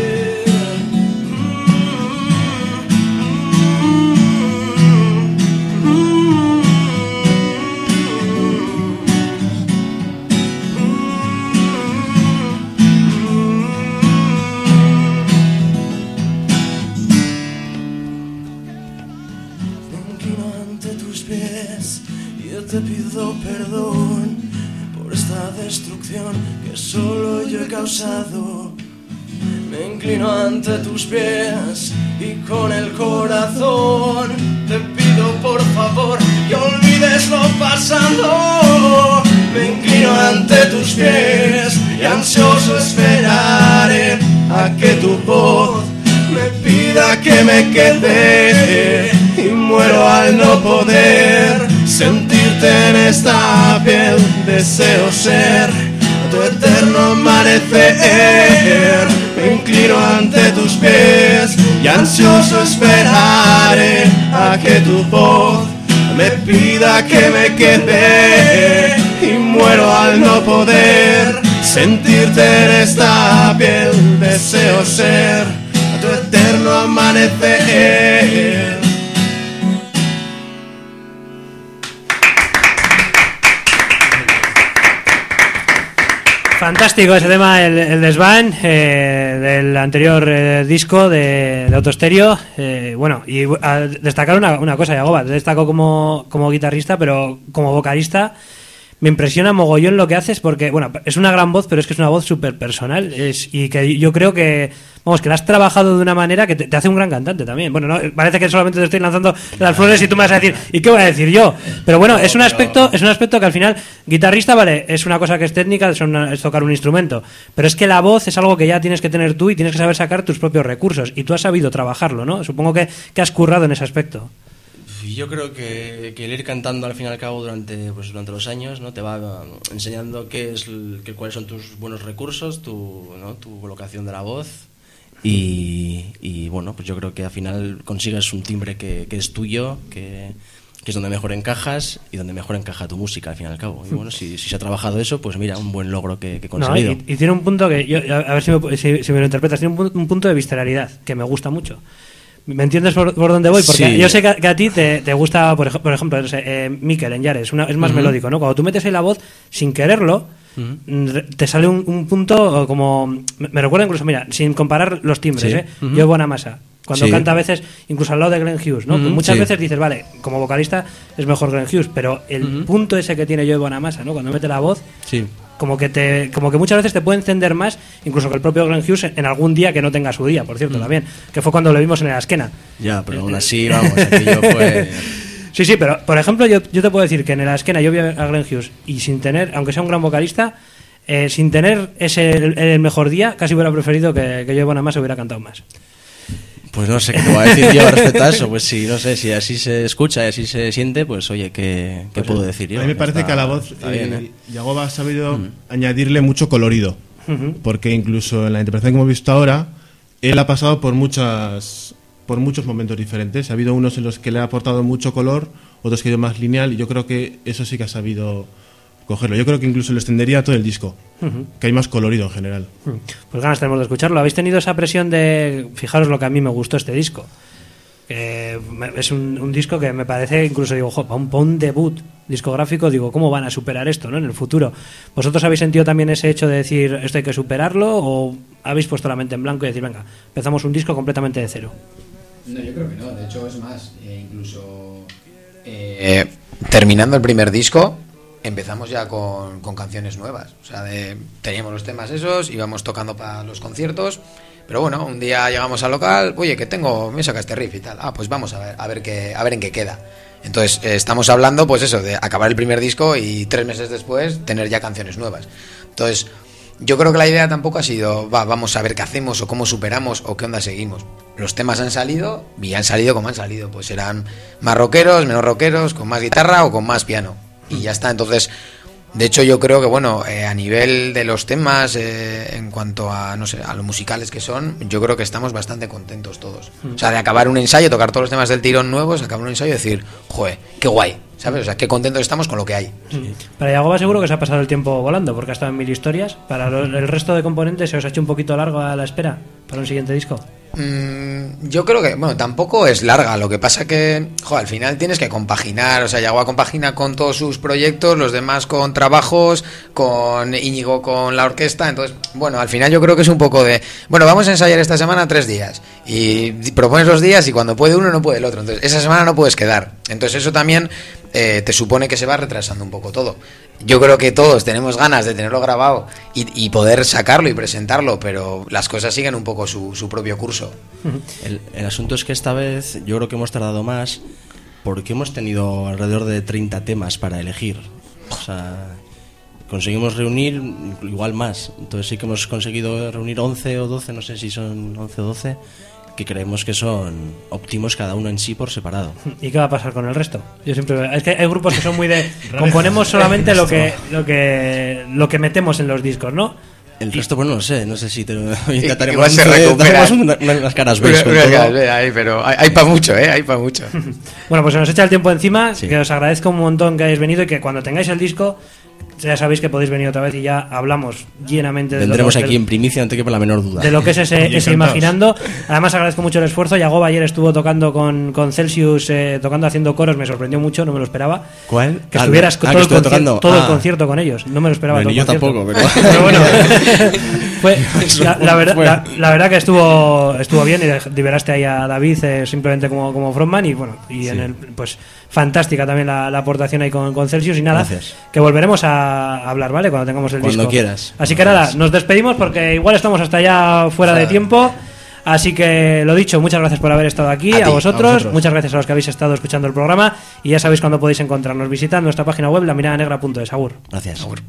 Te pido perdón por esta destrucción que solo yo he causado. Me inclino ante tus pies y con el corazón te pido por favor que olvides lo pasado. Me inclino ante tus pies y ansioso esperaré a que tu voz me pida que me quede, y muero al no poder sentirte en esta piel. Deseo ser tu eterno amanecer. Me inclino ante tus pies y ansioso esperaré a que tu voz me pida que me quede, y muero al no poder sentirte en esta piel. Deseo ser tu eterno amanecer. Fantástico ese tema, el, el desván eh, del anterior eh, disco de, de Autostereo. Eh, bueno, y a destacar una, una cosa, Yagoba, te destaco como, como guitarrista, pero como vocalista me impresiona mogollón lo que haces porque, bueno, es una gran voz, pero es que es una voz súper personal es, y que yo creo que, vamos, que la has trabajado de una manera que te, te hace un gran cantante también. Bueno, no, parece que solamente te estoy lanzando las flores y tú me vas a decir, ¿y qué voy a decir yo? Pero bueno, es un aspecto, es un aspecto que al final, guitarrista, vale, es una cosa que es técnica, es, una, es tocar un instrumento, pero es que la voz es algo que ya tienes que tener tú y tienes que saber sacar tus propios recursos, y tú has sabido trabajarlo, ¿no? Supongo que, que has currado en ese aspecto. Yo creo que, que el ir cantando al fin y al cabo durante, pues, durante los años, ¿no? Te va enseñando qué es el, que, cuáles son tus buenos recursos, tu, ¿no? tu colocación de la voz y, y bueno, pues yo creo que al final consigues un timbre que, que es tuyo, que, que es donde mejor encajas y donde mejor encaja tu música al fin y al cabo. Y bueno, si, si se ha trabajado eso, pues mira, un buen logro que, que he conseguido. No, y, y tiene un punto que, yo, a ver si me, si, si me lo interpretas, tiene un, un punto de visceralidad que me gusta mucho. ¿Me entiendes por, por dónde voy? Porque sí. Yo sé que a, que a ti te, te gusta, por, ej- por ejemplo, no sé, eh, Mikel en Yares, una, es más uh-huh. melódico, ¿no? Cuando tú metes ahí la voz sin quererlo, uh-huh. te sale un, un punto como... Me, me recuerda incluso, mira, sin comparar los timbres, sí. ¿eh? Uh-huh. Yo Bonamassa, cuando sí. canta a veces, incluso al lado de Glenn Hughes, ¿no? Uh-huh. Pues muchas sí. veces dices, vale, como vocalista es mejor Glenn Hughes, pero el uh-huh. punto ese que tiene Joey Bonamassa, ¿no? Cuando mete la voz... Sí. Como que te, como que muchas veces te puede encender más, incluso que el propio Glenn Hughes en algún día que no tenga su día, por cierto, mm. también, que fue cuando lo vimos en el Asquena. Ya, pero aún así, vamos, aquello fue... Sí, sí, pero por ejemplo, yo, yo te puedo decir que en el Asquena yo vi a Glenn Hughes y sin tener, aunque sea un gran vocalista, eh, sin tener ese el, el mejor día, casi hubiera preferido que, que yo Bonamassa hubiera cantado más. Pues no sé qué te voy a decir yo respecto a eso. Pues sí, no sé, si así se escucha y así se siente, pues oye, ¿qué, qué pues puedo decir yo? A mí me parece está, que a la voz eh, bien, ¿eh? Yagoba ha sabido uh-huh. añadirle mucho colorido. Uh-huh. Porque incluso en la interpretación que hemos visto ahora, él ha pasado por muchas por muchos momentos diferentes. Ha habido unos en los que le ha aportado mucho color, otros que ha ido más lineal, y yo creo que eso sí que ha sabido cogerlo. Yo creo que incluso lo extendería a todo el disco, uh-huh. que hay más colorido en general. Uh-huh. Pues ganas tenemos de escucharlo. ¿Habéis tenido esa presión de, fijaros lo que a mí me gustó este disco? Que es un, un disco que me parece, incluso digo, jo, para un, para un debut discográfico, digo, ¿cómo van a superar esto, ¿no? En el futuro? ¿Vosotros habéis sentido también ese hecho de decir, esto hay que superarlo, o habéis puesto la mente en blanco y decir, venga, empezamos un disco completamente de cero? No, yo creo que no. De hecho, es más, eh, incluso eh, terminando el primer disco, empezamos ya con, con canciones nuevas. O sea, de, teníamos los temas esos, íbamos tocando para los conciertos, pero bueno, un día llegamos al local, oye, que tengo, me saca este riff y tal. Ah, pues vamos a ver, a ver qué, a ver en qué queda. Entonces, eh, estamos hablando, pues eso, de acabar el primer disco y tres meses después tener ya canciones nuevas. Entonces, yo creo que la idea tampoco ha sido, va, vamos a ver qué hacemos o cómo superamos o qué onda seguimos. Los temas han salido y han salido como han salido. Pues serán más rockeros, menos rockeros, con más guitarra o con más piano. Y ya está. Entonces, de hecho, yo creo que, bueno, eh, a nivel de los temas, eh, en cuanto a, no sé, a los musicales que son, yo creo que estamos bastante contentos todos. O sea, de acabar un ensayo, tocar todos los temas del tirón nuevos, acabar un ensayo y decir, joder, qué guay, ¿sabes? O sea, qué contentos estamos con lo que hay. Sí. Para Yagoba seguro que se ha pasado el tiempo volando, porque ha estado en mil historias. Para lo, el resto de componentes, ¿se os ha hecho un poquito largo a la espera para un siguiente disco? Mm, yo creo que, bueno, tampoco es larga. Lo que pasa que, joder, al final tienes que compaginar. O sea, Yagoba compagina con todos sus proyectos, los demás con trabajos, con Íñigo con la orquesta. Entonces, bueno, al final yo creo que es un poco de, bueno, vamos a ensayar esta semana tres días. Y propones los días y cuando puede uno no puede el otro. Entonces, esa semana no puedes quedar. Entonces, eso también eh, te supone que se va retrasando un poco todo. Yo creo que todos tenemos ganas de tenerlo grabado y, y poder sacarlo y presentarlo, pero las cosas siguen un poco su, su propio curso. El, el asunto es que esta vez yo creo que hemos tardado más porque hemos tenido alrededor de treinta temas para elegir. O sea, conseguimos reunir igual más. Entonces sí que hemos conseguido reunir once o doce, no sé si son once o doce, que creemos que son óptimos cada uno en sí por separado. ¿Y qué va a pasar con el resto? Yo siempre es que hay grupos que son muy de componemos solamente lo que lo que lo que metemos en los discos, ¿no? El resto, bueno, no sé, no sé si te intentaremos igual se recupera. Una, unas caras beige con todo. Ahí, pero hay, hay para mucho, ¿eh? Hay para mucho. Bueno, pues se nos echa el tiempo encima, sí. Que os agradezco un montón que hayáis venido y que cuando tengáis el disco ya sabéis que podéis venir otra vez y ya hablamos llenamente de Vendremos lo, aquí de, en primicia, no te quepa la menor duda. de lo que es ese, ese Imaginando. Además agradezco mucho el esfuerzo. Yagoba ayer estuvo tocando con, con Celsius, eh, tocando haciendo coros, me sorprendió mucho, no me lo esperaba. ¿Cuál? Que Ah, estuvieras ah, todo, que el, estuve conci- tocando. todo el Ah. concierto con ellos, no me lo esperaba. Bueno, todo el ni yo concierto. tampoco, pero, Pero bueno, fue, la, la, verdad, Fue. la, la verdad que estuvo estuvo bien y liberaste ahí a David eh, simplemente como, como frontman y bueno, y en el, pues fantástica también la, la aportación ahí con, con Celsius y nada, Gracias. que volveremos a hablar, ¿vale? Cuando tengamos el Cuando disco. quieras. Así que nada, nos despedimos porque igual estamos hasta ya fuera de tiempo. Así que lo dicho, muchas gracias por haber estado aquí, A a, ti, vosotros, a vosotros. muchas gracias a los que habéis estado escuchando el programa y ya sabéis cuándo podéis encontrarnos. Visitad nuestra página web la mirada negra punto es. Agur. Gracias. Agur.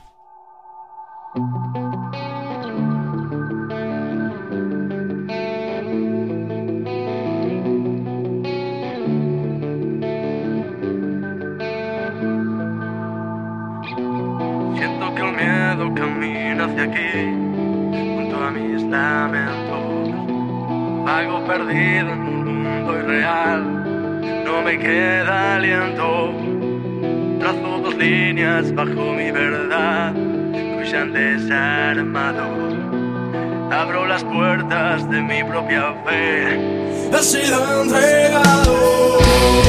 Siento que el miedo camina hacia aquí, junto a mis lamentos. Vago perdido en un mundo irreal, no me queda aliento. Trazo dos líneas bajo mi verdad, que hoy se han desarmado. Abro las puertas de mi propia fe. He sido entregado.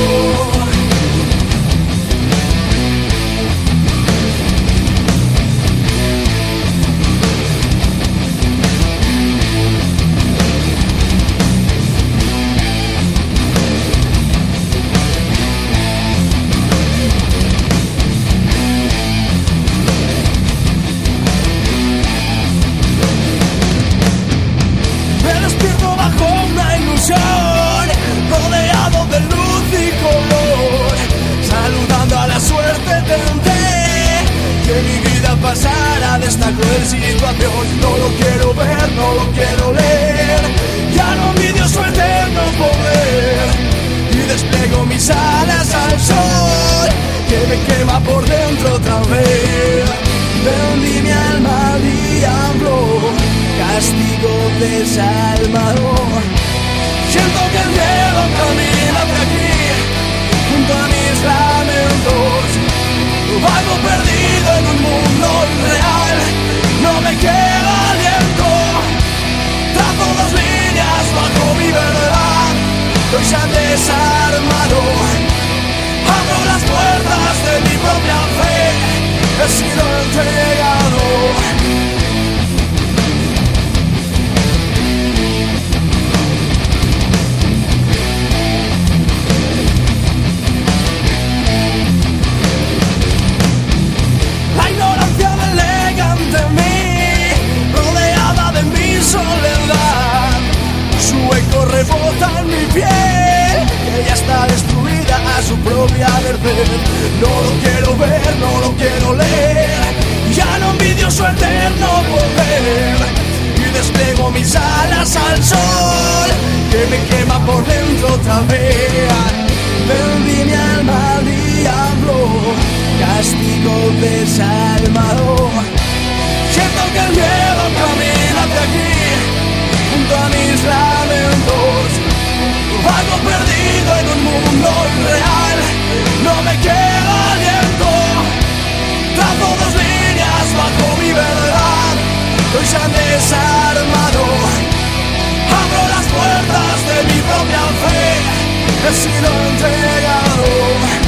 Me despierto bajo una ilusión, rodeado de luz y color. Saludando a la suerte tenté que mi vida pasara de esta cruel situación. No lo quiero ver, no lo quiero leer. Ya no envidio su eterno poder y despliego mis alas al sol que me quema por dentro otra vez. Vendí mi alma al diablo, castigo desalmado. Siento que el miedo camina hacia aquí, junto a mis lamentos. Vago perdido en un mundo irreal, no me queda aliento. Trazo dos líneas bajo mi verdad, hoy se han desarmado. Abro las puertas de mi propia fe, he sido entregado. La ignorancia delega ante mí, rodeada de mi soledad. Su eco rebota en mi piel, que ya está destruida a su propia merced. No lo quiero ver, no lo quiero leer, ya no envidio su eterno poder. Y despliego mis alas al sol, que me quema por dentro otra vez. Vendí mi alma al diablo, castigo desalmado. Siento que el miedo camina hacia aquí, junto a mis lamentos. Vago perdido en un mundo irreal, no me queda aliento. Trazo dos líneas bajo mi verdad, hoy se han desarmado. Abro las puertas de mi propia fe, he sido entregado.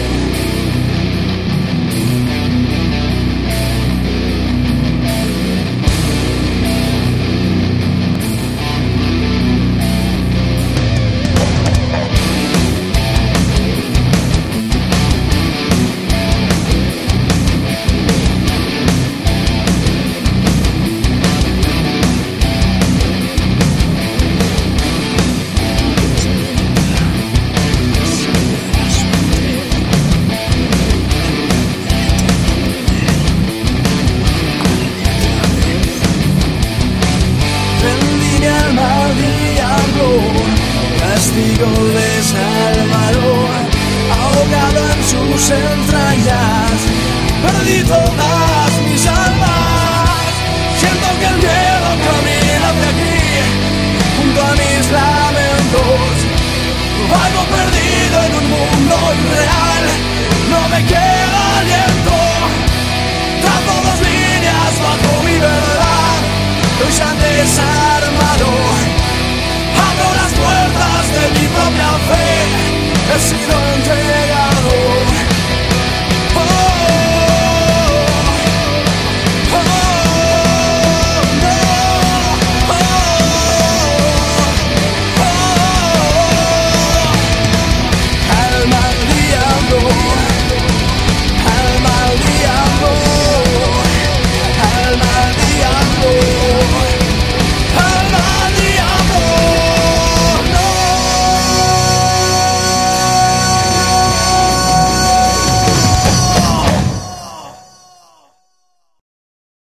Vendí mi alma al diablo, castigo desalmado. Ahogado en sus entrañas, perdí todas mis almas. Siento que el miedo camina hacia aquí, junto a mis lamentos. Vago perdido en un mundo irreal, no me queda aliento. empieza